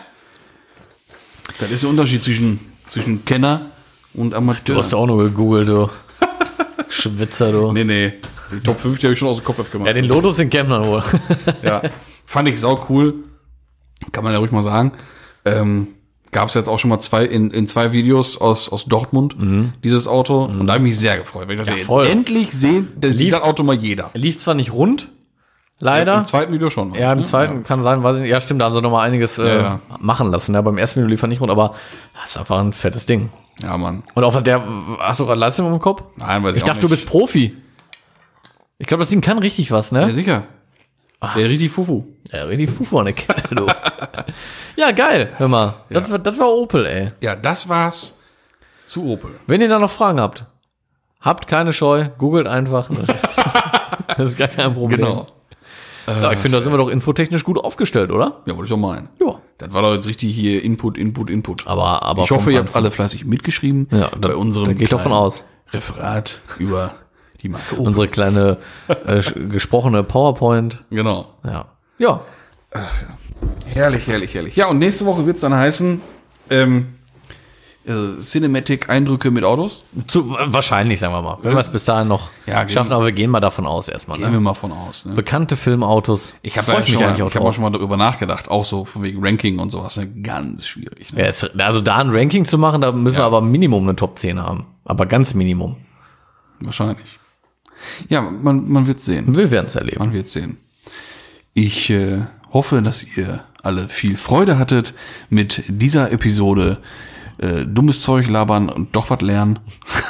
Das ist der Unterschied zwischen, zwischen Kenner und Amateur. Du hast auch nur gegoogelt, du. Schwitzer, du. Nee, nee. Die Top fünf, die habe ich schon aus dem Kopf gemacht. Ja, den Lotus, den kennt man wohl. Ja, fand ich sau cool. Kann man ja ruhig mal sagen. Ähm, Gab es jetzt auch schon mal zwei in, in zwei Videos aus, aus Dortmund, dieses Auto. Und da habe ich mich sehr gefreut. Weil ich dachte, Ja, voll. jetzt endlich sehen, das sieht Lief- das Auto mal jeder. Lief zwar nicht rund, leider. Im zweiten Video schon. Ja, im zweiten kann sein, weiß ich nicht. Ja, stimmt, da haben sie noch mal einiges äh, Ja, ja. machen lassen. Ja, beim ersten Video lief er nicht rund, aber das ist einfach ein fettes Ding. Ja, Mann. Und auf der, hast du gerade Leistung im Kopf? Nein, weiß ich, Ich dachte, auch du nicht. bist Profi. Ich glaube, das Ding kann richtig was, Ja, ne? sicher. Der richtig Fufu. Ja, richtig Fufu an der Kette, du. Ja, geil. Hör mal, das, Ja. war, das war Opel, ey. Ja, das war's zu Opel. Wenn ihr da noch Fragen habt, habt keine Scheu, googelt einfach. Das ist, das ist gar kein Problem. Genau. Ja, ich finde, da sind wir doch infotechnisch gut aufgestellt, oder? Ja, wollte ich auch meinen. Ja. Das war doch jetzt richtig hier Input, Input, Input. Aber, aber ich hoffe, vom ihr habt Feinsten. alle fleißig mitgeschrieben. Ja, da- bei unserem da gehe ich davon kleinen aus. Referat über die Marke Opel. Unsere kleine äh, sch- gesprochene PowerPoint. Genau. Ja. Ja. Herrlich, herrlich, herrlich. Ja, und nächste Woche wird es dann heißen, ähm, also Cinematic-Eindrücke mit Autos. Zu, wahrscheinlich, sagen wir mal. Wenn wir es bis dahin noch Ja, gehen- schaffen, aber wir gehen mal davon aus erstmal. Gehen wir Ne? mal von aus. Ne? Bekannte Filmautos. Ich habe Freu da schon, mal- ich auch hab auch drauf. schon mal darüber nachgedacht, auch so von wegen Ranking und sowas. Ne? Ganz schwierig. Ne? Ja, es, also da ein Ranking zu machen, da müssen Ja. wir aber Minimum eine Top zehn haben. Aber ganz Minimum. Wahrscheinlich. Ja, man, man wird sehen. Wir werden es erleben. Man wird sehen. Ich äh, hoffe, dass ihr alle viel Freude hattet mit dieser Episode. Äh, dummes Zeug labern und doch was lernen.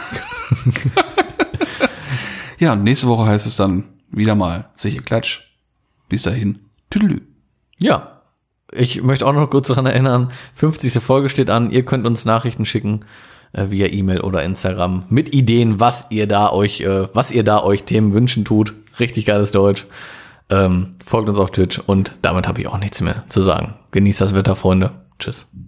Ja, und nächste Woche heißt es dann wieder mal Zeche Klatsch. Bis dahin. Tüdelü. Ja. Ich möchte auch noch kurz daran erinnern, fünfzigste Folge steht an. Ihr könnt uns Nachrichten schicken äh, via E-Mail oder Instagram mit Ideen, was ihr da euch, äh, was ihr da euch Themen wünschen tut. Richtig geiles Deutsch. Ähm, folgt uns auf Twitch und damit habe ich auch nichts mehr zu sagen. Genießt das Wetter, Freunde. Tschüss.